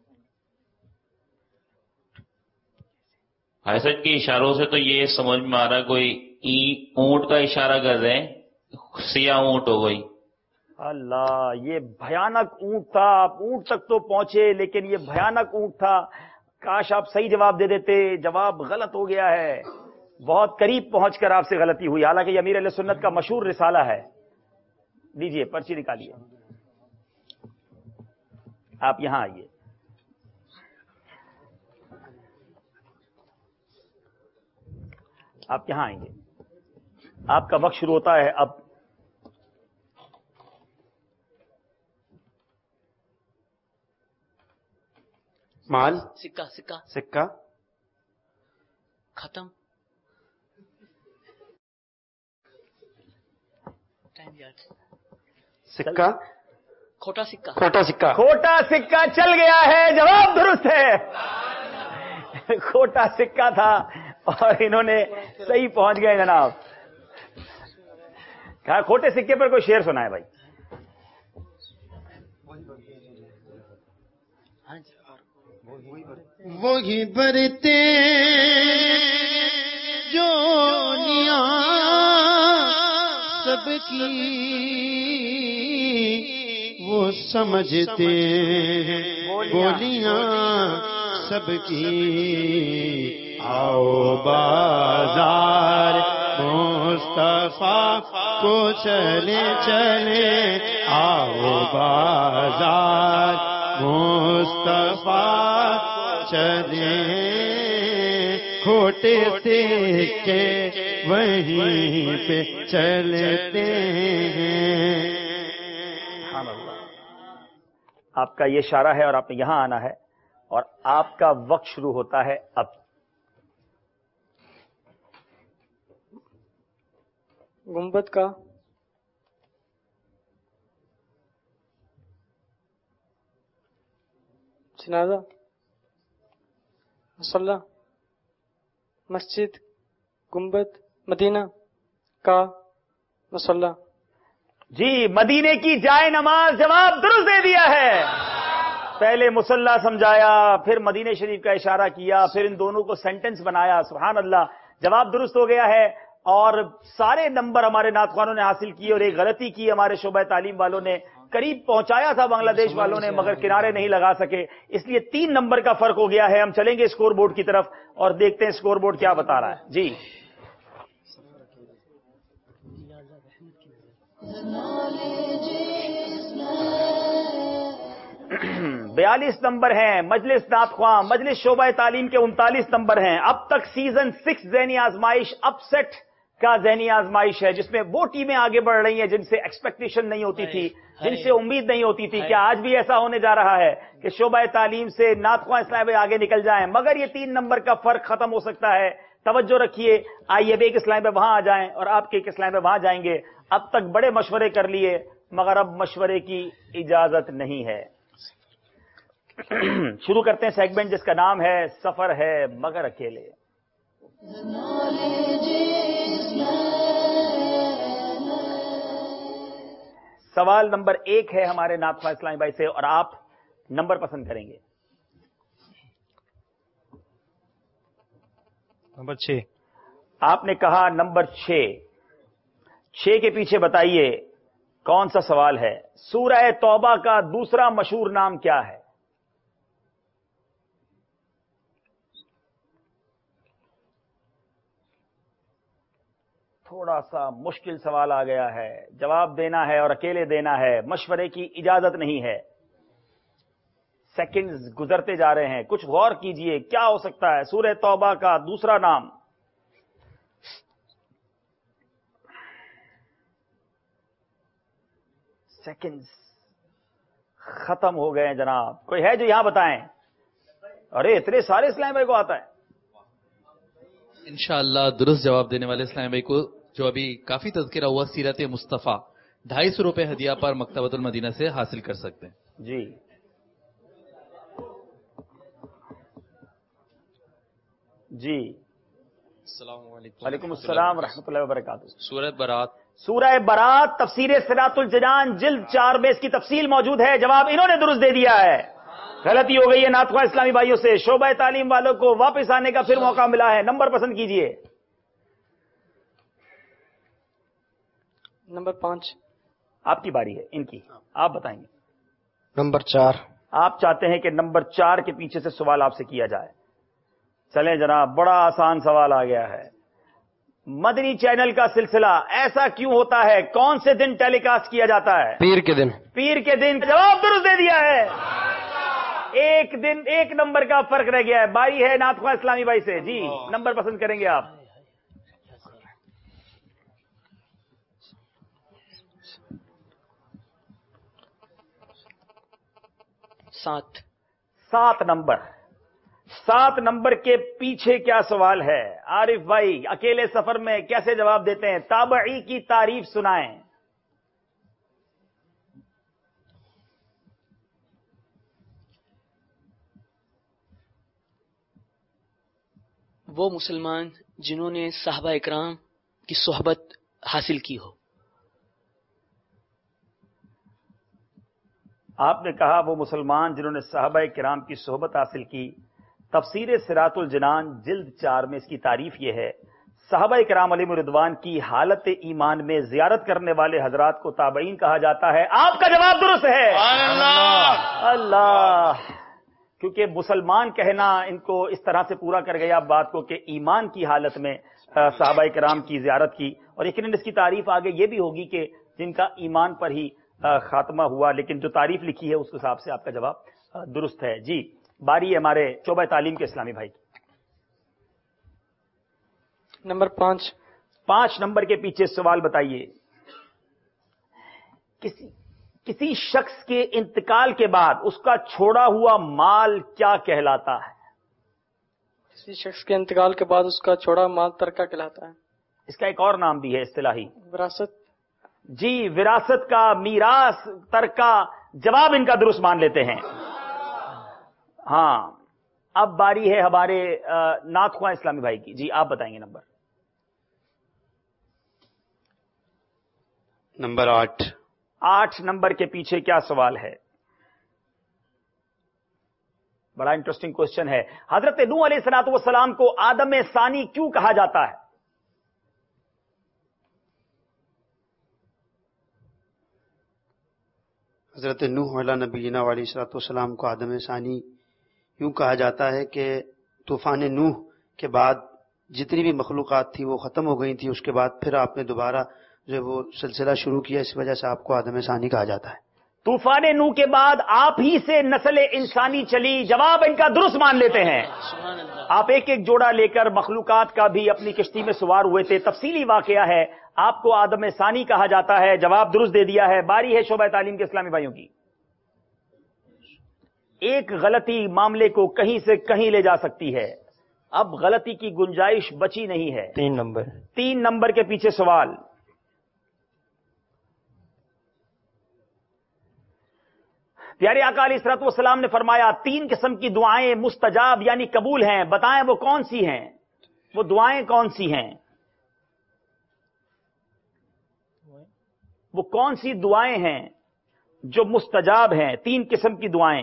حسن کے اشاروں سے تو یہ سمجھ میں آ رہا کوئی اونٹ کا اشارہ کر رہے ہیں، سیاہ اونٹ ہو گئی. اللہ، یہ بھیانک اونٹ تھا. آپ اونٹ تک تو پہنچے لیکن یہ بھیانک اونٹ تھا. کاش آپ صحیح جواب دے دیتے. جواب غلط ہو گیا ہے. بہت قریب پہنچ کر آپ سے غلطی ہوئی، حالانکہ یہ امیر علیہ سنت کا مشہور رسالہ ہے. لیجئے پرچی نکالیے. آپ یہاں آئیے. آپ یہاں آئیں گے. آپ کا وقت شروع ہوتا ہے اب. مال، سکہ سکہ سکہ، ختم. سکہ، کھوٹا سکہ، کھوٹا سکہ. کھوٹا سکہ چل گیا ہے. جواب درست ہے. کھوٹا سکہ تھا اور انہوں نے صحیح پہنچ گئے. جناب کہا کھوٹے سکے پر کوئی شعر سنا ہے بھائی. وہی برتے جو نیا سب کی وہ سمجھتے ہیں بولیاں سب کی. آؤ بازار مصطفیٰ کو چلے چلے، آؤ بازار مصطفیٰ چلے، کھوٹے سکے وہیں پہ چلتے ہیں. آپ کا یہ اشارہ ہے اور آپ نے یہاں آنا ہے اور آپ کا وقت شروع ہوتا ہے اب. گنبد کا جنازہ، مصلی، مسجد، گنبد، مدینہ کا مصلی. جی مدینے کی جائے نماز. جواب درست دے دیا ہے. پہلے مصلی سمجھایا، پھر مدینے شریف کا اشارہ کیا، پھر ان دونوں کو سینٹنس بنایا. سبحان اللہ، جواب درست ہو گیا ہے. اور سارے نمبر ہمارے نعت خوانوں نے حاصل کیے اور ایک غلطی کی ہمارے شعبہ تعلیم والوں نے. قریب پہنچایا تھا بنگلہ دیش والوں نے مگر کنارے نہیں لگا سکے، اس لیے 3 نمبر کا فرق ہو گیا ہے. ہم چلیں گے اسکور بورڈ کی طرف اور دیکھتے ہیں اسکور بورڈ کیا بتا رہا ہے. جی 42 نمبر ہیں مجلس نعت خواں، مجلس شعبہ تعلیم کے 39 نمبر ہیں. اب تک سیزن 6 ذہنی آزمائش اپ سیٹ کا ذہنی آزمائش ہے، جس میں وہ ٹیمیں آگے بڑھ رہی ہیں جن سے ایکسپیکٹیشن نہیں ہوتی تھی، جن سے امید نہیں ہوتی تھی. کیا آج بھی ایسا ہونے جا رہا ہے کہ شعبہ تعلیم سے نعت خواں اسلام بھائی آگے نکل جائیں؟ مگر یہ 3 نمبر کا فرق ختم ہو سکتا ہے. توجہ رکھیے. آئیے ایک اسلام بھائی وہاں آ جائیں اور آپ کے ایک اسلام بھائی وہاں جائیں گے. اب تک بڑے مشورے کر لیے مگر اب مشورے کی اجازت نہیں ہے. شروع کرتے ہیں سیگمنٹ جس کا نام ہے سفر ہے مگر اکیلے. سوال نمبر 1 ہے ہمارے نعت خواں اسلامی بھائی سے اور آپ نمبر پسند کریں گے. نمبر 6. آپ نے کہا نمبر 6. 6 کے پیچھے بتائیے کون سا سوال ہے. سورہ توبہ کا دوسرا مشہور نام کیا ہے؟ تھوڑا سا مشکل سوال آ گیا ہے. جواب دینا ہے اور اکیلے دینا ہے. مشورے کی اجازت نہیں ہے. سیکنڈز گزرتے جا رہے ہیں. کچھ غور کیجئے کیا ہو سکتا ہے سورہ توبہ کا دوسرا نام. سیکنڈز ختم ہو گئے ہیں جناب. کوئی ہے جو یہاں بتائیں؟ ارے اتنے سارے اسلام بھائی کو آتا ہے. انشاءاللہ درست جواب دینے والے اسلام بھائی کو جو ابھی کافی تذکرہ ہوا سیرت مصطفیٰ 250 روپے ہدیہ پر مکتبۃ المدینہ سے حاصل کر سکتے ہیں. جی جی. السلام علیکم. وعلیکم السلام ورحمۃ اللہ وبرکاتہ. سورہ برات. سورہ برات تفسیر صراط الجنان جلد 4 میں اس کی تفصیل موجود ہے. جواب انہوں نے درست دے دیا ہے. غلطی ہو گئی ہے نعت خواں اسلامی بھائیوں سے. شعبہ تعلیم والوں کو واپس آنے کا پھر موقع ملا ہے. نمبر پسند کیجئے. نمبر 5. آپ کی باری ہے ان کی. آپ بتائیں گے. نمبر 4. آپ چاہتے ہیں کہ نمبر 4 کے پیچھے سے سوال آپ سے کیا جائے. چلیں جناب بڑا آسان سوال آ گیا ہے. مدنی چینل کا سلسلہ ایسا کیوں ہوتا ہے؟ کون سے دن ٹیلی کاسٹ کیا جاتا ہے؟ پیر کے دن. پیر کے دن. جواب درست دے دیا ہے. ایک دن 1 نمبر کا فرق رہ گیا ہے. باری ہے نعت خواں اسلامی بھائی سے. جی نمبر پسند کریں گے آپ. 7. 7 نمبر. 7 نمبر کے پیچھے کیا سوال ہے؟ عارف بھائی اکیلے سفر میں کیسے جواب دیتے ہیں؟ تابعی کی تعریف سنائیں. وہ مسلمان جنہوں نے صحابہ اکرام کی صحبت حاصل کی ہو. آپ نے کہا وہ مسلمان جنہوں نے صحابہ کرام کی صحبت حاصل کی. تفسیر صراط الجنان جلد 4 میں اس کی تعریف یہ ہے صحابہ کرام علیہم رضوان کی حالت ایمان میں زیارت کرنے والے حضرات کو تابعین کہا جاتا ہے. آپ کا جواب درست ہے. اللہ کیونکہ مسلمان کہنا ان کو اس طرح سے پورا کر گیا بات کو کہ ایمان کی حالت میں صحابہ کرام کی زیارت کی. اور یقیناً اس کی تعریف آگے یہ بھی ہوگی کہ جن کا ایمان پر ہی خاتمہ ہوا. لیکن جو تعریف لکھی ہے اس کے حساب سے آپ کا جواب درست ہے. جی باری ہے ہمارے شعبہ تعلیم کے اسلامی بھائی. نمبر 5. 5 نمبر کے پیچھے سوال بتائیے. کسی شخص کے انتقال کے بعد اس کا چھوڑا ہوا مال کیا کہلاتا ہے؟ کسی شخص کے انتقال کے بعد اس کا چھوڑا مال ترکہ کہلاتا ہے. اس کا ایک اور نام بھی ہے اصطلاحی. وراثت. جی وراثت کا، میراث، ترکہ. جواب ان کا درست مان لیتے ہیں. ہاں اب باری ہے ہمارے نعت خواں اسلامی بھائی کی. جی آپ بتائیں گے نمبر. نمبر 8. 8 نمبر کے پیچھے کیا سوال ہے؟ بڑا انٹرسٹنگ کوشچن ہے. حضرت نوح علیہ الصلوۃ والسلام کو آدم ثانی کیوں کہا جاتا ہے؟ حضرت نوح علیہ نبینا علیہ الصلوۃ والسلام کو آدم ثانی یوں کہا جاتا ہے کہ طوفان نوح کے بعد جتنی بھی مخلوقات تھی وہ ختم ہو گئی تھی. اس کے بعد پھر آپ نے دوبارہ جو وہ سلسلہ شروع کیا، اس وجہ سے آپ کو آدم ثانی کہا جاتا ہے۔ طوفان نوح کے بعد آپ ہی سے نسل انسانی چلی، جواب ان کا درست مان لیتے ہیں۔ آپ ایک ایک جوڑا لے کر مخلوقات کا بھی اپنی کشتی میں سوار ہوئے تھے، تفصیلی واقعہ ہے، آپ کو آدم ثانی کہا جاتا ہے، جواب درست دے دیا ہے۔ باری ہے شعبہ تعلیم کے اسلامی بھائیوں کی۔ ایک غلطی معاملے کو کہیں سے کہیں لے جا سکتی ہے، اب غلطی کی گنجائش بچی نہیں ہے۔ 3 نمبر کے پیچھے سوال۔ پیارے آقا علیہ الصلوۃ والسلام نے فرمایا 3 قسم کی دعائیں مستجاب یعنی قبول ہیں، بتائیں وہ کون سی ہیں، وہ دعائیں کون سی ہیں، وہ کون سی دعائیں ہیں جو مستجاب ہیں؟ 3 قسم کی دعائیں۔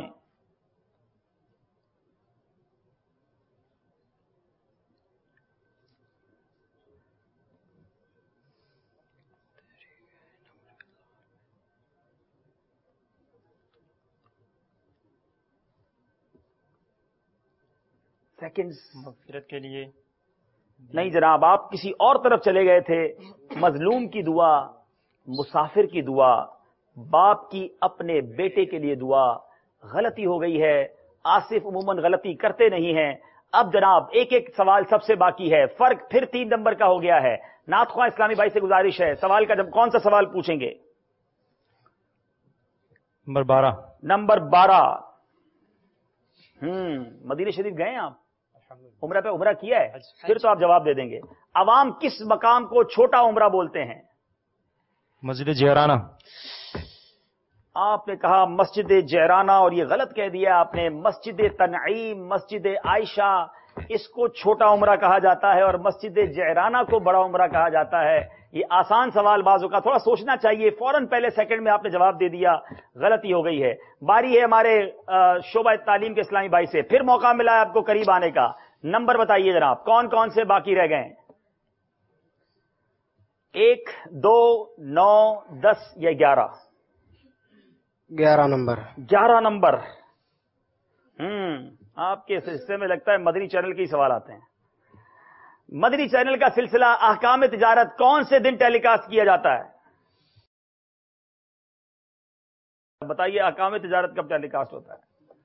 سیکنڈز مغفرت کے لیے نہیں جناب، آپ کسی اور طرف چلے گئے تھے۔ مظلوم کی دعا، مسافر کی دعا، باپ کی اپنے بیٹے کے لیے دعا، غلطی ہو گئی ہے۔ آصف عموماً غلطی کرتے نہیں ہیں۔ اب جناب ایک ایک سوال سب سے باقی ہے، فرق پھر 3 نمبر کا ہو گیا ہے۔ نعت خواہ اسلامی بھائی سے گزارش ہے، سوال کا جب کون سا سوال پوچھیں گے؟ نمبر 12۔ مدینہ شریف گئے ہیں آپ؟ عمرہ پہ عمرہ کیا ہے؟ پھر تو آپ جواب دے دیں گے۔ عوام کس مقام کو چھوٹا عمرہ بولتے ہیں؟ مسجد جیرانہ۔ آپ نے کہا مسجد جیرانہ، اور یہ غلط کہہ دیا آپ نے۔ مسجد تنعیم، مسجد عائشہ، اس کو چھوٹا عمرہ کہا جاتا ہے اور مسجد جیرانہ کو بڑا عمرہ کہا جاتا ہے۔ یہ آسان سوال، بازو کا تھوڑا سوچنا چاہیے، فوراً پہلے سیکنڈ میں آپ نے جواب دے دیا، غلطی ہو گئی ہے۔ باری ہے ہمارے شعبہ تعلیم کے اسلامی بھائی سے، پھر موقع ملا ہے آپ کو قریب آنے کا۔ نمبر بتائیے جناب، کون کون سے باقی رہ گئے ہیں؟ 1، 2، 9، 10 یا 11؟ 11 نمبر۔ 11 نمبر۔ آپ کے حصے میں لگتا ہے مدنی چینل کے ہی سوال آتے ہیں۔ مدنی چینل کا سلسلہ احکام تجارت کون سے دن ٹیلی کاسٹ کیا جاتا ہے؟ بتائیے احکام تجارت کب ٹیلی کاسٹ ہوتا ہے؟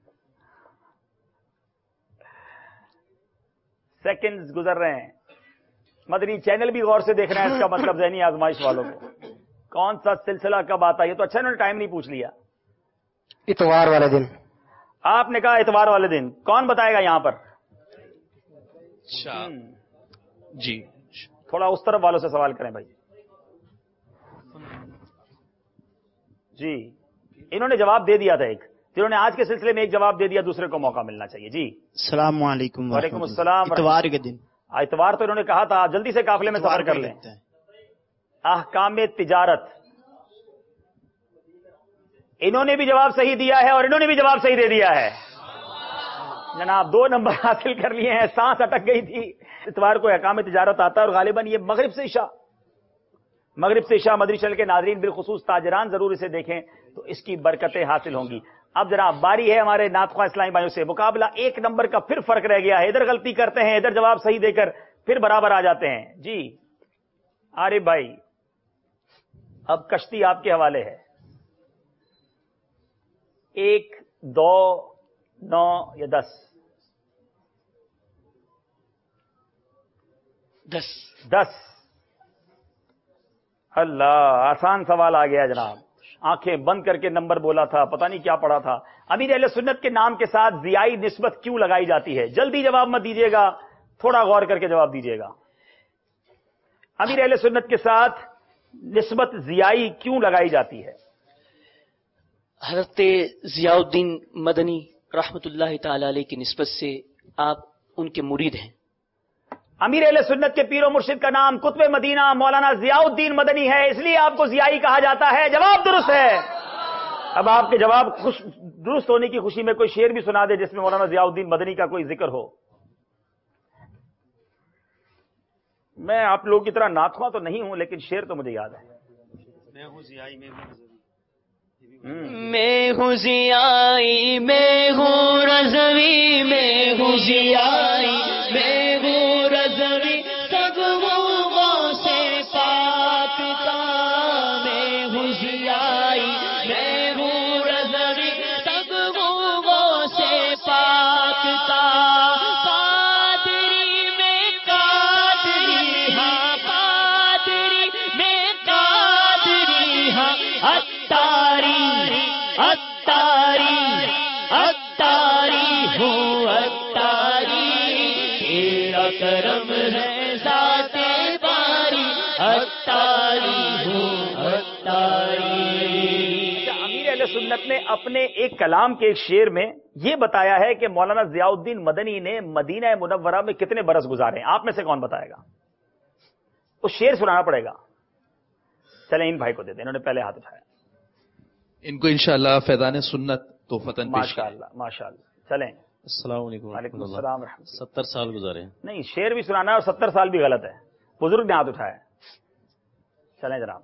سیکنڈز گزر رہے ہیں، مدنی چینل بھی غور سے دیکھ رہے ہیں، اس کا مطلب ذہنی آزمائش والوں کو کون سا سلسلہ کب آتا ہے؟ یہ تو اچھا انہوں نے ٹائم نہیں پوچھ لیا۔ اتوار والے دن۔ آپ نے کہا اتوار والے دن، کون بتائے گا یہاں پر؟ جی تھوڑا اس طرف والوں سے سوال کریں بھائی۔ جی انہوں نے جواب دے دیا تھا ایک، جنہوں نے آج کے سلسلے میں ایک جواب دے دیا، دوسرے کو موقع ملنا چاہیے۔ جی السلام علیکم۔ وعلیکم السلام۔ اتوار کے دن۔ اتوار تو انہوں نے کہا تھا، جلدی سے قافلے میں سفر کر لیں۔ احکام تجارت، انہوں نے بھی جواب صحیح دیا ہے اور انہوں نے بھی جواب صحیح دے دیا ہے جناب، 2 نمبر حاصل کر لیے ہیں۔ سانس اٹک گئی تھی۔ اتوار کو احکام تجارت آتا ہے اور غالباً یہ مغرب سے عشاء مدنی چینل کے ناظرین بالخصوص تاجران ضرور اسے دیکھیں تو اس کی برکتیں حاصل ہوں گی۔ اب جناب باری ہے ہمارے نعت خواہ اسلامی بھائیوں سے، مقابلہ 1 نمبر کا پھر فرق رہ گیا ہے، ادھر غلطی کرتے ہیں، ادھر جواب صحیح دے کر پھر برابر آ جاتے ہیں۔ جی عارف بھائی، اب کشتی آپ کے حوالے ہے۔ 1، 2، 9 یا 10؟ 10۔ اللہ، آسان سوال آ گیا جناب، آنکھیں بند کر کے نمبر بولا تھا، پتہ نہیں کیا پڑھا تھا۔ امیر اہل سنت کے نام کے ساتھ ضیائی نسبت کیوں لگائی جاتی ہے؟ جلدی جواب مت دیجیے گا، تھوڑا غور کر کے جواب دیجیے گا۔ امیر اہل سنت کے ساتھ نسبت ضیائی کیوں لگائی جاتی ہے؟ حضرت ضیاء الدین مدنی رحمت اللہ تعالی علیہ کی نسبت سے آپ ان کے مرید ہیں۔ امیر اہل سنت کے پیر و مرشد کا نام قطب مدینہ مولانا ضیاء الدین مدنی ہے، اس لیے آپ کو ضیائی کہا جاتا ہے۔ جواب درست ہے۔ اب آپ کے جواب درست ہونے کی خوشی میں کوئی شعر بھی سنا دے جس میں مولانا ضیاء الدین مدنی کا کوئی ذکر ہو۔ میں آپ لوگوں کی طرح نعت خواہ تو نہیں ہوں، لیکن شعر تو مجھے یاد ہے۔ میں ہوں ضیائی، میں ہوں ضیائی، میں ہوں رضوی، میں ہوں ضیائی، میں ہوں رضوی، سب غوغوں سے پاک کا अत्तारी हूँ अत्तारी। امیر اہل سنت نے اپنے ایک کلام کے ایک شعر میں یہ بتایا ہے کہ مولانا ضیاء الدین مدنی نے مدینہ منورہ میں کتنے برس گزارے ہیں. آپ میں سے کون بتائے گا؟ وہ شعر سنانا پڑے گا. چلیں ان بھائی کو دیتے ہیں، انہوں نے پہلے ہاتھ اٹھایا. ان کو انشاءاللہ فیضان سنت تحفتاً پیش کریں. ماشاءاللہ. چلیں. السلام علیکم. وعلیکم السلام ورحمۃ اللہ. 70 سال گزارے ہیں. نہیں، شعر بھی سنانا ہے اور 70 سال بھی غلط ہے. بزرگ نے ہاتھ اٹھایا. چلیں جناب.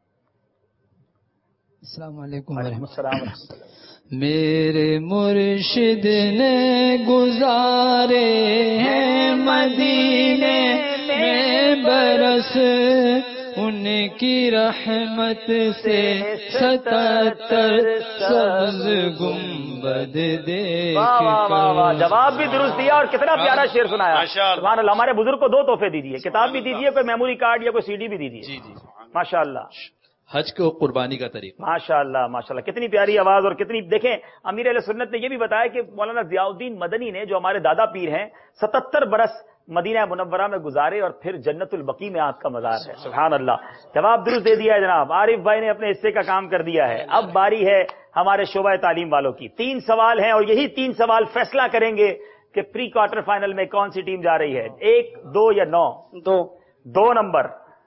السلام علیکم وعلیکم السلام ورحمۃ اللہ. میرے مرشد نے گزارے ہیں مدینے میں برس، ان کی رحمت سے 77 سبز گنبد دیکھ کر. جواب بھی درست دیا اور کتنا پیارا شعر سنایا. سبحان اللہ. ہمارے بزرگ کو 2 تحفے دیجیے، کتاب بھی دیجیے، کوئی میموری کارڈ یا کوئی CD بھی دیجیے. جی جی ماشاء اللہ. حج کو قربانی کا طریقہ. ماشاء اللہ ماشاء اللہ. کتنی پیاری آواز اور کتنی. دیکھیں امیر اہل سنت نے یہ بھی بتایا کہ مولانا ضیاء الدین مدنی نے، جو ہمارے دادا پیر ہیں، 77 برس مدینہ منورہ میں گزارے اور پھر جنت البقیع میں آپ کا مزار ہے. سبحان اللہ. جواب درست دے دیا ہے جناب. عارف بھائی نے اپنے حصے کا کام کر دیا ہے. اب باری ہے ہمارے شعبہ تعلیم والوں کی. 3 سوال ہیں اور یہی 3 سوال فیصلہ کریں گے کہ پری کوارٹر فائنل میں کون سی ٹیم جا رہی ہے. 1 2 یا 9؟ 2 نمبر.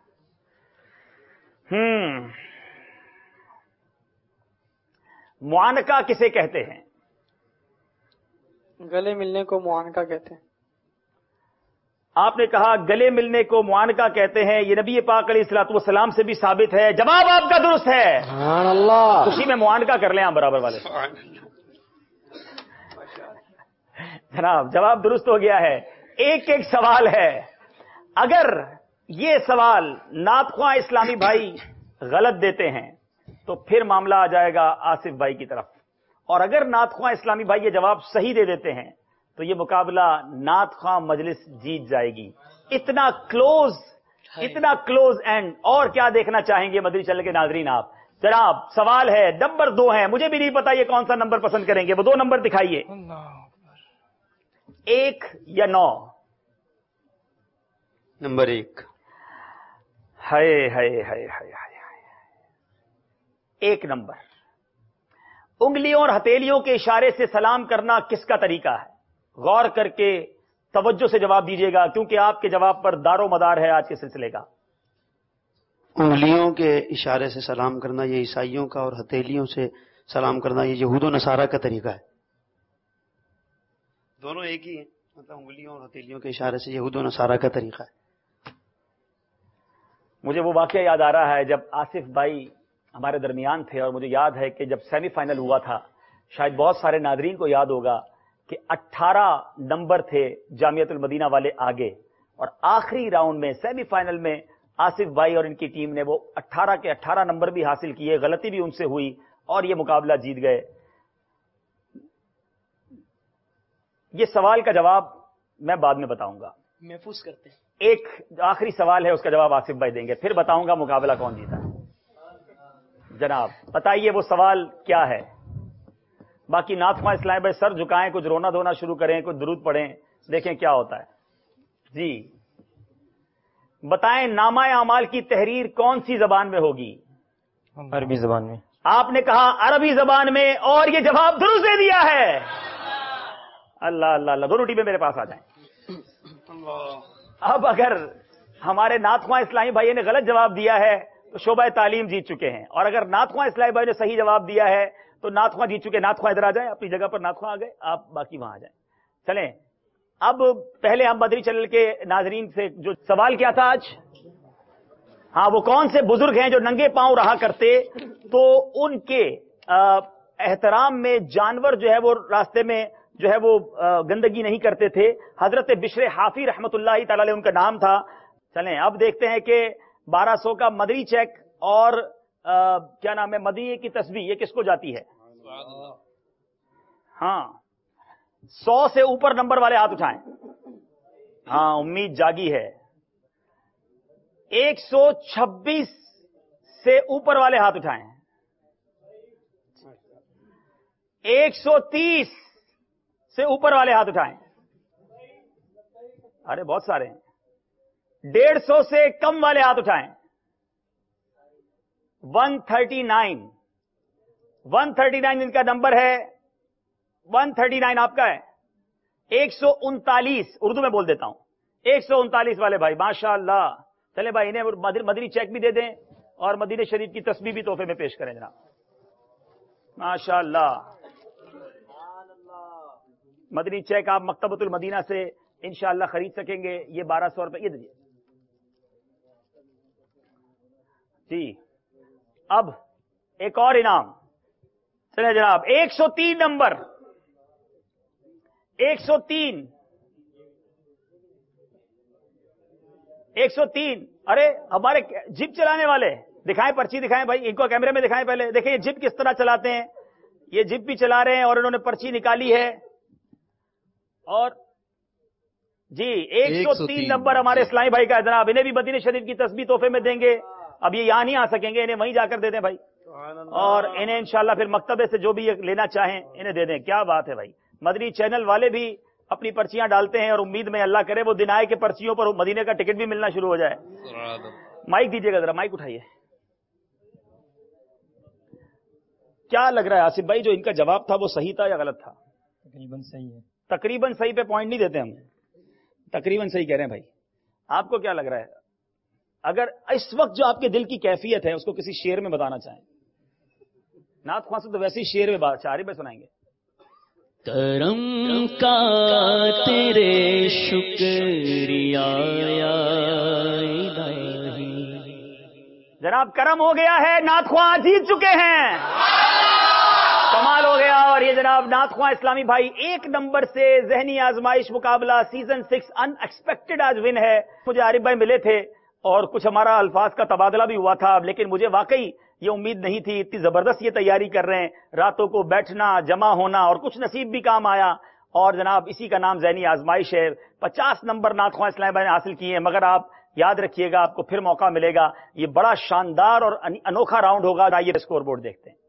معانقہ کسے کہتے ہیں؟ گلے ملنے کو معانقہ کہتے ہیں. آپ نے کہا گلے ملنے کو معانقہ کہتے ہیں. یہ نبی پاک علیہ الصلوۃ والسلام سے بھی ثابت ہے. جواب آپ کا درست ہے. سبحان اللہ. اسی میں معانقہ کر لیں آپ برابر والے. جناب جواب درست ہو گیا ہے. ایک سوال ہے. اگر یہ سوال نعت خواں اسلامی بھائی غلط دیتے ہیں تو پھر معاملہ آ جائے گا آصف بھائی کی طرف، اور اگر نعت خواں اسلامی بھائی یہ جواب صحیح دے دیتے ہیں تو یہ مقابلہ نعت خواں مجلس جیت جائے گی. اتنا کلوز اینڈ. اور کیا دیکھنا چاہیں گے مدنی چینل کے ناظرین آپ؟ جناب سوال ہے نمبر 2 ہے. مجھے بھی نہیں پتا یہ کون سا نمبر پسند کریں گے. وہ 2 نمبر دکھائیے. 1 یا 9؟ نمبر 1. ہائے ہائے ہائے ہائے. 1 نمبر. انگلیوں اور ہتھیلیوں کے اشارے سے سلام کرنا کس کا طریقہ ہے؟ غور کر کے توجہ سے جواب دیجیے گا کیونکہ آپ کے جواب پر دار و مدار ہے آج کے سلسلے کا. انگلیوں کے اشارے سے سلام کرنا یہ عیسائیوں کا، اور ہتھیلیوں سے سلام کرنا یہ یہود و نصارہ کا طریقہ ہے. دونوں ایک ہی ہیں، مطلب انگلیوں اور ہتھیلیوں کے اشارے سے یہود و نصارہ کا طریقہ ہے. مجھے وہ واقعہ یاد آ رہا ہے جب آصف بھائی ہمارے درمیان تھے، اور مجھے یاد ہے کہ جب سیمی فائنل ہوا تھا، شاید بہت سارے ناظرین کو یاد ہوگا کہ 18 نمبر تھے جامعۃ المدینہ والے آگے، اور آخری راؤنڈ میں سیمی فائنل میں آصف بھائی اور ان کی ٹیم نے وہ 18 کے 18 نمبر بھی حاصل کیے. غلطی بھی ان سے ہوئی اور یہ مقابلہ جیت گئے. یہ سوال کا جواب میں بعد میں بتاؤں گا. محفوظ کرتے ہیں. ایک آخری سوال ہے، اس کا جواب آصف بھائی دیں گے، پھر بتاؤں گا مقابلہ کون جیتا ہے. جناب بتائیے وہ سوال کیا ہے؟ باقی نعت خواں اسلام بھائی سر جھکائیں، کچھ رونا دھونا شروع کریں، کچھ درود پڑھیں، دیکھیں کیا ہوتا ہے. جی بتائیں نامہ اعمال کی تحریر کون سی زبان میں ہوگی؟ عربی زبان میں. آپ نے کہا عربی زبان میں، اور یہ جواب درست دے دیا ہے. اللہ اللہ اللہ. دونوں ٹیمیں میرے پاس آ جائیں. اب اگر ہمارے نعت خواں اسلامی بھائی نے غلط جواب دیا ہے تو شعبہ تعلیم جیت چکے ہیں، اور اگر نعت خواں اسلامی بھائی نے صحیح جواب دیا ہے تو نعت خواں جیت چکے. نعت خواں ادھر آ جائیں، اپنی جگہ پر نعت خواں آ گئے، آپ باقی وہاں آ جائیں. چلیں اب پہلے ہم مدنی چینل کے ناظرین سے جو سوال کیا تھا آج، ہاں وہ کون سے بزرگ ہیں جو ننگے پاؤں رہا کرتے تو ان کے احترام میں جانور جو ہے وہ راستے میں جو ہے وہ گندگی نہیں کرتے تھے. حضرت بشر حافی رحمت اللہ تعالی علیہ ان کا نام تھا. چلیں اب دیکھتے ہیں کہ 1200 کا مدنی چیک اور کیا نام ہے مدنی کی تسبیح یہ کس کو جاتی ہے؟ ہاں 100 سے اوپر نمبر والے ہاتھ اٹھائیں. ہاں امید جاگی ہے. 126 سے اوپر والے ہاتھ اٹھائیں. 130 سے اوپر والے ہاتھ اٹھائیں. ارے بہت سارے ہیں. 150 سے کم والے ہاتھ اٹھائیں. 139 ان کا نمبر ہے. 139 آپ کا ہے. 139 اردو میں بول دیتا ہوں. 139 والے بھائی ماشاء اللہ. چلے بھائی انہیں مدنی چیک بھی دے دیں اور مدینہ شریف کی تسبیح بھی تحفے میں پیش کریں جناب. ماشاء اللہ. مدنی چیک آپ مکتبۃ المدینہ سے انشاءاللہ خرید سکیں گے. یہ 1200 روپے. یہ دیجیے جی. اب ایک اور انعام. چلے جناب 103 نمبر. 103. ارے ہمارے جپ چلانے والے دکھائیں, پرچی دکھائیں بھائی. ان کو کیمرے میں دکھائیں پہلے. دیکھیں یہ جپ کس طرح چلاتے ہیں. یہ جپ بھی چلا رہے ہیں اور انہوں نے پرچی نکالی ہے. اور جی 103 نمبر ہمارے اسلامی بھائی کا ہے جناب. انہیں بھی مدینہ شریف کی تسبیح تحفے میں دیں گے. اب یہ یہاں نہیں آ سکیں گے, انہیں وہیں جا کر دے دیں بھائی. اور انہیں انشاءاللہ پھر مکتبے سے جو بھی لینا چاہیں انہیں دے دیں. کیا بات ہے بھائی. مدنی چینل والے بھی اپنی پرچیاں ڈالتے ہیں اور امید میں اللہ کرے وہ دن آئے کہ پرچیوں پر مدینے کا ٹکٹ بھی ملنا شروع ہو جائے. مائک دیجیے گا ذرا, مائک اٹھائیے. کیا لگ رہا ہے آصف بھائی جو ان کا جواب تھا وہ صحیح تھا یا غلط تھا؟ تقریباً صحیح ہے. تقریباً صحیح پہ پوائنٹ نہیں دیتے ہم. تقریباً صحیح کہہ رہے ہیں بھائی. آپ کو کیا لگ رہا ہے اگر اس وقت جو آپ کے دل کی کیفیت ہے اس کو کسی شعر میں بتانا چاہیں؟ نعت خواص تو ویسے ہی شعر میں بات شاعری میں سنائیں گے. کرم کا تیرے شکریہ الہی. جناب کرم ہو گیا ہے, نعت خواں جیت چکے ہیں. کمال ہو گیا. اور یہ جناب نعت خواں اسلامی بھائی 1 نمبر سے ذہنی آزمائش مقابلہ سیزن 6 ان ایکسپیکٹڈ آج ون ہے. مجھے عارف بھائی ملے تھے اور کچھ ہمارا الفاظ کا تبادلہ بھی ہوا تھا, لیکن مجھے واقعی یہ امید نہیں تھی. اتنی زبردست یہ تیاری کر رہے ہیں, راتوں کو بیٹھنا, جمع ہونا, اور کچھ نصیب بھی کام آیا. اور جناب اسی کا نام ذہنی آزمائش ہے. 50 نمبر نعت خواں اسلامی بھائی نے حاصل کیے ہیں. مگر آپ یاد رکھیے گا, آپ کو پھر موقع ملے گا. یہ بڑا شاندار اور انوکھا راؤنڈ ہوگا. آئیے اسکور بورڈ دیکھتے ہیں.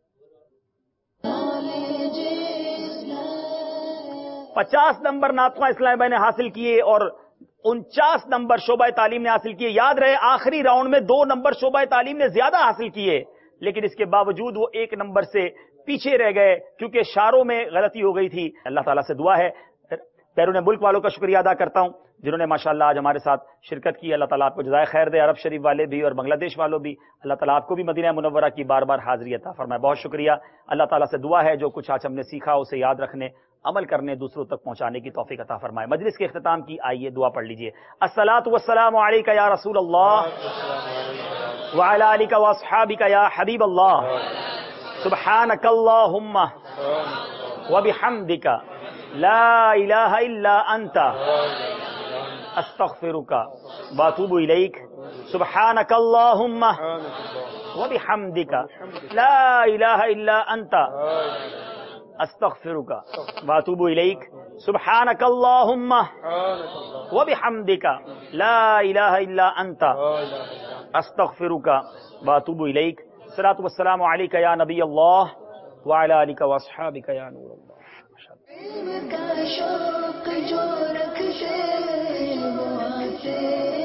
50 نمبر نعت خواں اسلامی بھائی نے حاصل کیے اور 49 نمبر شعبہ تعلیم نے حاصل کیے. یاد رہے آخری راؤنڈ میں 2 نمبر شعبہ تعلیم نے زیادہ حاصل کیے, لیکن اس کے باوجود وہ 1 نمبر سے پیچھے رہ گئے کیونکہ اشاروں میں غلطی ہو گئی تھی. اللہ تعالیٰ سے دعا ہے. بیرون ملک والوں کا شکریہ ادا کرتا ہوں جنہوں نے ماشاءاللہ آج ہمارے ساتھ شرکت کی. اللہ تعالیٰ آپ کو جزائے خیر دے. عرب شریف والے بھی اور بنگلہ دیش والوں بھی, اللہ تعالیٰ آپ کو بھی مدینہ منورہ کی بار بار حاضری عطا فرمائے. بہت شکریہ. اللہ تعالیٰ سے دعا ہے جو کچھ آج ہم نے سیکھا اسے یاد رکھنے, عمل کرنے, دوسروں تک پہنچانے کی توفیق عطا فرمائے. مجلس کے اختتام کی آئیے دعا پڑھ لیجئے. الصلاۃ والسلام علیک یا رسول اللہ وعلی آلک واصحابک یا حبیب اللہ. سبحانک اللہم وبحمدک لا الہ الا انت استغفرک واتوب الیک. سبحانک اللہم وبحمدک لا الہ الا انت استغفرک واتوب الیک. سبحانک اللہم وبحمدک لا الہ الا انت استغفرک واتوب الیک. الصلاۃ والسلام علیک یا نبی اللہ وعلی آلک واصحابک یا نور اللہ. شوق جو رکھتے وہ آتے